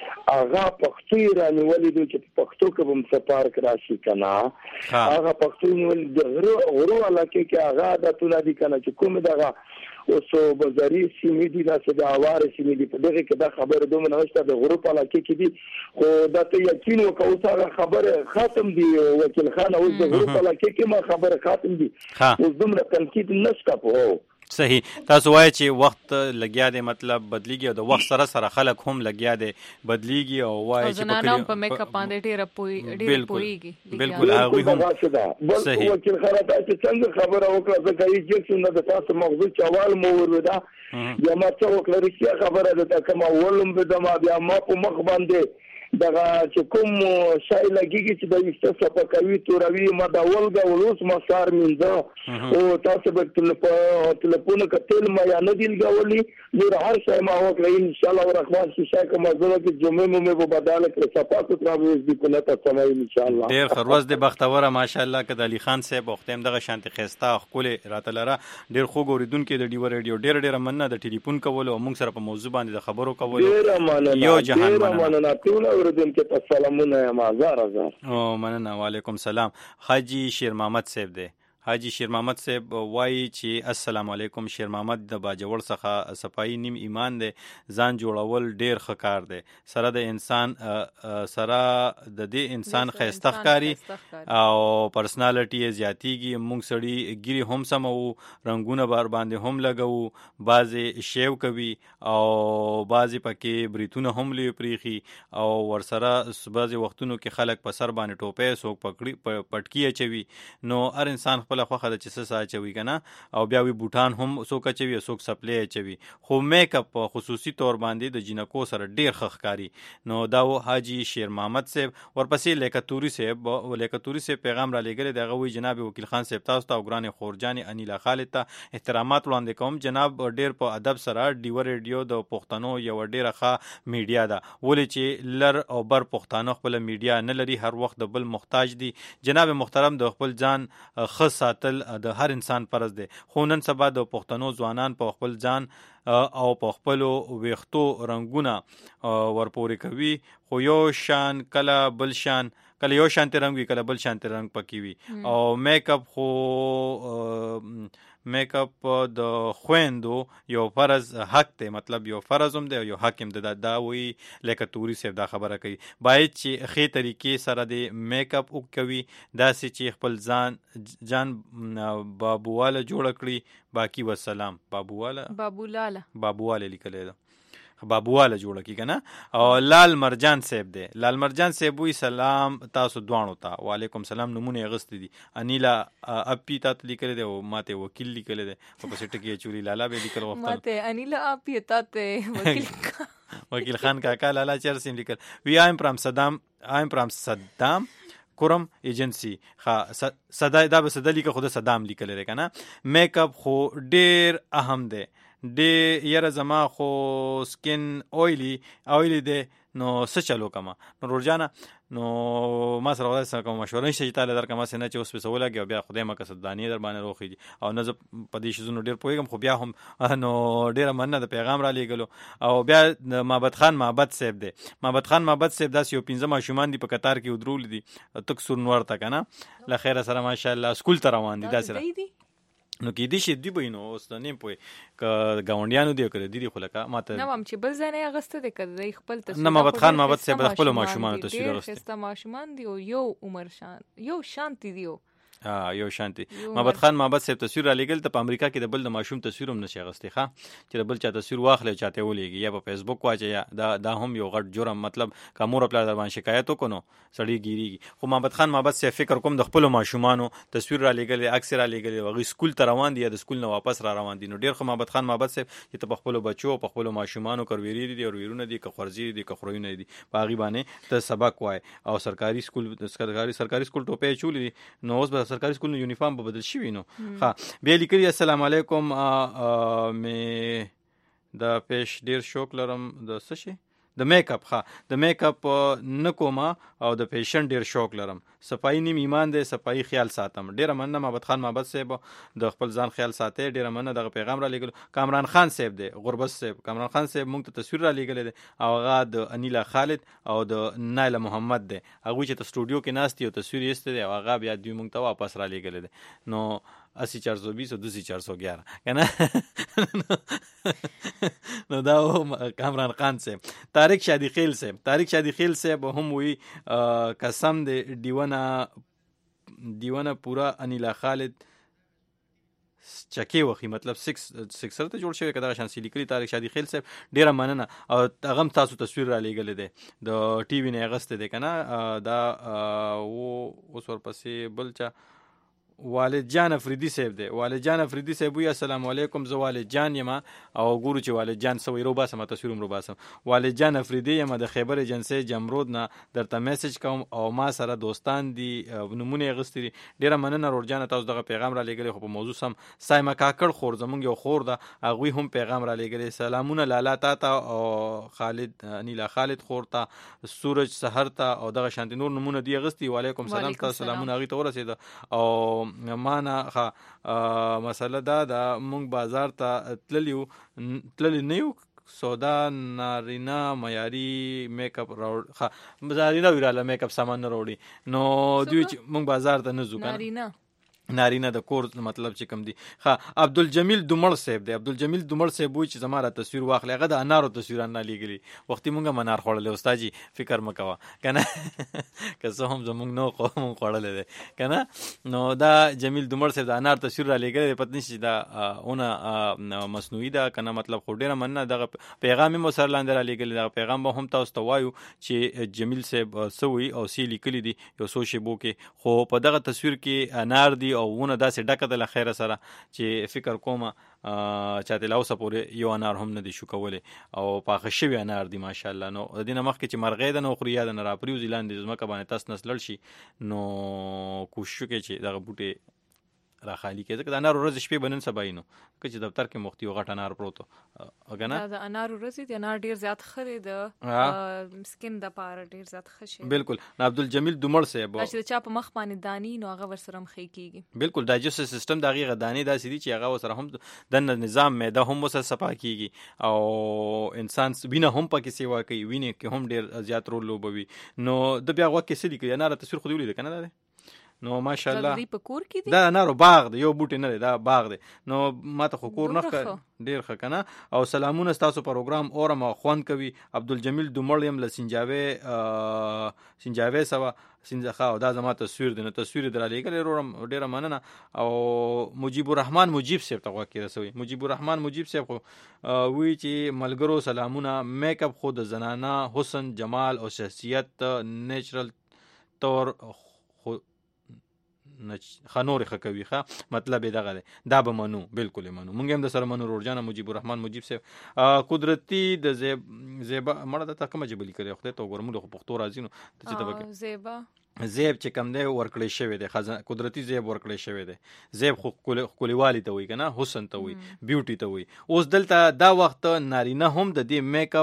S15: هغه پښتو رانه ولې چې پښتو کې هم سفر کراشي کنه هغه پښتو نیول د غرو علاقې کې هغه د تونه دي کنه چې کوم دغه اوسو بازاري سیمې دي چې د اواره سیمې دي په دغه کې دا خبره دومره نشته د غرو علاقې کې دي خو دا ته یقین وکاو هغه خبره ختم دي وکیل خانه اوس د غرو علاقې کې ما خبره ختم دي اوس دومره تنقید نشته په
S1: صحیح تاسو وایي چې وخت لګیا دی مطلب بدلیږي او د وخت سره سره خلک هم لګیا دی بدلیږي او وایي چې
S3: زنانو په میک اپ باندې ډېر پويږي
S15: بالکل هغه هم صحیح وکیل خانه تاسو څنګه خبره وکړه ځکه یې چې د تاسو موضوع چوال مو وردا یا ما څه وکړه رښتیا خبره ده کما ولوم به ما بیا ما په مخ باندې دغه چې کوم شای لګیږي چې د وسته صفقوي توروي ما دا ولګا ولوس ما سار منځه او تاسو به ټلیفون کتل ما یا نه دیل غولي نور هر شای ما وکړي ان شاء الله الرحمن چې شای کوم زړه کې جمعه مې په بداله کې صفات تراوي دي په نته سمای ان شاء الله
S1: ډیر خروز د بختوره ماشاءالله کده علي خان صاحب وختم دغه شانتي خستا خپل راتلره ډیر خو ګوریدونکو د ډیو ریډیو ډیر مننه د ټلیفون کول او موږ سره په موضوع باندې د خبرو کول یو جهان
S15: مننه اوردن کې سلامونه ما زار
S1: او مننه وعلیکم سلام حاجی شیر محمد صاحب دی حاجی شیر محمد صاحب وایي چې السلام علیکم شیر محمد د باجوړ څخه صفائی نیم ایمان دی ځان جوړول ډیر ښه کار دی سره د انسان سره د دې انسان خیسته ښکاری او پرسنالټي زیاتیږي موږ سړي ګيري هم سمو رنگونه بار باندې هم لګو بازي شیو کوي او بازي پکې بریتونه هم لې پریخي او ورسره بازي وختونو کې خلک په سر باندې ټوپې سوک پټکی اچوي نو هر انسان خپل خوخه د چسه ساچوي کنه او بیا وی بوټان هم سوک چوي سوک سپلې چوي خو میک اپ خصوصي تور باندې د جنکو سره ډیر خخکاری نو دا حاجی شیر محمد صاحب ورپسې لیکتوري صاحب پیغام را لګل دغه وی جناب وکیل خان صاحب تاسو ته ګران خورجان انیلا خالد ته احترامات وړاندې کوم جناب ډیر په ادب سره ډیو ریډیو د پښتنو یو ډیره ښه میډیا ده ولې چې لر او بر پښتنو خپل میډیا نه لري هر وخت د بل محتاج دي جناب محترم د خپل ځان خاص ساتل د هر انسان فرض دی خو نن سبا د پښتنو ځوانان په خپل ځان او په خپل ویختو رنگونه ورپورې کوي خو یو شان کله بل شان کله یو شان رنگ وی کله بل شان رنگ پکې وي او میک اپ خو میک اپ د خويندو یو فرض حق دی مطلب یو فرض هم دی او یو حق هم دی دا وی لکه توري صاحب دا خبره کوي باید چې خې طریقې سره د میک اپ او کوي داسې چې خپل ځان بابواله جوړ کړی باقی والسلام بابواله لیکل دی بابواله جوړه کی کنه او لال مرجان صاحب دی لال مرجان صاحب وی سلام تاسو دوانو ته وعلیکم سلام نمونه غست دي انیلا اپی تات لیکل دی او ماته وکیل لیکل دی په سټکی چوری لالا به لیکل وخت
S3: ماته انیلا اپی تات
S1: وکیل خان کاکا لالا چرسیم لیکل وی ایم پرام صدام کورم ایجنسی صدا دا به صدا لیکه خود صدام لیکل لري کنه میک اپ خو ډیر اهم دی یره زما خو سکن اویلی دی نو څه چلو کما نو رورجانا نو ما سره ودا سره کوم مشوره نشته چې تعالی درکمه سینه چې اوس په سوالګي او بیا خدای ما کسد دانی در باندې روخیږي او نه په دې شزونو ډیر پویګم خو بیا هم نو ډیر مننه د پیغام را لېګلو او بیا د محمد خان محمد صاحب دی محمد خان محمد صاحب داس یو 15 ماشومان دی په قطار کې ودرول دي تک سور نور تا کنه ل خیر سره ماشاءالله سکول ته روان دي داسره نو کې دي شي دی بینو اوس نه پوي ک گاونډیانو دی کړی دي خلکا ماته
S3: نو هم چې بل ځای اغسته د کړی خپل تصویر
S1: نه محمد خان محمد صاحب خپل ماشومان تصویر اغسته
S3: خسته ماشومان دی یو عمر شان یو شانتی دیو
S1: یو شانتی محمد خان محمد صاحب تصویر را لګل ته په امریکا کې د بل د ماشوم تصویر هم نشي اغسته ښه چې بل چا تصویر واخلې چاته ولېږي یا په فیسبوک واچي یا دا هم یو غټ جرم مطلب کومور خپل در باندې شکایت وکړو سړی ګیریږي خو محمد خان محمد صاحب فکر کوم د خپل ماشومانو تصویر را لګل اکثر را لګل وغي سکول ته روان دي یا د سکول نه واپس را روان دي نو ډیر خو محمد خان محمد صاحب چې په خپل بچو په خپل ماشومانو کرويري دي او ویرونه دي که خورزي دي که خروینه دي باغی باندې ته سبق وای او سرکاري سکول ټوپې چولې دي نو اوس به سرکاري سکول نه یونیفارم په بدل شي نو ها بیا لیکي السلام علیکم می د پیش ډیر شوق لرم د څه شي د میک اپ ښه د میک اپ نکوما او د فیشن ډیر شوق لرم صفائی نیم ایمان دی صفائی خیال ساتم ډیر مننه محمد خان محمد صاحب د خپل ځان خیال ساتي ډیر مننه دغه پیغام را لګل کامران خان صاحب دی غربت صاحب کامران خان صاحب موږ ته تصویر را لګل دي او هغه د انیلا خالد او د نایله محمد دی هغه چې ته سټوډیو کې ناست یو تصویر یې ست دی او هغه بیا دوی موږ ته واپس را لګل دي نو 8420 او 2411 کنه نو دا کامران خان صاحب طارق شادی خیل صاحب هم وی قسم دی دیوانه پورا انیلا خالد چکی وخی مطلب 6 ته جوړ شوی کدا شان سلی کلی طارق شادی خیل صاحب ډیره مننه او هغه تاسو تصویر را لګل دي د ټي وی نه غسته دي کنه دا اوس ورپسې بلچا والد جان افریدی صاحب دی والد جان افریدی صاحب وی السلام علیکم زه والد جان یم او ګورو چې والد جان سوي رو باسم تصویر رو باسم والد جان افریدی یم د خیبر ایجنسی جمرود نه درته میسج کوم او ما سره دوستان دي نمونه غستري ډیره مننه رور جان تاسو دغه پیغام را لګلی خو په موضوع سم سایمه کاکړ خور زمونږ یو خور ده هغه هم پیغام را لګلی سلامونه لالا تا او خالد انیلا خالد خور ته سورج سحر ته او دغه شانتی نور نمونه دی غستی وعلیکم سلام تاسو سلامونه هغه ته ورسید او معنا مسله دا مونږ بازار ته تللی نه یو سودا نارینا معیاري میک اپ راوړ نارینا ویراله میک اپ سامان نه راوړي نو دوی مونږ بازار ته نه ځو کنه نارینه د کور مطلب چې کم دی عبدالجمیل دومړ صاحب دی عبدالجمیل دومړ صاحب وی چې زماره تصویر واخلې هغه د انارو تصویر نه لګلی وختي مونږه منار خوړلې استاد جی فکر مکوا کنه که زه هم زمونږ نو قوم خوړلې ده کنه نو دا جمیل دومړ صاحب د انار تصویر را لګلی پتنی چې دا اونه مصنوعي ده کنه مطلب خو ډیره مننه دغه پیغام مو سره لاندې را لګلی دغه پیغام به هم تاسو ته وایو چې جمیل صاحب سوي او سی لیکلی دي یو سوشي بو کې خو په دغه تصویر کې انار دی او ونه داسې ډکه د خیره سره چې فکر کومه چاته لاوسه پورې یو انار هم نه دی شو کولی او پاخه شوی انار دی ماشاءالله نو د دې نه مخکې چې مرغې د نو خوري یا د نه راپریوزي لاندې ځمکه باندې تاس نسلل شي نو کوشش وکړي چې دغه بوټي را خالی کې ځکه د انار ورځ شپې بنن سباینو که چې دفتر کې مختي غټ انار پروتو اګنه
S3: دا انار ورځ دي انار ډیر زیات خري د سکین د پاره ډیر زیات خشي
S1: بالکل عبدالجمیل دومړ صاحب
S3: چې چا په مخ باندې دانی نو هغه ورسره مخې کیږي
S1: بالکل ډایجسټیو سیستم د هغه دانی داسې دي چې هغه وسره هم د نظام معده هم وسره صفا کیږي او انسان وینه هم پکې سیوا کوي وینه کې هم ډیر زیات رول لوبوي نو د بیا وخت کې سړي کې انار تصویر خو دی ولید کنه دا نو ماشاءالله
S3: دا په کور کې دي
S1: دا نارو باغ دی یو بوټي نه دی دا باغ دی نو ماته خو کور نه ډیر ښه کنه او سلامونه تاسو پروګرام اورم خوان کوي عبدالجمیل دومړیم ل سنجاوي سوا سنجخه او دا زما تصویر دی نو تصویر در لګل ورم ډیر مننه او مجيب الرحمن مجيب صاحب ته واکې رسوي مجيب الرحمن مجيب صاحب وی چې ملګرو سلامونه میک اپ خود زنانه حسن جمال او شخصیت نیچرل طور خنور خکوي ښه مطلب دغه دا به منو بالکل منو مونږ هم د سره منو رورجان مجيب الرحمن مجيب صاحب قدرتي د زیبا مړه د تکمه جبلی کړي خو ته وګورم له پښتو راځي نو ته چې تبکه زیب چې کم دی ورکړی شوی دی قدرتی زیب ورکړی شوی دی زیب خو ښکلیوالي ته وایي که نه حسن ته وایي بیوټي ته وایي اوس دلته دا وخت نارینه هم د دې میک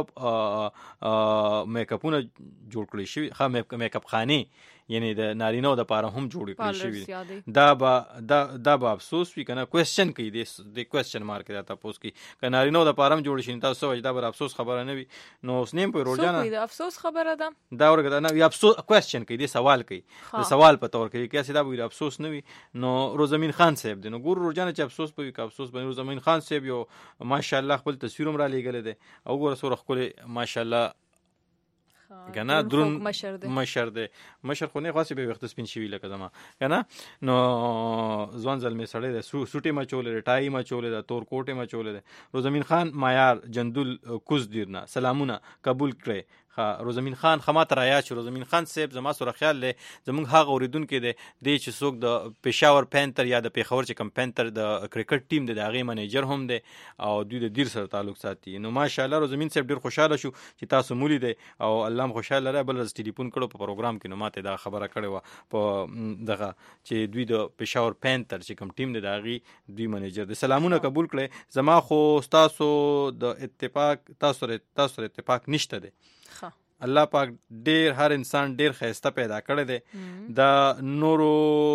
S1: اپونه جوړ کړی شوي میک اپ خانې یعنی د نارینه د پاره هم جوړ کړی شوی دا به افسوس وي کنه کوېسچن کوي د کوېسچن مارک دا تاسو کې ک نارینه د پاره هم جوړ شي تاسو وایي دا به افسوس خبره نه وي نو اوس نیم په روزانه
S3: دا افسوس خبره ده
S1: دا ورګه نه وي افسوس کوېسچن کوي د سوال کوي د سوال په تور کوي کیسه دا به افسوس نه وي نو روزمین خان صاحب دی نو ګور روزانه چې افسوس پوي ک افسوس بنو روزمین خان صاحب یو ماشاءالله خپل تصویرم را لېګل دي او ګور سره خپل ماشاءالله کنه درون مشر دی مشر خو نه خاصه به وخت سپین شوی لکه زما کنه نو ځوان زلمه سړی د سوټي ما چولې ټای ما چولې د تور کوټه ما چولې روزمین خان مایار جندول کوز دیرنا سلامونه قبول کړئ روزمین خان خمات رایا چې روزمین خان صاحب زما سره خیال لې زمونږ هغه اوریدونکو دی چې څوک د پېښور پینتر یا د پیښور چې کم پینتر د کرکټ ټیم د هغه منیجر هم دی او دوی د دیر سره تعلق ساتي نو ماشاءالله روزمین صاحب ډیر خوشاله شو چې تاسو مولې دی او الله هم خوشاله لري بل ورځ ټلیفون کړو په پروګرام کې نو ماته دا خبره کړې و په دغه چې دوی د پېښور پینتر چې کم ټیم دی هغه دوی منیجر دی سلامونه قبول کړئ زما خو تاسو د اتفاق تاسو اتفاق نشته دی الله پاک ډیر هر انسان ډیر خیسته پیدا کړی دی دا نورو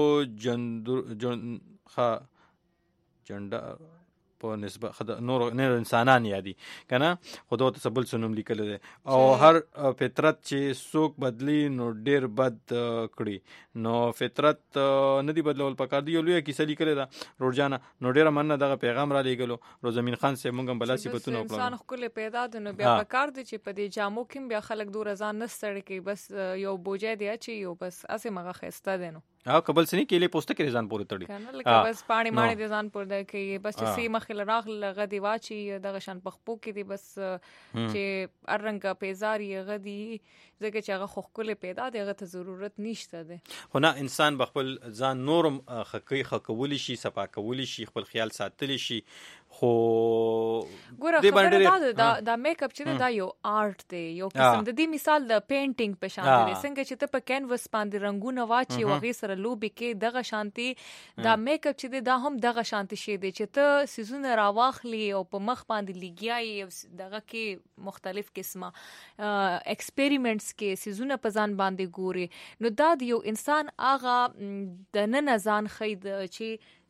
S1: جنډا په نسبت نور انسانان یادي کنه خدا ته سبل سنوم لیکل دي او هر فطرت چې څوک بدلی نو ډیر بد کړي نو فطرت ندی بدلول پکار دی یو لوی کیسه لیکل دا روزانه نو ډیر مننه دغه پیغام را لېګلو روزمین خان سے مونږ بلا صفاتونه وکړو
S3: انسان خپل پیدا د نو بیا پکار دی چې په دې جامو کې بیا خلک دور ځان نه ستړي کوي بس یو بوجه دی چې یو بس اسه مغه خسته دی نو
S1: قبل سنی کې له پوسټ کې ځان پورې تړي
S3: کنه لکه بس پانی ماړي دي ځان پورې کوي بس چې سی مخ لراغ لغه دی واچي دغه شان پخپو کې دی بس چې ارنګه پیزاری غدي ځکه چې هغه خپل پیدا دی هغه ته ضرورت نشته دی
S1: خو نه انسان بخپل ځان نورم خکولی شي صفا کولی شي خپل خیال ساتلی شي خو
S3: ګوره خبره دا میک اپ چې دا یو آرټ دی یو قسم د دې مثال د پینټینګ په شان دی څنګه چې ته په کینوس باندې رنگونه واچي او غي سره لوبي کې دغه شانتي دا میک اپ چې دا هم دغه شانتي شي دی چې ته سيزونه راواخلي او په مخ باندې لګیاي دغه کې مختلف قسمه ایکسپریمنټس کې سيزونه په ځان باندې ګوري نو دا یو انسان اغه د نن ځان خید چې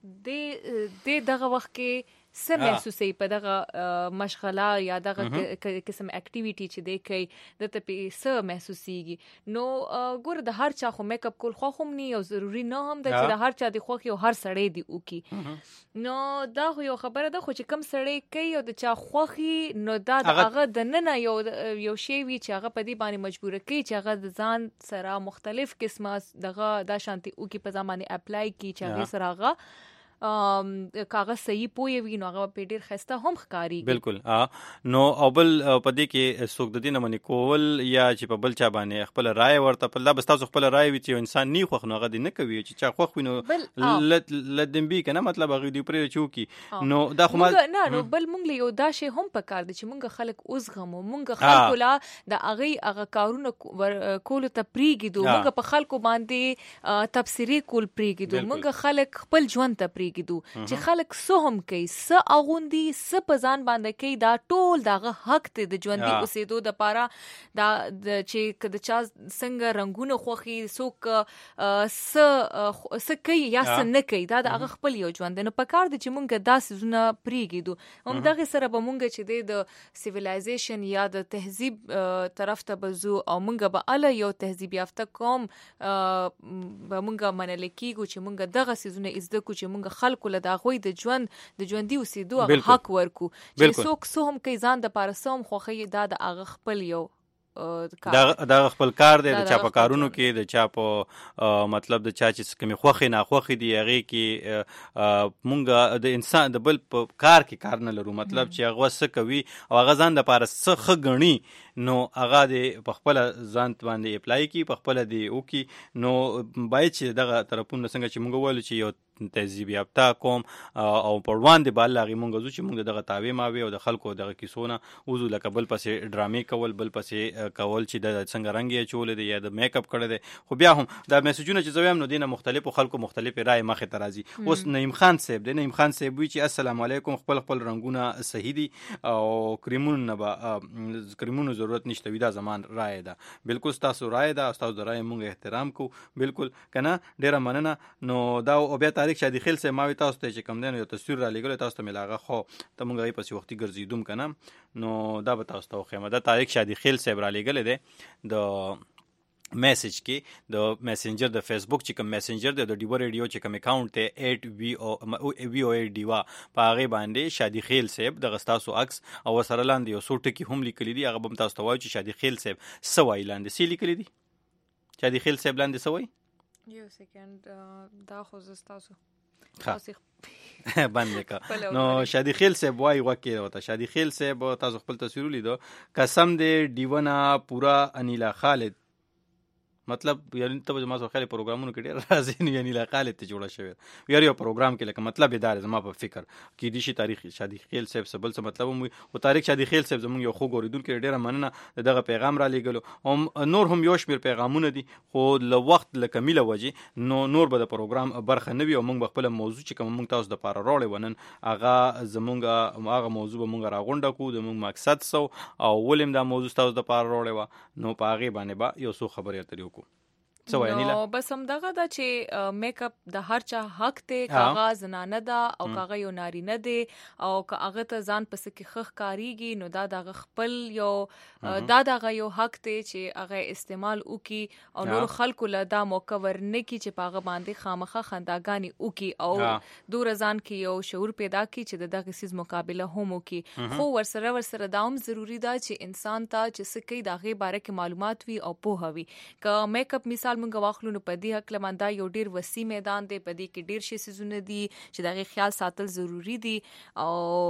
S3: دغه وخت کې سم محسوسي په دغه مشغله یا دغه قسم اکټیویټي چې دی کوي د ته په سم محسوسيږي نو ګور د هر چا خو میک اپ کول خو هم نه یو ضروری نه هم د چې د هر چا دی خو یو هر سړی دی وکي نو دا یو خبره ده خو چې کم سړی کوي او د چا خوخي نو دا هغه د نن یو شی وی چې هغه په دې باندې مجبور کوي چې هغه د ځان سره مختلف قسمه دغه د شانتي وکي په ځمانه اپلای کی چې هغه سره هغه کاغذ صحیح پوي وي نو هغه په ډیر خسته هم ښکاری
S1: بالکل نو اول پدې کې څوک د دې نه منی کول یا چې په بل چا باندې خپل رائے ورته په الله بس تاسو خپل رائے وي چې انسان نه خوښ نو هغه دې نه کوي چې چا خوښ وینو لدم بي کنه مطلب هغه دې پرې چوکي نو دا خو
S3: نه نو بل مونږ یو دا شی هم پکار دي چې مونږ خلک اوس غمو مونږ خلکو لا د هغه کارونه کول ته پریګدو مونږ په خلکو باندې تفسیری کول پریګدو مونږ خلک خپل ژوند ته پریګدو چې خلک سهم کوي س اغوندي س په ځان باندې کوي دا ټول دغه حق ته د ژوندۍ اوسېدو د پاره دا چې کله چا څنګه رنگونه خوخي سوک س کوي یا س نه کوي دا د هغه خپل یو ژوند نو پکار دي چې مونږ داسې زونه پریګدو هم دغه سره به مونږ چې د سیویلایزیشن یا د تهذیب طرف ته بزو او مونږ به ال یو تهذیب یافته کوم به مونږ منل کیږو چې مونږ دغه سيزونه زده کو چې مونږ خلکو له دا غوي د ژوندۍ اوسېدو حق ورکو چې څوک سهم کوي ځان د پاره سم خوخي دا د هغه خپل یو
S1: دا خپل کار دی د چا په کارونو کې د چا په مطلب د چا چې کومي خوخي نه خوخي دی هغه کې مونږ د انسان د بل په کار کې کار نه لرو مطلب چې هغه څه کوي او هغه ځان د پاره څه غني نو هغه د خپل ځان باندې اپلای کی په خپل دی او کی نو باید چې دغه طرفونه څنګه چې موږ وایو چې یو تهذیب یافته قوم او پروان دی بالغی مونږ چې مونږ دغه تاوی ماوي او د خلکو دغه کیسونه وزو لکه بل پسې ډرامې کول بل پسې کول چې د څنګه رنگ یې چول دی یا د میک اپ کړی دی خو بیا هم دا میسجونه چې زویم نو دینه مختلفو خلکو مختلف رائے مخه ترازی اوس نعیم خان صاحب دی نعیم خان صاحب وی چې السلام علیکم خپل رنگونه صحیح دي او کریمونو نه با کریمونو ضرورت نشته وی دا زمان رائے ده بالکل تاسو رائے ده تاسو د رائے مونږ احترام کو بالکل کنه ډیره مننه نو دا او بیا تاریخ شادي خیل سه ماوي تاسو ته چې کم دین یو تصویر را لګول تاسو ته ملاغه خو ته مونږ یې پسې وختي ګرځیدوم کنه نو دا به تاسو ته خو دا تاریخ شادي خیل سه را لګول دي د میسج کې د میسنجر د فیسبوک چې کوم میسنجر د ډیو ریډیو چې کوم اکاونټ ته @VOA دیوا پاغه باندې شادي خیل صاحب د غستاسو عکس او سره لاندې یو څو ټکی هم لیکلي دي هغه به تاسو ته وایي چې شادي خیل صاحب سوای لاندې سی لیکلي دي شادي خیل صاحب لاندې سوای
S3: یو سکند دا خو زستاسو
S1: باندې کا نو شادي خیل صاحب وای وکي وتا شادي خیل صاحب تاسو خپل تصویر لیدو قسم دې دیونه پورا انیلا خالد مطلب یعنی ته ما سره خالي پروګرامونو کې ډیر راځي یعنی لا خالد ته جوړه شوی یو پروګرام کې لکه مطلب ادار زما په فکر کې دي شي تاریخ شادي خیل صاحب سبل څه مطلب مو او تاریخ شادي خیل صاحب زموږ یو خو ګوریدون کې ډیره مننه دغه پیغام را لېګلو او نور هم یو شمیر پیغامونه دي خو له وخت له کمیله وجه نور به د پروګرام برخه نه وي او موږ خپل موضوع چې کوم موږ تاسو د پاره راوړې ونن هغه زموږ هغه موضوع به موږ راغونډه کو د موږ مقصد سو او ولیم دا موضوع تاسو د پاره راوړې و نو پاغه باندې با یو څو خبرې اترې وکړو
S3: نو بس هم دغه دا چې میک اپ د هر چا حق ته کاغذ نه ده او کاغذ یو ناری نه دی او کاغذ ته ځان پس کې خخ کاریږي نو دا دغه خپل یو دا دغه یو حق ته چې هغه استعمال وکي او نور خلکو له دا موقع ورنه کی چې پاغه باندې خامخه خنداګانی وکي او دور ځان کې یو شعور پیدا کی چې دغه سیس مقابله هم وکي خو ورسره دا هم ضروری ده چې انسان ته چې سکه دغه باره کې معلومات وي او پوهه وي ک میک اپ مثال مونږ واخلو نو په دې حق لمندا یو ډیر وسیع میدان دی په دې کې ډیر شي سيزونه دي چې دغه خیال ساتل ضروری دي او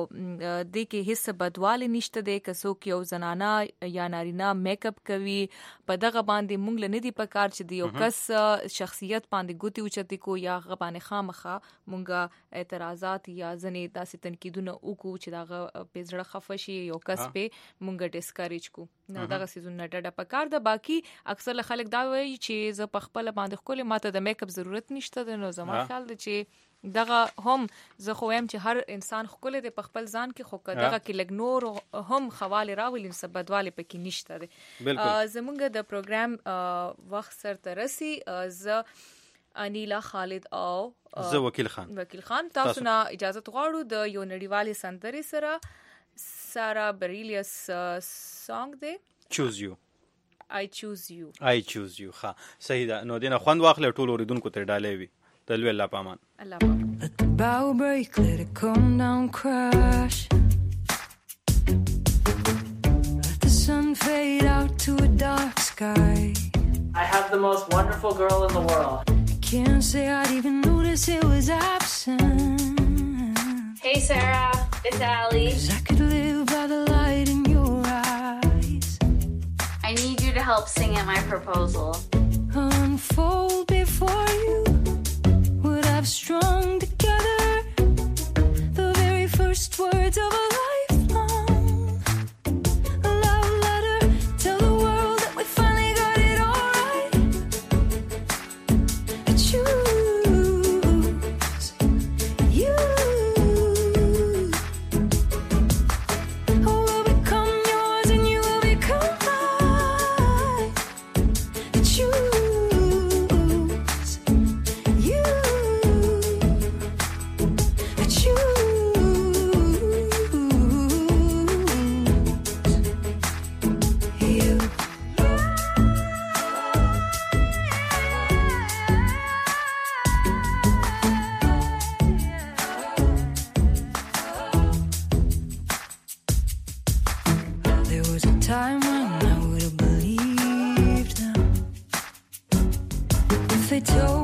S3: دې کې هیڅ بدواله نشته دی که څوک یو زنانه یا نارینه میک اپ کوي په دغه باندې مونږ لنه دي په کار چې دی یو کس شخصیت باندې ګوتی اوچتي کو یا غبانه خامخه مونږه اعتراضات یا ځنې داسې تنقیدونه وکړو چې دغه پزړه خفشي یو کس په مونږ ډیسکریج کو نو دغه سيزونه ډډه په کار ده باقي اکثر خلک دا وایي چې ز په خپل باندې خپل ماته د میک اپ ضرورت نشته نو زما خیال دی چې دغه هم زه خو هم چې هر انسان خپل د خپل ځان کې خو دغه کې لګ نور هم خواله راولي سبدواله پکې نشته دی زمونږ د پروګرام وخت سره ترسي ز انیلا خالد او
S1: زه وکیل خان
S3: تاسو نه اجازه غواړو د یو نړیوالې سندرې سره سارا بریلیس سانګ دی
S1: چوز یو
S3: I choose you
S1: ها صحیح ده نو دینه خوند واخله ټول اوریدونکو ته ډالې وي تلوي الله پامان
S11: Let the bow break, let it come down, crash. Let the sun fade out to a dark sky.
S16: I have the most wonderful girl in the world.
S11: I can't say I'd even notice it was absent.
S17: Hey Sarah, it's Allie.
S11: 'Cause I could live by the light in your eyes.
S17: I need you to help sing at my proposal.
S11: Unfold before you what I've strung together, the very first words of a lifelong a love letter. Tell the world that we finally got it all right. I choose you. I will become yours and you will become mine. I choose you. I choose you. There was a time when I would have believed them if they told